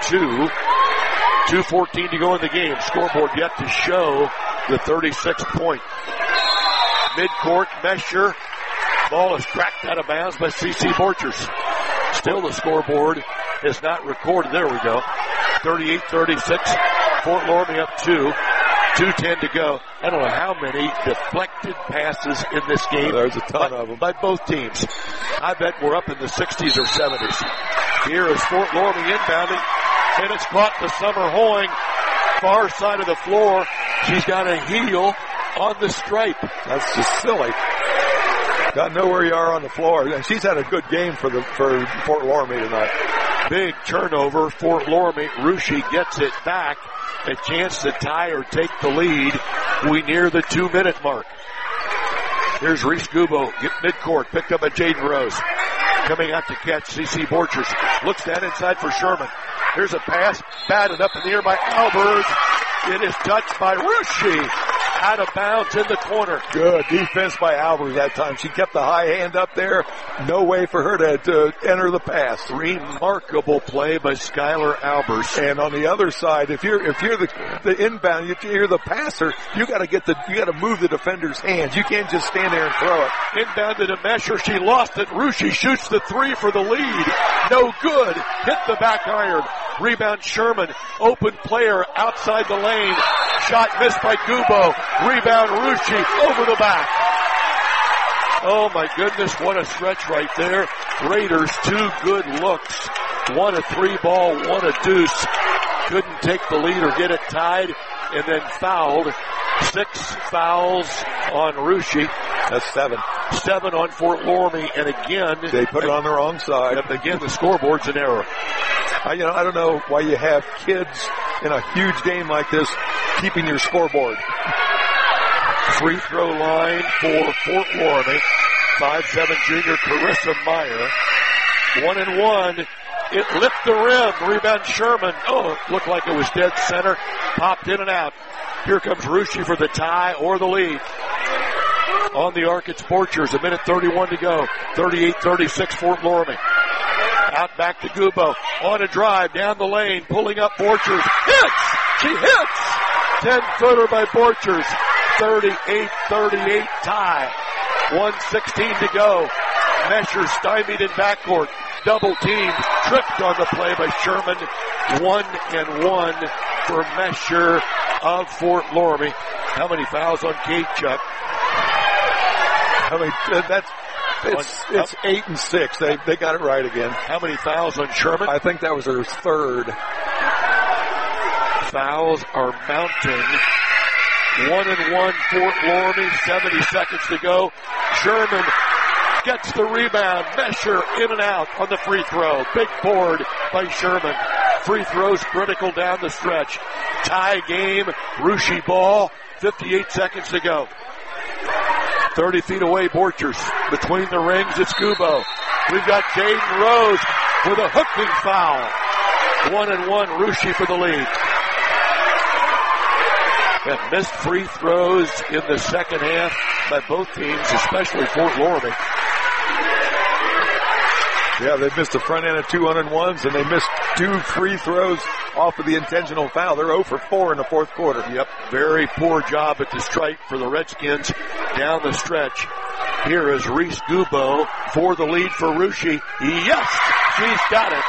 2:14 to go in the game. Scoreboard yet to show the 36 point. Midcourt, Mesher. Ball is cracked out of bounds by C.C. Borchers. Still the scoreboard is not recorded. There we go. 38-36. Fort Loramie up 2. 2:10 to go. I don't know how many deflected passes in this game. There's a ton of them. By both teams. I bet we're up in the 60s or 70s. Here is Fort Loramie inbounding, and it's caught to Summer Hoying, far side of the floor. She's got a heel on the stripe. That's just silly. Got to know where you are on the floor. And she's had a good game for Fort Loramie tonight. Big turnover. Fort Loramie. Russia gets it back. A chance to tie or take the lead. We near the 2-minute mark. Here's Reese Gubo. Get midcourt. Picked up by Jaden Rose. Coming out to catch C.C. Borchers. Looks down inside for Sherman. Here's a pass. Batted up in the air by Albers. It is touched by Russia. Out of bounds in the corner. Good defense by Albers that time. She kept the high hand up there. No way for her to enter the pass. Remarkable play by Skylar Albers. And on the other side, if you're the inbound, if you're the passer, you got to move the defender's hands. You can't just stand there and throw it. Inbounded to Mesher. She lost it. Russia shoots the 3 for the lead. No good. Hit the back iron. Rebound Sherman. Open player outside the lane. Shot missed by Gubo. Rebound Russia over the back. Oh my goodness, what a stretch right there. Raiders, 2 good looks. 1 a 3 ball, 1 a deuce. Couldn't take the lead or get it tied, and then fouled. 6 fouls on Russia. That's 7. 7 on Fort Loramie, and again they put it on the wrong side. And again, the scoreboard's an error. I don't know why you have kids in a huge game like this keeping your scoreboard. Free throw line for Fort Loramie. 5'7" junior Carissa Meyer. 1-1. It lipped the rim. Rebound Sherman. Oh, it looked like it was dead center. Popped in and out. Here comes Russia for the tie or the lead. On the arc, it's Borchers. 1:31 to go. 38-36 Fort Loramie. Out back to Gubo. On a drive down the lane. Pulling up Borchers. Hits! She hits! 10-footer by Borchers. 38-38 tie. 1:16 to go. Mesher stymied in backcourt. Double teamed. Tripped on the play by Sherman. 1-1 for Mesher of Fort Loramie. How many fouls on Kate, Chuck? I mean, it's 8 and 6. They got it right again. How many fouls on Sherman? I think that was her 3rd. Fouls are mounting. 1-1 Fort Loramie. 70 seconds to go. Sherman gets the rebound. Mesher in and out on the free throw. Big board by Sherman. Free throws critical down the stretch. Tie game. Russia ball. 58 seconds to go. 30 feet away, Borchers. Between the rings, it's Gubo. We've got Jaden Rose with a hooking foul. 1-1, Russia for the lead. and missed free throws in the second half by both teams, especially Fort Loramie. Yeah, they missed the front end of 201s, and they missed 2 free throws off of the intentional foul. They're 0 for 4 in the fourth quarter. Yep, very poor job at the stripe for the Redskins down the stretch. Here is Reese Gubo for the lead for Russia. Yes, she's got it.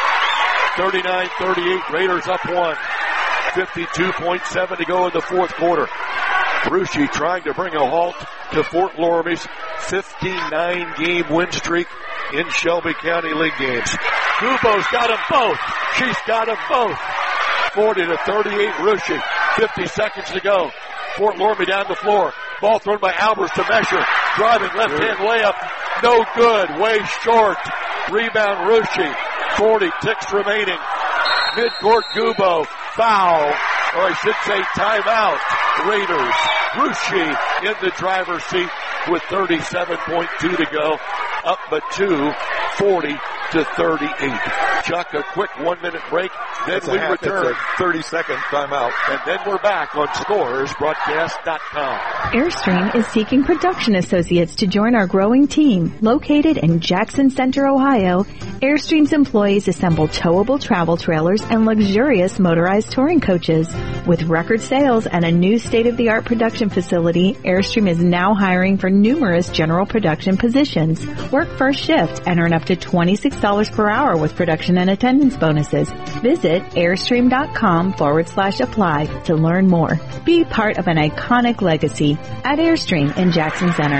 39-38, Raiders up 1. 52.7 to go in the fourth quarter. Russia trying to bring a halt to Fort Loramie's 59-game win streak in Shelby County League games. Gubo's got them both. She's got them both. 40-38, Russia. 50 seconds to go. Fort Loramie down the floor. Ball thrown by Albers to Mesher. Driving left-hand layup. No good. Way short. Rebound Russia. 40 ticks remaining. Midcourt Gubo. Foul. Or I should say timeout. Raiders. Russia in the driver's seat with 37.2 to go. Up but 2. 40-38. Chuck, a quick 1-minute break. Then we return. 30-second timeout. And then we're back on ScoresBroadcast.com. Airstream is seeking production associates to join our growing team. Located in Jackson Center, Ohio, Airstream's employees assemble towable travel trailers and luxurious motorized touring coaches. With record sales and a new state-of-the-art production facility, Airstream is now hiring for numerous general production positions. Work first shift and earn up to $26 per hour with production and attendance bonuses. Visit Airstream.com/apply to learn more. Be part of an iconic legacy at Airstream in Jackson Center.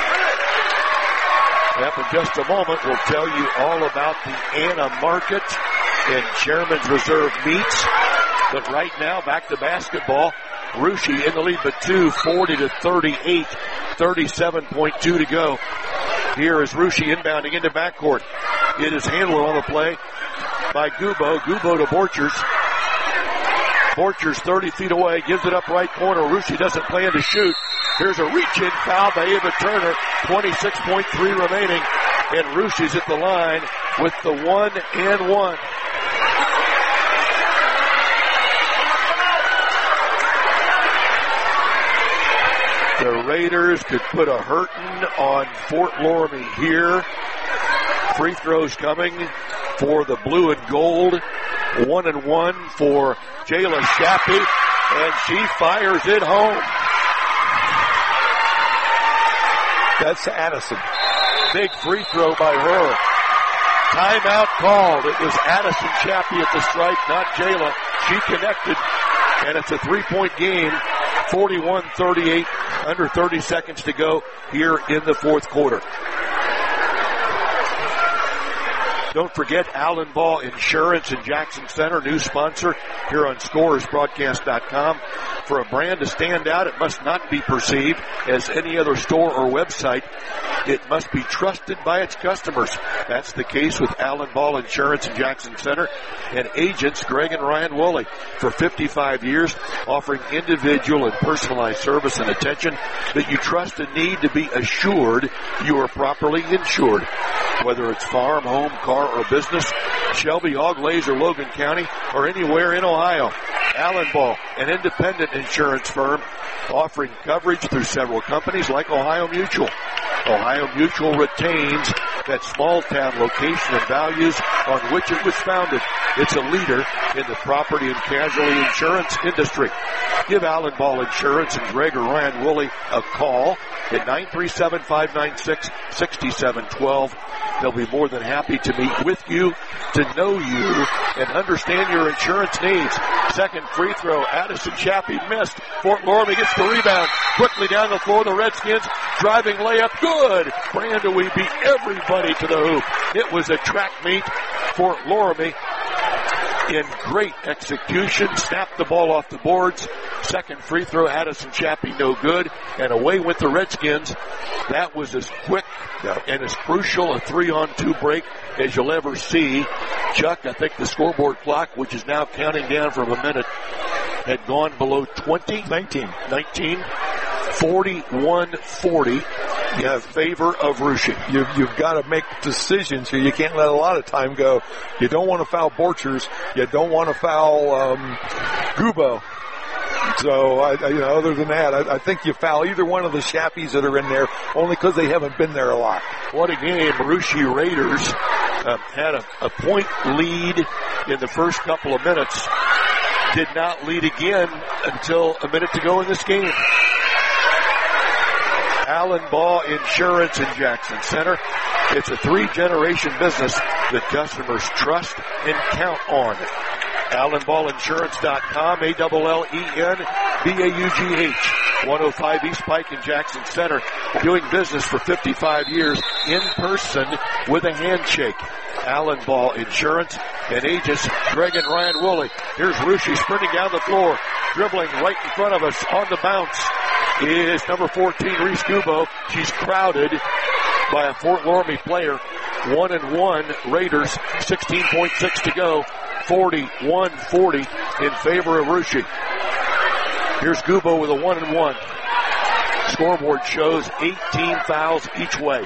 Yep, in just a moment, we'll tell you all about the Anna Market and Chairman's Reserve meets. But right now, back to basketball. Russia in the lead, but 2, 40-38, 37.2 to go. Here is Russia inbounding into backcourt. It is handled on the play by Gubo. Gubo to Borchers. Borchers 30 feet away, gives it up right corner. Russia doesn't plan to shoot. Here's a reach-in foul by Ava Turner. 26.3 remaining. And Russia's at the line with the 1-and-1. The Raiders could put a hurtin' on Fort Loramie here. Free throws coming for the blue and gold. 1-and-1 for Jayla Shappy, and she fires it home. That's Addison. Big free throw by her. Timeout called. It was Addison Shappy at the stripe, not Jayla. She connected, and it's a 3-point game. 41-38, under 30 seconds to go here in the fourth quarter. Don't forget Allen Ball Insurance in Jackson Center, new sponsor here on ScoresBroadcast.com. For a brand to stand out, it must not be perceived as any other store or website. It must be trusted by its customers. That's the case with Allen Ball Insurance in Jackson Center and agents Greg and Ryan Woolley. For 55 years, offering individual and personalized service and attention that you trust and need to be assured you are properly insured. Whether it's farm, home, car, or business, Shelby, Auglaize, or Logan County, or anywhere in Ohio. Allen Ball, an independent insurance firm offering coverage through several companies like Ohio Mutual. Ohio Mutual retains that small town location and values on which it was founded. It's a leader in the property and casualty insurance industry. Give Allen Ball Insurance and Greg or Ryan Woolley a call at 937-596-6712. They'll be more than happy to meet with you, to know you, and understand your insurance needs. Second free throw, Addison Shappy missed. Fort Loramie gets the rebound. Quickly down the floor, the Redskins driving layup. Good. Brandewie beat everybody to the hoop. It was a track meet. Fort Loramie in great execution, snapped the ball off the boards. Second free throw, Addison Shappy, no good. And away went the Redskins. That was as quick and as crucial a 3-on-2 break as you'll ever see. Chuck, I think the scoreboard clock, which is now counting down from a minute, had gone below 20. 19. 41-40 in favor of Russia. You've got to make decisions here. You can't let a lot of time go. You don't want to foul Borchers. You don't want to foul Gubo. So, other than that, I think you foul either one of the Shappies that are in there, only because they haven't been there a lot. What a game. Russia Raiders had a point lead in the first couple of minutes. Did not lead again until a minute to go in this game. Allen Ball Insurance in Jackson Center. It's a 3-generation business that customers trust and count on. AllenBallInsurance.com, ALLENBAUGH. 105 East Pike in Jackson Center. Doing business for 55 years in person with a handshake. Allen Ball Insurance and agents Greg and Ryan Woolley. Here's Russia sprinting down the floor, dribbling right in front of us on the bounce is number 14, Reese Gubo. She's crowded by a Fort Loramie player. 1-1 Raiders, 16.6 to go. 41-40 in favor of Russia. Here's Gubo with a 1-1. Scoreboard shows 18 fouls each way.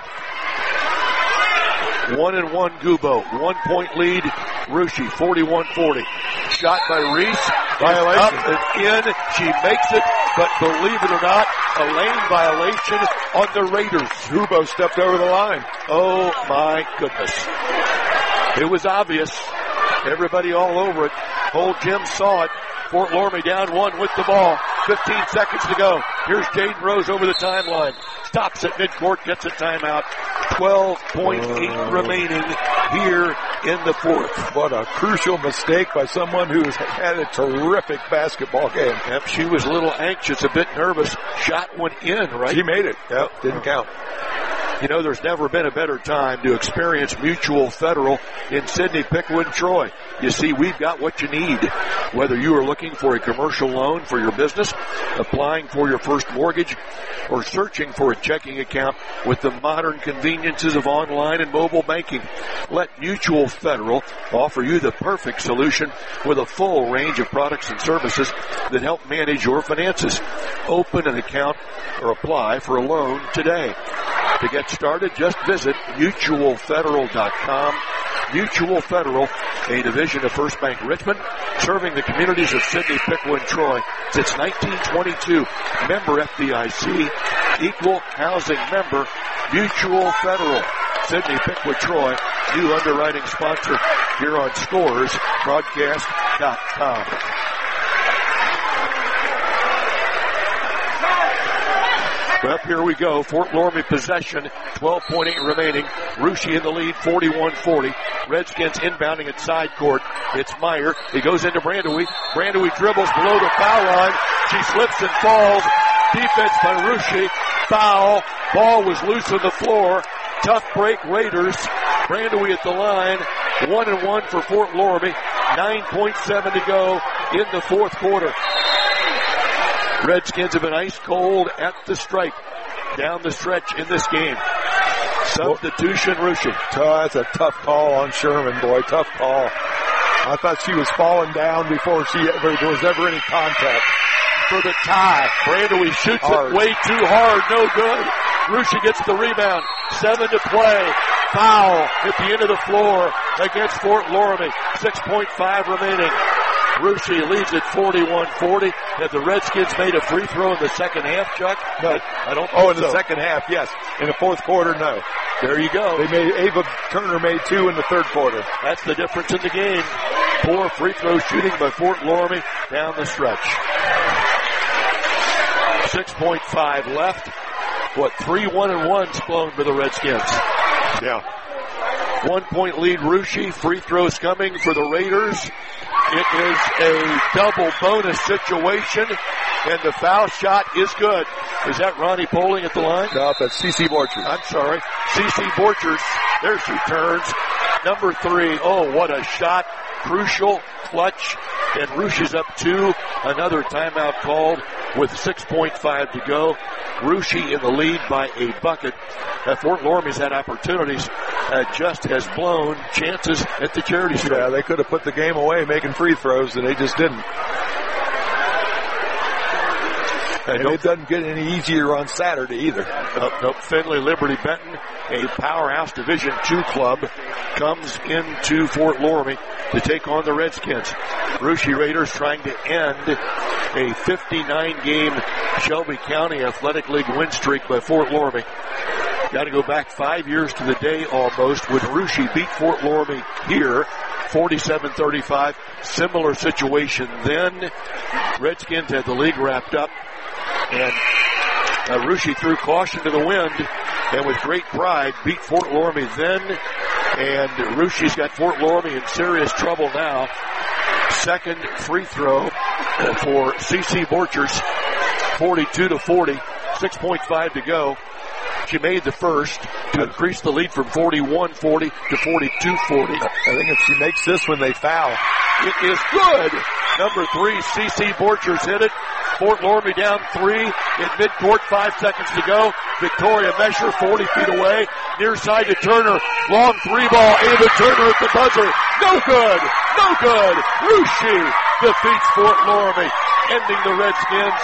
1-1 Gubo. 1 point lead, Russia, 41-40. Shot by Reese. Violation. Up and in. She makes it, but believe it or not, a lane violation on the Raiders. Gubo stepped over the line. Oh my goodness. It was obvious. Everybody all over it. Whole gym saw it. Fort Loramie down 1 with the ball. 15 seconds to go. Here's Jaden Rose over the timeline. Stops at midcourt, gets a timeout. 12.8 remaining here in the fourth. What a crucial mistake by someone who's had a terrific basketball game. Yep, she was a little anxious, a bit nervous. Shot went in, right? She made it. Yep, didn't count. You know, there's never been a better time to experience Mutual Federal in Sidney, Pickwood, Troy. You see, we've got what you need. Whether you are looking for a commercial loan for your business, applying for your first mortgage, or searching for a checking account with the modern conveniences of online and mobile banking, let Mutual Federal offer you the perfect solution with a full range of products and services that help manage your finances. Open an account or apply for a loan today. To get started, just visit mutualfederal.com. Mutual Federal, a division of First Bank Richmond, serving the communities of Sidney, Pickwood, and Troy since 1922. Member FDIC, equal housing member, Mutual Federal. Sidney, Pickwood, Troy, new underwriting sponsor here on ScoresBroadcast.com. Well, here we go. Fort Loramie possession, 12.8 remaining. Russia in the lead, 41-40. Redskins inbounding at side court. It's Meyer. He goes into Brandewie. Brandewie dribbles below the foul line. She slips and falls. Defense by Russia. Foul. Ball was loose on the floor. Tough break, Raiders. Brandewie at the line. 1-1 for Fort Loramie. 9.7 to go in the fourth quarter. Redskins have been ice cold at the stripe down the stretch in this game. Substitution, Russia. That's a tough call on Sherman, boy. Tough call. I thought she was falling down before there was ever any contact. For the tie. Brandewie shoots it way too hard. No good. Russia gets the rebound. 7 to play. Foul at the end of the floor against Fort Loramie. 6.5 remaining. Russia leads at 41-40. Have the Redskins made a free throw in the second half, Chuck? No. I don't think in the second half, yes. In the fourth quarter, no. There you go. Ava Turner made 2 in the third quarter. That's the difference in the game. 4 free throw shooting by Fort Loramie down the stretch. 6.5 left. 3 1-1s blown for the Redskins. Yeah. 1 point lead, Russia. Free throws coming for the Raiders. It is a double bonus situation, and the foul shot is good. Is that Ronnie Poling at the line? No, that's C.C. Borchers. I'm sorry. C.C. Borchers. There she turns. Number 3. Oh, what a shot. Crucial, clutch, and Russia's up 2. Another timeout called with 6.5 to go. Russia in the lead by a bucket. Fort Loramie's had opportunities, just has blown chances at the charity stripe. Yeah, they could have put the game away making free throws, and they just didn't. And it doesn't get any easier on Saturday either. Nope. Findlay Liberty Benton, a powerhouse Division II club, comes into Fort Loramie to take on the Redskins. Russia Raiders trying to end a 59-game Shelby County Athletic League win streak by Fort Loramie. Got to go back 5 years to the day almost when Russia beat Fort Loramie here, 47-35. Similar situation then. Redskins had the league wrapped up, and Russia threw caution to the wind and with great pride beat Fort Loramie then, and Russia's got Fort Loramie in serious trouble now. Second free throw for C.C. Borchers, 42-40, 6.5 to go. She made the first to increase the lead from 41-40 to 42-40. I think if she makes this one, they foul. It is good. Number 3, C.C. Borchers hit it. Fort Loramie down 3 in midcourt, 5 seconds to go. Victoria Mesher 40 feet away. Near side to Turner. Long 3-ball. Ava Turner at the buzzer. No good. No good. Russia defeats Fort Loramie, ending the Redskins'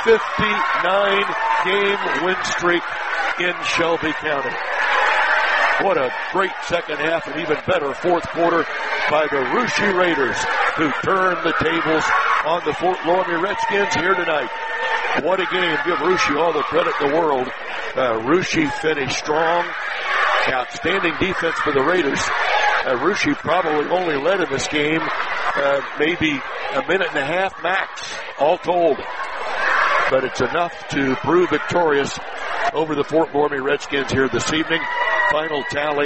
59-game win streak in Shelby County. What a great second half and even better fourth quarter by the Russia Raiders, who turned the tables on the Fort Loramie Redskins here tonight. What a game. Give Russia all the credit in the world. Russia finished strong. Outstanding defense for the Raiders. Russia probably only led in this game maybe a minute and a half max, all told. But it's enough to prove victorious over the Fort Loramie Redskins here this evening. Final tally,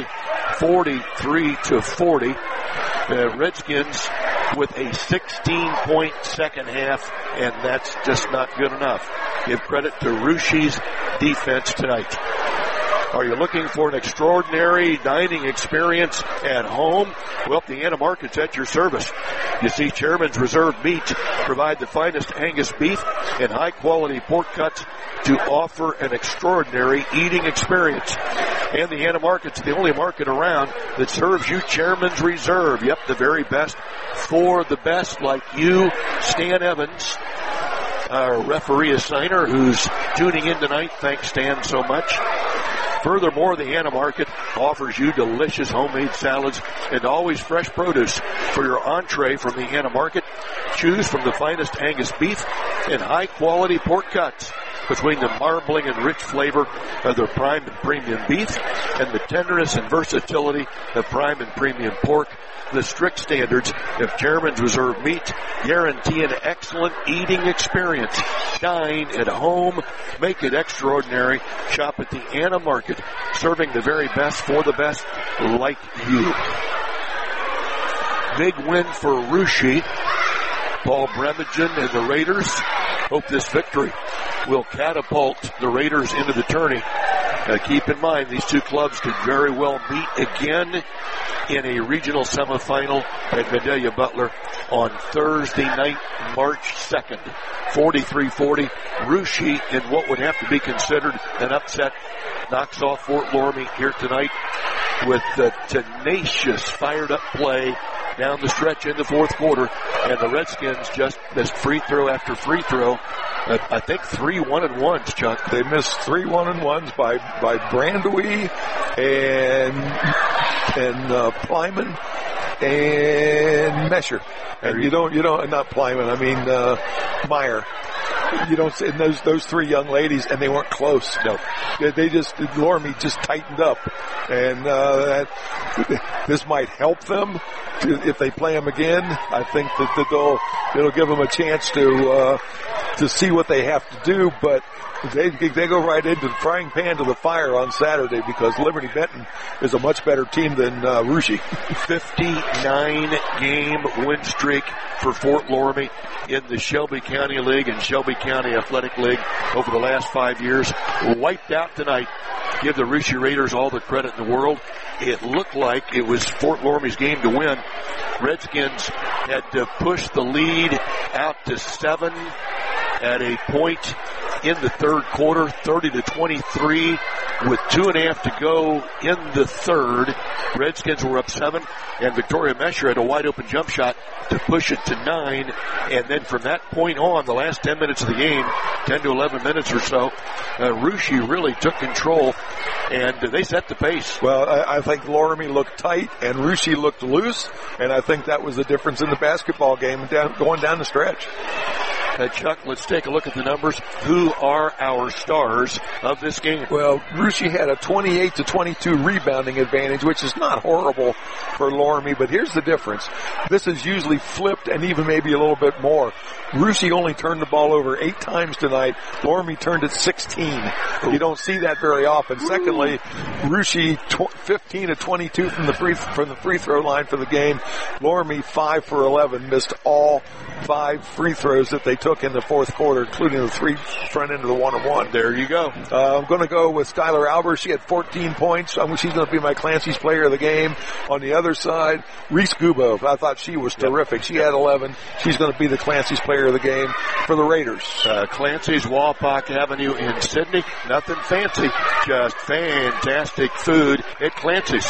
43-40. The Redskins with a 16-point second half, and that's just not good enough. Give credit to Russia's defense tonight. Are you looking for an extraordinary dining experience at home? Well, the Anna Market's at your service. You see, Chairman's Reserve Meat provide the finest Angus beef and high-quality pork cuts to offer an extraordinary eating experience. And the Anna Market's the only market around that serves you Chairman's Reserve. Yep, the very best for the best, like you, Stan Evans, our referee assigner, who's tuning in tonight. Thanks, Stan, so much. Furthermore, the Anna Market offers you delicious homemade salads and always fresh produce. For your entree from the Anna Market, choose from the finest Angus beef and high-quality pork cuts. Between the marbling and rich flavor of their prime and premium beef and the tenderness and versatility of prime and premium pork, the strict standards of Chairman's Reserve Meat guarantee an excellent eating experience. Dine at home. Make it extraordinary. Shop at the Anna Market, serving the very best for the best like you. Big win for Russia. Paul Bremagen and the Raiders hope this victory will catapult the Raiders into the tourney. Keep in mind, these two clubs could very well meet again in a regional semifinal at Vidalia Butler on Thursday night, March 2nd. 43-40. Russia, in what would have to be considered an upset, knocks off Fort Loramie here tonight with the tenacious, fired-up play down the stretch in the fourth quarter, and the Redskins just missed free throw after free throw. I think 3 1-and-1s, Chuck. They missed 3 1-and-1s by Brandewie and Plyman and Mesher. And you don't, not Plyman, I mean, Meyer. You don't say those three young ladies, and they weren't close. No, they just Loramie just tightened up, and this might help them if they play them again. I think that it'll give them a chance to see what they have to do, but they go right into the frying pan to the fire on Saturday because Liberty Benton is a much better team than Russia. 59-game win streak for Fort Loramie in the Shelby County League and Shelby County Athletic League over the last 5 years. Wiped out tonight. Give the Russia Raiders all the credit in the world. It looked like it was Fort Loramie's game to win. Redskins had to push the lead out to 7 at a point in the third quarter, 30-23, with 2.5 to go in the third. Redskins were up 7, and Victoria Mesher had a wide open jump shot to push it to 9. And then from that point on, the last 10 minutes of the game, 10 to 11 minutes or so, Russia really took control, and they set the pace. Well, I think Loramie looked tight and Russia looked loose, and I think that was the difference in the basketball game going down the stretch. Chuck, let's take a look at the numbers. Who are our stars of this game? Well, Russia had a 28-22 rebounding advantage, which is not horrible for Loramie, but here's the difference. This is usually flipped and even maybe a little bit more. Russia only turned the ball over 8 times tonight. Loramie turned it 16. You don't see that very often. Secondly, Russia 15-22 from the free throw line for the game. Loramie 5 for 11, missed all 5 free throws that they took in the fourth quarter, including the 3 front end of the 1-on-1. There you go. I'm going to go with Skylar Albers. She had 14 points. She's going to be my Clancy's player of the game. On the other side, Reese Gubo. I thought she was terrific. She had 11. She's going to be the Clancy's player of the game for the Raiders. Clancy's Walpock Avenue in Sydney. Nothing fancy, just fantastic food at Clancy's.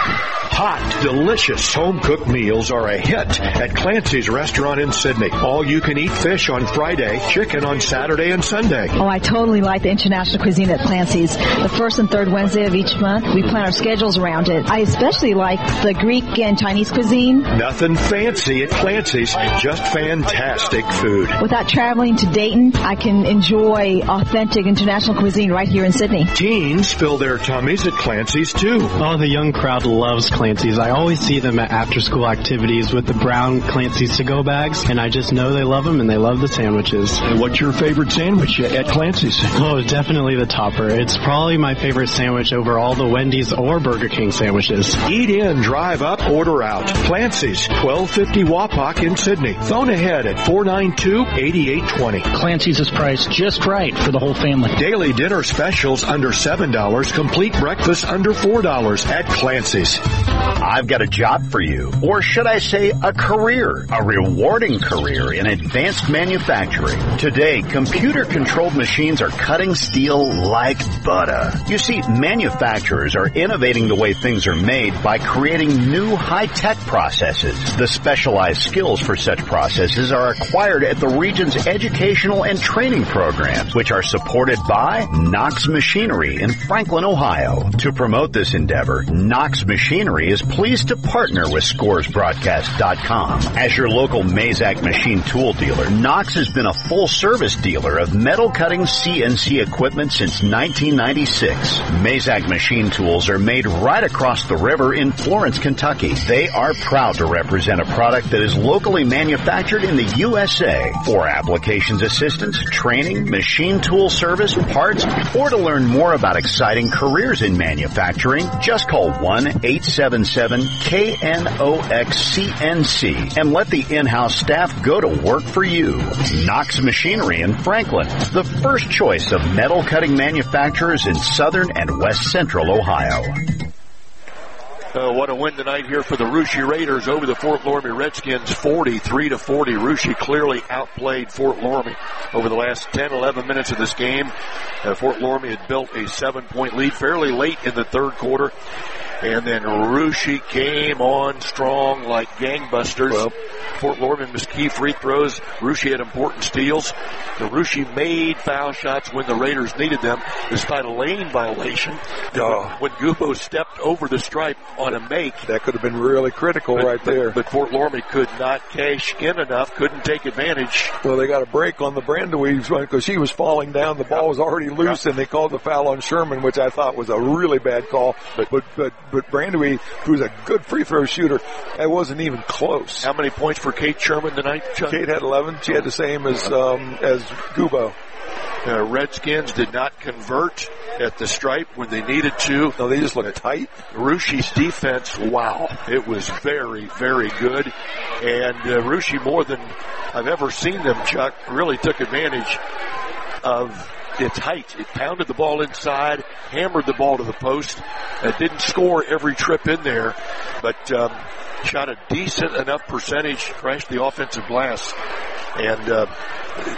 Hot, delicious home-cooked meals are a hit at Clancy's Restaurant in Sydney. All-you-can-eat fish on Friday, chicken on Saturday and Sunday. Oh, I totally like the international cuisine at Clancy's. The first and third Wednesday of each month, we plan our schedules around it. I especially like the Greek and Chinese cuisine. Nothing fancy at Clancy's, just fantastic food. Without traveling to Dayton, I can enjoy authentic international cuisine right here in Sydney. Teens fill their tummies at Clancy's, too. Oh, the young crowd loves Clancy's. I always see them at after-school activities with the brown Clancy's to-go bags, and I just know they love them and they love the sandwiches. And what's your favorite sandwich at Clancy's? Oh, definitely the topper. It's probably my favorite sandwich over all the Wendy's or Burger King sandwiches. Eat in, drive up, order out. Clancy's, 1250 Wapak in Sydney. Phone ahead at 492-8820. Clancy's is priced just right for the whole family. Daily dinner specials under $7, complete breakfast under $4 at Clancy's. I've got a job for you, or should I say a career, a rewarding career in advanced manufacturing. Today, computer-controlled machines are cutting steel like butter. You see, manufacturers are innovating the way things are made by creating new high-tech processes. The specialized skills for such processes are acquired at the region's educational and training programs, which are supported by Knox Machinery in Franklin, Ohio. To promote this endeavor, Knox Machinery is pleased to partner with ScoresBroadcast.com. As your local Mazak machine tool dealer, Knox has been a full-service dealer of metal-cutting CNC equipment since 1996. Mazak machine tools are made right across the river in Florence, Kentucky. They are proud to represent a product that is locally manufactured in the USA. For applications assistance, training, machine tool service, parts, or to learn more about exciting careers in manufacturing, just call 1-877-KNOX-CNC and let the in-house staff go to work for you. Knox Machinery in Franklin, the first choice of metal cutting manufacturers in southern and west central Ohio. What a win tonight here for the Russia Raiders over the Fort Loramie Redskins, 43-40. Russia clearly outplayed Fort Loramie over the last 10-11 minutes of this game. Fort Loramie had built a 7-point lead fairly late in the third quarter. And then Russia came on strong like gangbusters. Well, Fort Loramie missed key free throws. Russia had important steals. The Russia made foul shots when the Raiders needed them, despite a lane violation. When Gubo stepped over the stripe on a make. That could have been really critical right there. But Fort Loramie could not cash in enough, couldn't take advantage. Well, they got a break on the Brandeweeves one because she was falling down. The ball was already loose, and they called the foul on Sherman, which I thought was a really bad call. But Brandeweeve, who's a good free throw shooter, it wasn't even close. How many points for Kate Sherman tonight, Chuck? Kate had 11. She had the same as Gubo. Redskins did not convert at the stripe when they needed to. No, they just looked tight. Russia's defense, wow. It was very, very good. And Russia, more than I've ever seen them, Chuck, really took advantage of its height. It pounded the ball inside, hammered the ball to the post. It didn't score every trip in there, but shot a decent enough percentage, crashed the offensive glass. And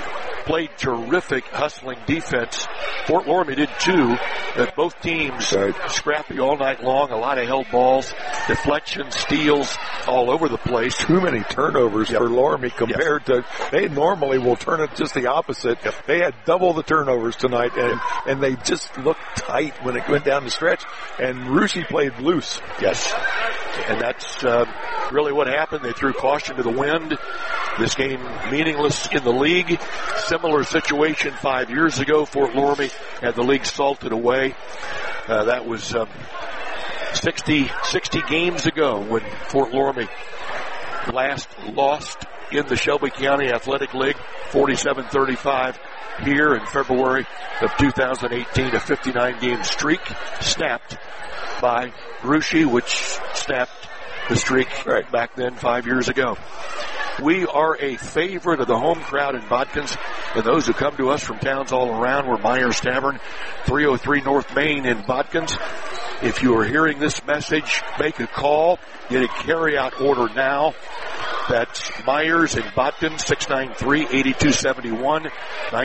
played terrific hustling defense. Fort Loramie did too. Both teams scrappy all night long, a lot of held balls, deflections, steals all over the place. Too many turnovers for Loramie compared to, they normally will turn it just the opposite. They had double the turnovers tonight, and they just looked tight when it went down the stretch, and Russia played loose. Yes. And that's really what happened. They threw caution to the wind. This game meaningless in the league. Similar situation 5 years ago. Fort Loramie had the league salted away. That was 60 games ago when Fort Loramie last lost in the Shelby County Athletic League, 47-35 here in February of 2018. A 59-game streak snapped by Russia, which snapped the streak back then 5 years ago. We are a favorite of the home crowd in Bodkins, and those who come to us from towns all around. We're Myers Tavern, 303 North Main in Bodkins. If you are hearing this message, make a call. Get a carry-out order now. That's Myers in Bodkins, 693-8271,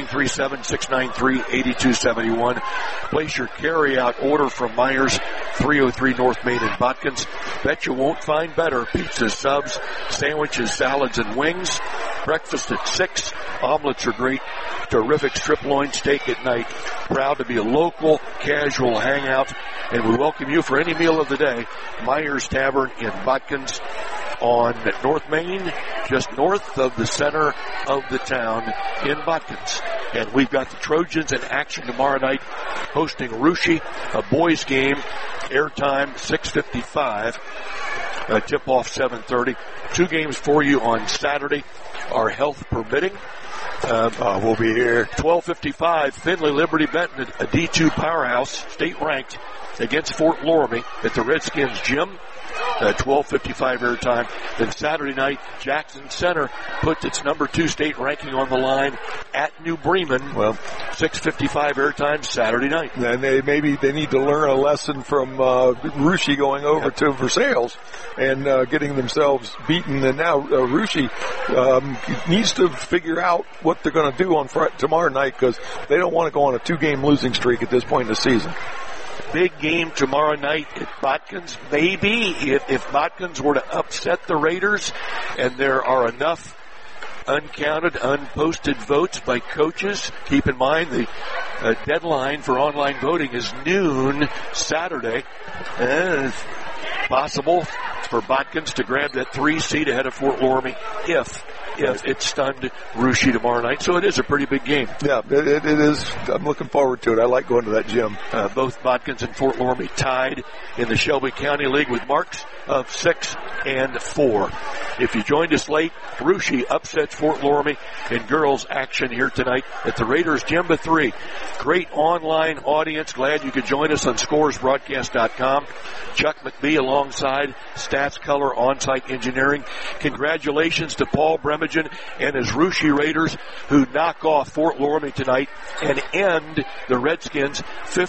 937-693-8271. Place your carry-out order from Myers, 303 North Main in Bodkins. Bet you won't find better. Pizza, subs, sandwiches, salads, and wings. Breakfast at 6. Omelets are great. Terrific strip loin steak at night. Proud to be a local, casual hangout. And we welcome you for any meal of the day. Myers Tavern in Bodkins on North Main, just north of the center of the town in Bodkins. And we've got the Trojans in action tomorrow night, hosting Russia, a boys game, airtime 6:55, tip-off 7:30. 2 games for you on Saturday, our health permitting. We'll be here 12:55. Findlay Liberty Benton, a D2 powerhouse, state-ranked, against Fort Loramie at the Redskins gym. 12:55 airtime. Then Saturday night, Jackson Center puts its number 2 state ranking on the line at New Bremen. Well, 6:55 airtime Saturday night. And they need to learn a lesson from Russia going over to Versailles and getting themselves beaten. And now Russia needs to figure out what they're going to do on tomorrow night, because they don't want to go on a 2-game losing streak at this point in the season. Big game tomorrow night at Bodkins. Maybe if Bodkins were to upset the Raiders, and there are enough uncounted, unposted votes by coaches. Keep in mind the deadline for online voting is noon Saturday. It's possible for Bodkins to grab that 3 seed ahead of Fort Loramie if it stunned Russia tomorrow night. So it is a pretty big game. Yeah, it is. I'm looking forward to it. I like going to that gym. Both Bodkins and Fort Loramie tied in the Shelby County League with marks of 6 and 4. If you joined us late, Russia upsets Fort Loramie in girls action here tonight at the Raiders Gym at 3. Great online audience. Glad you could join us on scoresbroadcast.com. Chuck McBee alongside Stats Color On-Site Engineering. Congratulations to Paul Bremagen and his Russia Raiders, who knock off Fort Loramie tonight and end the Redskins'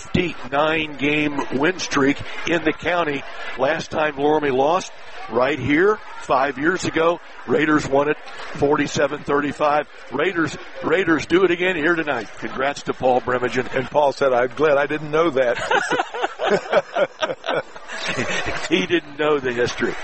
59-game win streak in the county. Last time Loramie lost, right here 5 years ago, Raiders won it 47-35. Raiders do it again here tonight. Congrats to Paul Bremagen. And Paul said, "I'm glad I didn't know that." He didn't know the history.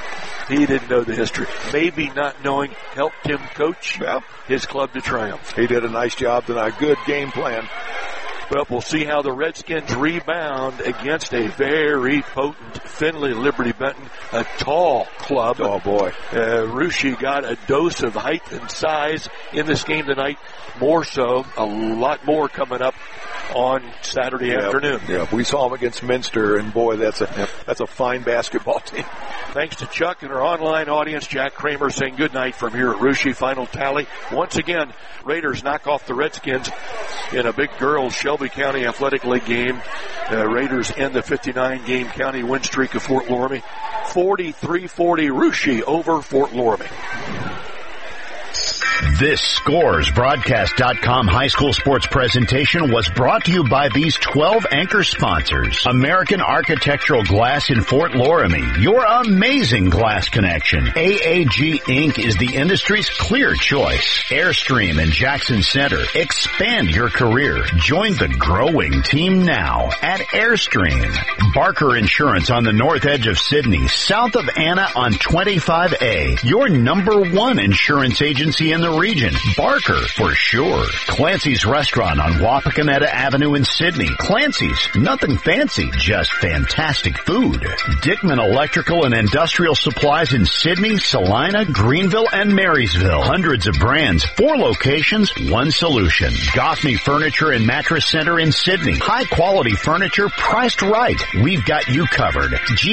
Maybe not knowing helped him coach his club to triumph. He did a nice job tonight. Good game plan. Well, we'll see how the Redskins rebound against a very potent Findlay Liberty Benton, a tall club. Oh, boy. Russia got a dose of height and size in this game tonight. More so, a lot more coming up on Saturday afternoon. Yeah, we saw them against Minster, and boy, that's a fine basketball team. Thanks to Chuck and our online audience. Jack Kramer saying good night from here at Russia. Final tally. Once again, Raiders knock off the Redskins in a big girls Shelby County Athletic League game. Raiders end the 59-game county win streak of Fort Loramie. 43-40 Russia over Fort Loramie. This ScoresBroadcast.com high school sports presentation was brought to you by these 12 anchor sponsors. American Architectural Glass in Fort Loramie, your amazing glass connection. AAG Inc. is the industry's clear choice. Airstream in Jackson Center. Expand your career. Join the growing team now at Airstream. Barker Insurance on the north edge of Sydney, south of Anna on 25A. Your number one insurance agency in the region. Barker, for sure. Clancy's Restaurant on Wapakoneta Avenue in Sydney. Clancy's, nothing fancy, just fantastic food. Dickman Electrical and Industrial Supplies in Sydney, Salina, Greenville, and Marysville. Hundreds of brands, 4 locations, 1 solution. Goffney Furniture and Mattress Center in Sydney. High quality furniture priced right. We've got you covered.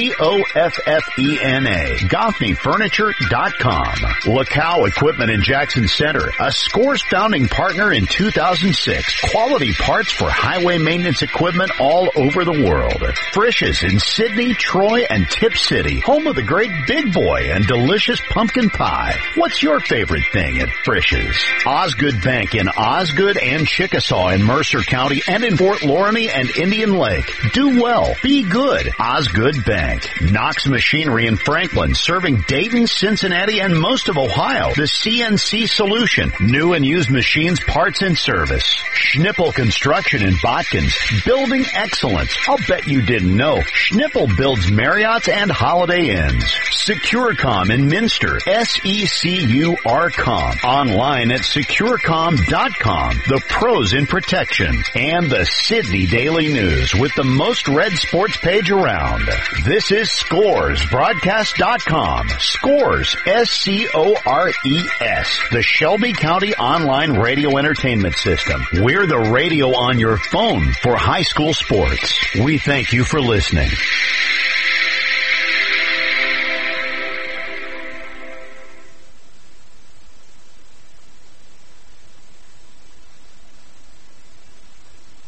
GOFFENA. GoffneyFurniture.com. LaCow Equipment in Jackson Center. A Scores founding partner in 2006. Quality parts for highway maintenance equipment all over the world. Frisch's in Sydney, Troy, and Tip City. Home of the great Big Boy and delicious pumpkin pie. What's your favorite thing at Frisch's? Osgood Bank in Osgood and Chickasaw in Mercer County and in Fort Loramie and Indian Lake. Do well. Be good. Osgood Bank. Knox Machinery in Franklin, serving Dayton, Cincinnati, and most of Ohio. The CNC Solution. New and used machines, parts, and service. Schnippel Construction in Botkins. Building excellence. I'll bet you didn't know. Schnippel builds Marriotts and Holiday Inns. Securecom in Minster. SECURCOM. Online at securecom.com. The pros in protection. And the Sydney Daily News with the most read sports page around. This is ScoresBroadcast.com. Scores, SCORES. The Shelby County Online Radio Entertainment System. We're the radio on your phone for high school sports. We thank you for listening.